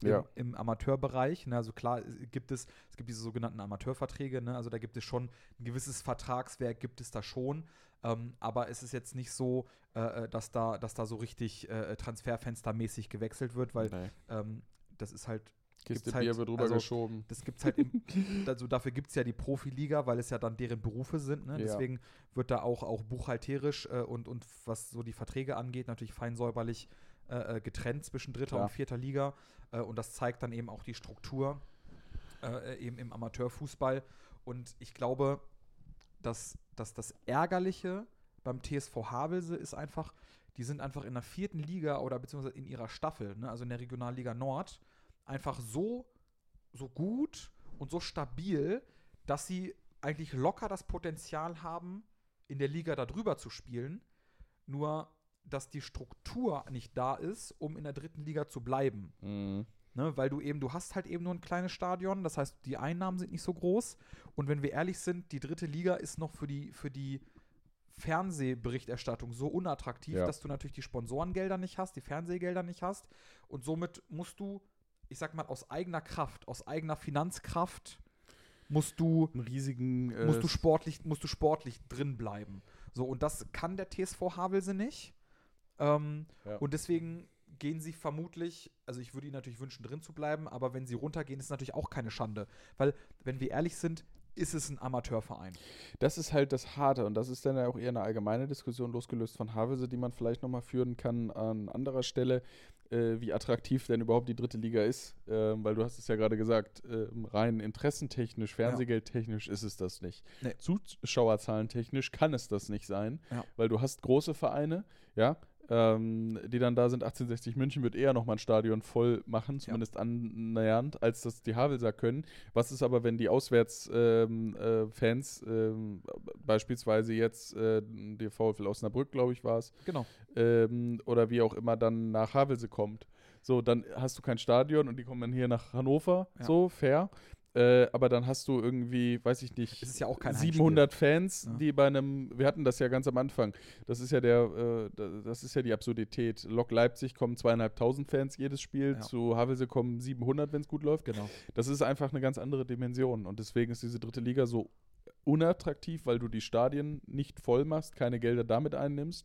Ja. im, im Amateurbereich. Ne? Also klar gibt es, es gibt diese sogenannten Amateurverträge, ne? Also da gibt es schon ein gewisses Vertragswerk, gibt es da schon. Ähm, aber es ist jetzt nicht so, äh, dass, da, dass da so richtig äh, transferfenstermäßig gewechselt wird, weil Nee. ähm, das ist halt Kiste halt, Bier wird also, rübergeschoben. das gibt's halt im, also dafür gibt es ja die Profiliga, weil es ja dann deren Berufe sind. Ne? Ja. Deswegen wird da auch, auch buchhalterisch äh, und, und was so die Verträge angeht, natürlich fein säuberlich äh, getrennt zwischen dritter Klar. und vierter Liga. Äh, und das zeigt dann eben auch die Struktur äh, eben im Amateurfußball. Und ich glaube, dass, dass das Ärgerliche beim T S V Havelse ist einfach, die sind einfach in der vierten Liga oder beziehungsweise in ihrer Staffel, ne? Also in der Regionalliga Nord, einfach so, so gut und so stabil, dass sie eigentlich locker das Potenzial haben, in der Liga da drüber zu spielen. Nur, dass die Struktur nicht da ist, um in der dritten Liga zu bleiben. Mhm. Ne? Weil du eben, du hast halt eben nur ein kleines Stadion, das heißt, die Einnahmen sind nicht so groß. Und wenn wir ehrlich sind, die dritte Liga ist noch für die, für die Fernsehberichterstattung so unattraktiv, Ja. dass du natürlich die Sponsorengelder nicht hast, die Fernsehgelder nicht hast. Und somit musst du, ich sag mal, aus eigener Kraft, aus eigener Finanzkraft, musst du, Einen riesigen. Äh, musst du sportlich, musst du sportlich drin bleiben. So, und das kann der T S V Havelse nicht. Ähm, Ja. Und deswegen gehen sie vermutlich, also ich würde ihnen natürlich wünschen, drin zu bleiben, aber wenn sie runtergehen, ist natürlich auch keine Schande. Weil, wenn wir ehrlich sind, ist es ein Amateurverein. Das ist halt das Harte und das ist dann ja auch eher eine allgemeine Diskussion losgelöst von Havelse, die man vielleicht nochmal führen kann an anderer Stelle, äh, wie attraktiv denn überhaupt die dritte Liga ist, äh, weil du hast es ja gerade gesagt, äh, rein interessentechnisch, fernsehgeldtechnisch ist es das nicht. Nee. Zuschauerzahlentechnisch kann es das nicht sein, Ja. weil du hast große Vereine, ja, ähm, die dann da sind. achtzehnhundertsechzig München wird eher nochmal ein Stadion voll machen, zumindest annähernd, als das die Havelser können. Was ist aber, wenn die Auswärtsfans ähm, äh, Fans, ähm, beispielsweise jetzt äh, der VfL Osnabrück, glaube ich, war es, Genau. ähm, oder wie auch immer dann nach Havelse kommt. So, dann hast du kein Stadion und die kommen dann hier nach Hannover, Ja. so, fair. Äh, aber dann hast du irgendwie, weiß ich nicht, Es ist ja auch kein siebenhundert Fans, Ja. die bei einem, wir hatten das ja ganz am Anfang, das ist ja der, äh, das ist ja die Absurdität. Lok Leipzig kommen zweieinhalbtausend Fans jedes Spiel, Ja. zu Havelse kommen siebenhundert, wenn es gut läuft. Genau. Das ist einfach eine ganz andere Dimension und deswegen ist diese dritte Liga so unattraktiv, weil du die Stadien nicht voll machst, keine Gelder damit einnimmst,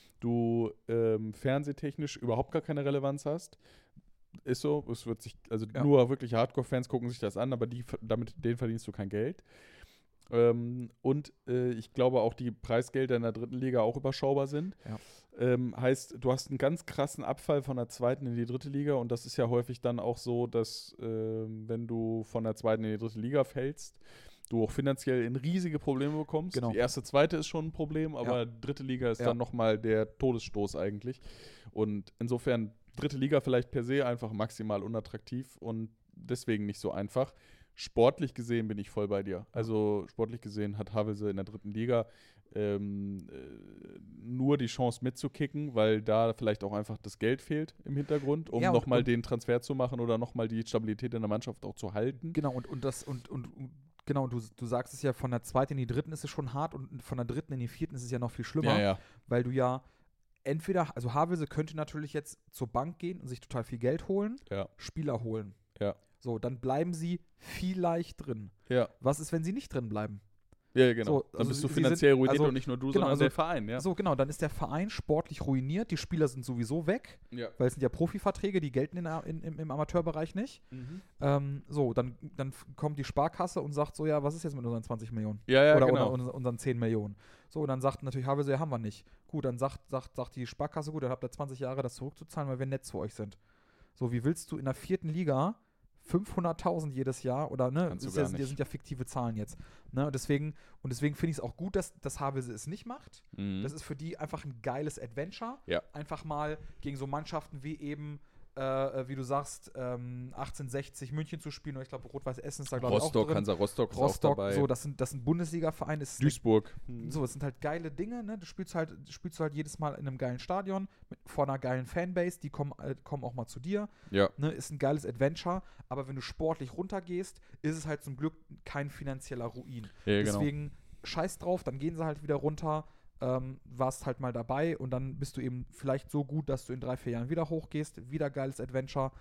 du ähm, fernsehtechnisch überhaupt gar keine Relevanz hast. Ist so, es wird sich, also Ja. nur wirklich Hardcore-Fans gucken sich das an, aber die, damit, denen verdienst du kein Geld. Ähm, und äh, ich glaube auch, die Preisgelder in der dritten Liga auch überschaubar sind. Ja. Ähm, heißt, du hast einen ganz krassen Abfall von der zweiten in die dritte Liga und das ist ja häufig dann auch so, dass ähm, wenn du von der zweiten in die dritte Liga fällst, du auch finanziell in riesige Probleme bekommst. Genau. Die erste, zweite ist schon ein Problem, aber Ja. dritte Liga ist Ja. dann nochmal der Todesstoß eigentlich. Und insofern dritte Liga vielleicht per se einfach maximal unattraktiv und deswegen nicht so einfach. Sportlich gesehen bin ich voll bei dir. Also sportlich gesehen hat Havelse in der dritten Liga ähm, äh, nur die Chance mitzukicken, weil da vielleicht auch einfach das Geld fehlt im Hintergrund, um Ja, und- nochmal und- den Transfer zu machen oder nochmal die Stabilität in der Mannschaft auch zu halten. Genau, und, und das, und, und, und genau, du, du sagst es ja, von der zweiten in die dritten ist es schon hart und von der dritten in die vierten ist es ja noch viel schlimmer, Ja, ja. weil du ja entweder, also Havelse könnte natürlich jetzt zur Bank gehen und sich total viel Geld holen, Ja. Spieler holen. Ja. So, dann bleiben sie vielleicht drin. Ja. Was ist, wenn sie nicht drin bleiben? Ja, genau. So, dann also bist du sie finanziell sind- ruiniert also- und nicht nur du, genau, sondern also- der Verein, ja. So, genau, dann ist der Verein sportlich ruiniert, die Spieler sind sowieso weg, Ja. weil es sind ja Profiverträge, die gelten in, der- in, im, im Amateurbereich nicht. Mhm. Ähm, so, dann, dann f- kommt die Sparkasse und sagt so, ja, was ist jetzt mit unseren zwanzig Millionen? Ja, ja, oder, genau. oder unseren- unseren zehn Millionen. So, und dann sagt natürlich Havelse, ja, haben wir nicht. Gut, dann sagt, sagt, sagt die Sparkasse, gut, dann habt ihr zwanzig Jahre das zurückzuzahlen, weil wir nett zu euch sind. So, wie willst du in der vierten Liga fünfhunderttausend jedes Jahr oder, ne, Kannst du das, ist ja, gar das nicht. sind ja fiktive Zahlen jetzt. Ne, und deswegen, und deswegen finde ich es auch gut, dass, dass Havelse es nicht macht. Mhm. Das ist für die einfach ein geiles Adventure. Ja. Einfach mal gegen so Mannschaften wie eben, äh, wie du sagst, ähm, achtzehnhundertsechzig München zu spielen. Oder ich glaube, Rot-Weiß Essen ist da, glaube ich, auch Rostock, drin. Hansa Rostock, ist Rostock, auch dabei. so, das sind, das sind Bundesliga-Vereine. Es ist eine Duisburg. so, es sind halt geile Dinge, ne? Du spielst halt, spielst du halt jedes Mal in einem geilen Stadion mit, vor einer geilen Fanbase, die kommen, äh, kommen auch mal zu dir. Ja. Ne? Ist ein geiles Adventure, aber wenn du sportlich runtergehst, ist es halt zum Glück kein finanzieller Ruin. Ja, genau. Deswegen scheiß drauf, dann gehen sie halt wieder runter, ähm, warst halt mal dabei und dann bist du eben vielleicht so gut, dass du in drei, vier Jahren wieder hochgehst, wieder geiles Adventure.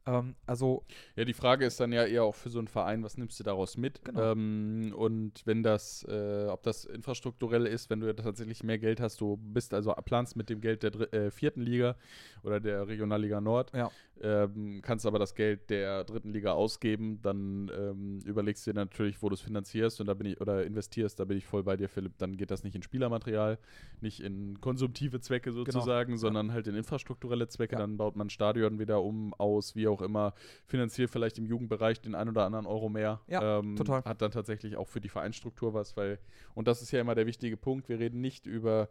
Ähm, also Ja, die Frage ist dann ja eher auch für so einen Verein, was nimmst du daraus mit? Genau. Ähm, und wenn das, äh, ob das infrastrukturell ist, wenn du ja tatsächlich mehr Geld hast, du bist also planst mit dem Geld der dr- äh, vierten Liga oder der Regionalliga Nord, Ja. ähm, kannst aber das Geld der dritten Liga ausgeben, dann ähm, überlegst du dir natürlich, wo du es finanzierst und da bin ich, oder investierst, da bin ich voll bei dir, Philipp, dann geht das nicht in Spielermaterial, nicht in konsumtive Zwecke sozusagen, Ja. sondern halt in infrastrukturelle Zwecke, Ja. dann baut man ein Stadion wieder um, aus, wie auch immer, finanziert vielleicht im Jugendbereich den ein oder anderen Euro mehr. Ja, ähm, total. Hat dann tatsächlich auch für die Vereinsstruktur was, weil, und das ist ja immer der wichtige Punkt, wir reden nicht über,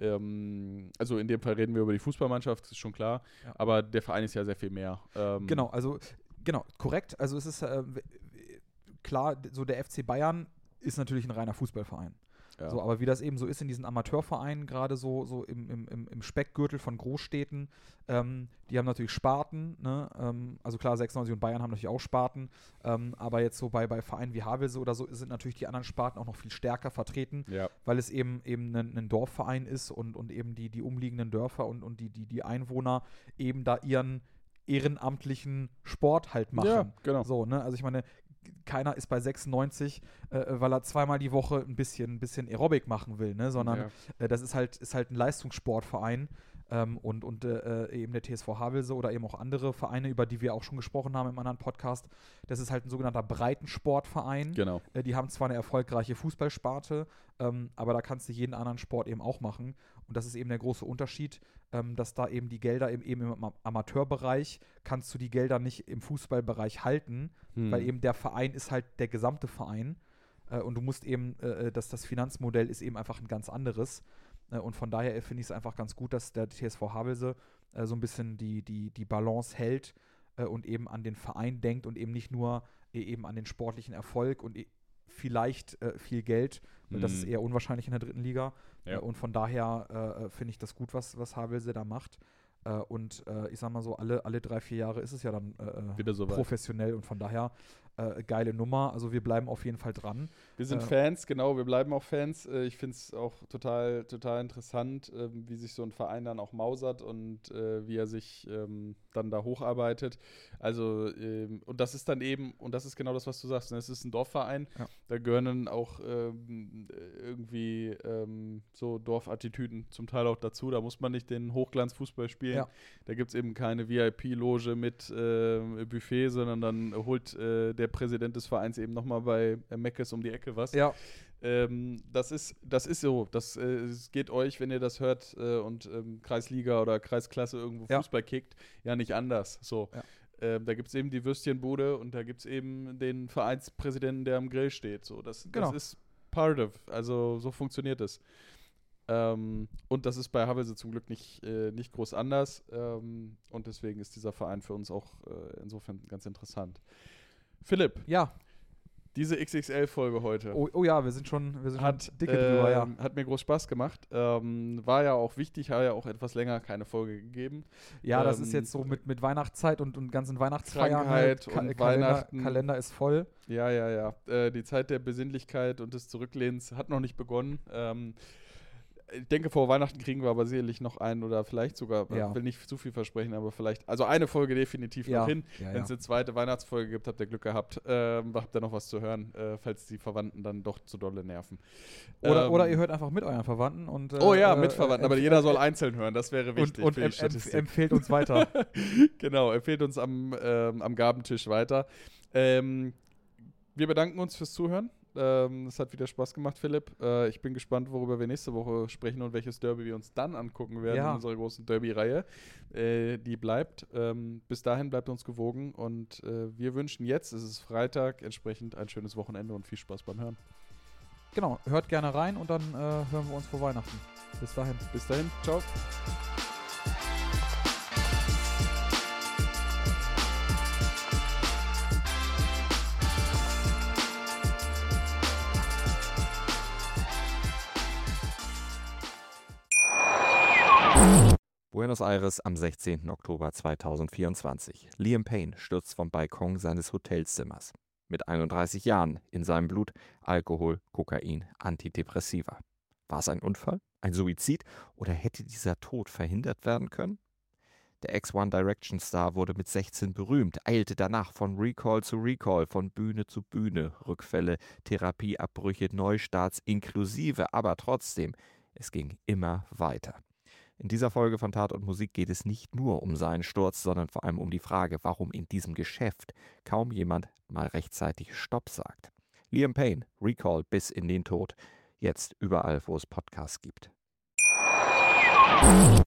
ähm, also in dem Fall reden wir über die Fußballmannschaft, das ist schon klar, Ja. aber der Verein ist ja sehr viel mehr. Ähm, Genau, also genau, korrekt. Also es ist äh, w- w- klar, so der F C Bayern ist natürlich ein reiner Fußballverein. Ja. So, aber wie das eben so ist in diesen Amateurvereinen, gerade so, so im, im, im, im Speckgürtel von Großstädten, ähm, die haben natürlich Sparten, ne? ähm, also klar, sechsundneunzig und Bayern haben natürlich auch Sparten, ähm, aber jetzt so bei, bei Vereinen wie Havelse oder so sind natürlich die anderen Sparten auch noch viel stärker vertreten, Ja. weil es eben eben ein, ein Dorfverein ist und, und eben die, die umliegenden Dörfer und, und die, die, die Einwohner eben da ihren ehrenamtlichen Sport halt machen. Ja, genau. So, ne? Also ich meine, keiner ist bei sechsundneunzig, äh, weil er zweimal die Woche ein bisschen, ein bisschen Aerobic machen will, ne? Sondern Ja. äh, das ist halt, ist halt ein Leistungssportverein. Ähm, und und äh, eben der T S V Havelse oder eben auch andere Vereine, über die wir auch schon gesprochen haben im anderen Podcast, das ist halt ein sogenannter Breitensportverein. Genau. Äh, die haben zwar eine erfolgreiche Fußballsparte, ähm, aber da kannst du jeden anderen Sport eben auch machen. Und das ist eben der große Unterschied, ähm, dass da eben die Gelder eben, eben im Am- Amateurbereich kannst du die Gelder nicht im Fußballbereich halten, Hm. weil eben der Verein ist halt der gesamte Verein. Äh, und du musst eben, äh, dass das Finanzmodell ist eben einfach ein ganz anderes. Äh, und von daher finde ich es einfach ganz gut, dass der T S V Havelse äh, so ein bisschen die, die, die Balance hält äh, und eben an den Verein denkt und eben nicht nur äh, eben an den sportlichen Erfolg und e- vielleicht äh, viel Geld. Weil Das Hm. ist eher unwahrscheinlich in der dritten Liga. Ja. Äh, und von daher äh, finde ich das gut, was, was Havelse da macht. Äh, und äh, ich sag mal so, alle, alle drei, vier Jahre ist es ja dann äh, Wieder soweit. professionell und von daher äh, geile Nummer. Also wir bleiben auf jeden Fall dran. Wir sind Äh, Fans, genau, wir bleiben auch Fans. Äh, Ich finde es auch total, total interessant, ähm, wie sich so ein Verein dann auch mausert und äh, wie er sich ähm, dann da hocharbeitet. Also, ähm, und das ist dann eben, und das ist genau das, was du sagst, ne? Es ist ein Dorfverein, Ja. da gehören dann auch ähm, irgendwie ähm, so Dorfattitüden zum Teil auch dazu. Da muss man nicht den Hochglanzfußball spielen. Ja. Da gibt es eben keine V I P-Loge mit äh, Buffet, sondern dann holt äh, der Präsident des Vereins eben nochmal bei äh, Meckes um die Ecke was. Ja, Ähm, das ist, das ist so. Das äh, es geht euch, wenn ihr das hört äh, und ähm, Kreisliga oder Kreisklasse irgendwo Ja. Fußball kickt, ja nicht anders. So. Ja. Ähm, da gibt es eben die Würstchenbude und da gibt es eben den Vereinspräsidenten, der am Grill steht. So, das, Genau. das ist part of. Also so funktioniert es. Ähm, und das ist bei Havelse zum Glück nicht, äh, nicht groß anders. Ähm, und deswegen ist dieser Verein für uns auch äh, insofern ganz interessant. Philipp, ja. diese X X L-Folge heute Oh, oh ja, wir sind schon, wir sind hat, schon dicke drüber, ja. ähm, hat mir groß Spaß gemacht. Ähm, war ja auch wichtig, hat ja auch etwas länger keine Folge gegeben. Ja, das ähm, ist jetzt so mit, mit Weihnachtszeit und, und ganzen Weihnachtsfeiern. Krankheit halt. und Kalender, Weihnachten. Kalender ist voll. Ja, ja, ja. Äh, die Zeit der Besinnlichkeit und des Zurücklehns hat noch nicht begonnen. Ähm, ich denke, vor Weihnachten kriegen wir aber sicherlich noch einen oder vielleicht sogar, Ja. ich will nicht zu viel versprechen, aber vielleicht, also eine Folge definitiv Ja, noch hin. ja, Wenn ja. es eine zweite Weihnachtsfolge gibt, habt ihr Glück gehabt. Ähm, habt ihr noch was zu hören, äh, falls die Verwandten dann doch zu dolle nerven. Oder, Ähm, oder ihr hört einfach mit euren Verwandten und äh, Oh ja, äh, mit Verwandten, aber empf- jeder soll äh, einzeln hören, das wäre wichtig und, und für die em- empf- Statistik. empfehlt uns weiter. Genau, empfehlt uns am, ähm, am Gabentisch weiter. Ähm, wir bedanken uns fürs Zuhören. Ähm, es hat wieder Spaß gemacht, Philipp. Äh, ich bin gespannt, worüber wir nächste Woche sprechen und welches Derby wir uns dann angucken werden Ja. in unserer großen Derby-Reihe. Äh, die bleibt. Ähm, bis dahin bleibt uns gewogen und äh, wir wünschen jetzt, es ist Freitag, entsprechend ein schönes Wochenende und viel Spaß beim Hören. Genau, hört gerne rein und dann äh, hören wir uns vor Weihnachten. Bis dahin. Bis dahin, ciao. Buenos Aires am sechzehnten Oktober zweitausendvierundzwanzig. Liam Payne stürzt vom Balkon seines Hotelzimmers. Mit einunddreißig Jahren, in seinem Blut Alkohol, Kokain, Antidepressiva. War es ein Unfall, ein Suizid oder hätte dieser Tod verhindert werden können? Der Ex-One Direction-Star wurde mit sechzehn berühmt, eilte danach von Recall zu Recall, von Bühne zu Bühne, Rückfälle, Therapieabbrüche, Neustarts inklusive, aber trotzdem, es ging immer weiter. In dieser Folge von Tat und Musik geht es nicht nur um seinen Sturz, sondern vor allem um die Frage, warum in diesem Geschäft kaum jemand mal rechtzeitig Stopp sagt. Liam Payne, Recall bis in den Tod. Jetzt überall, wo es Podcasts gibt.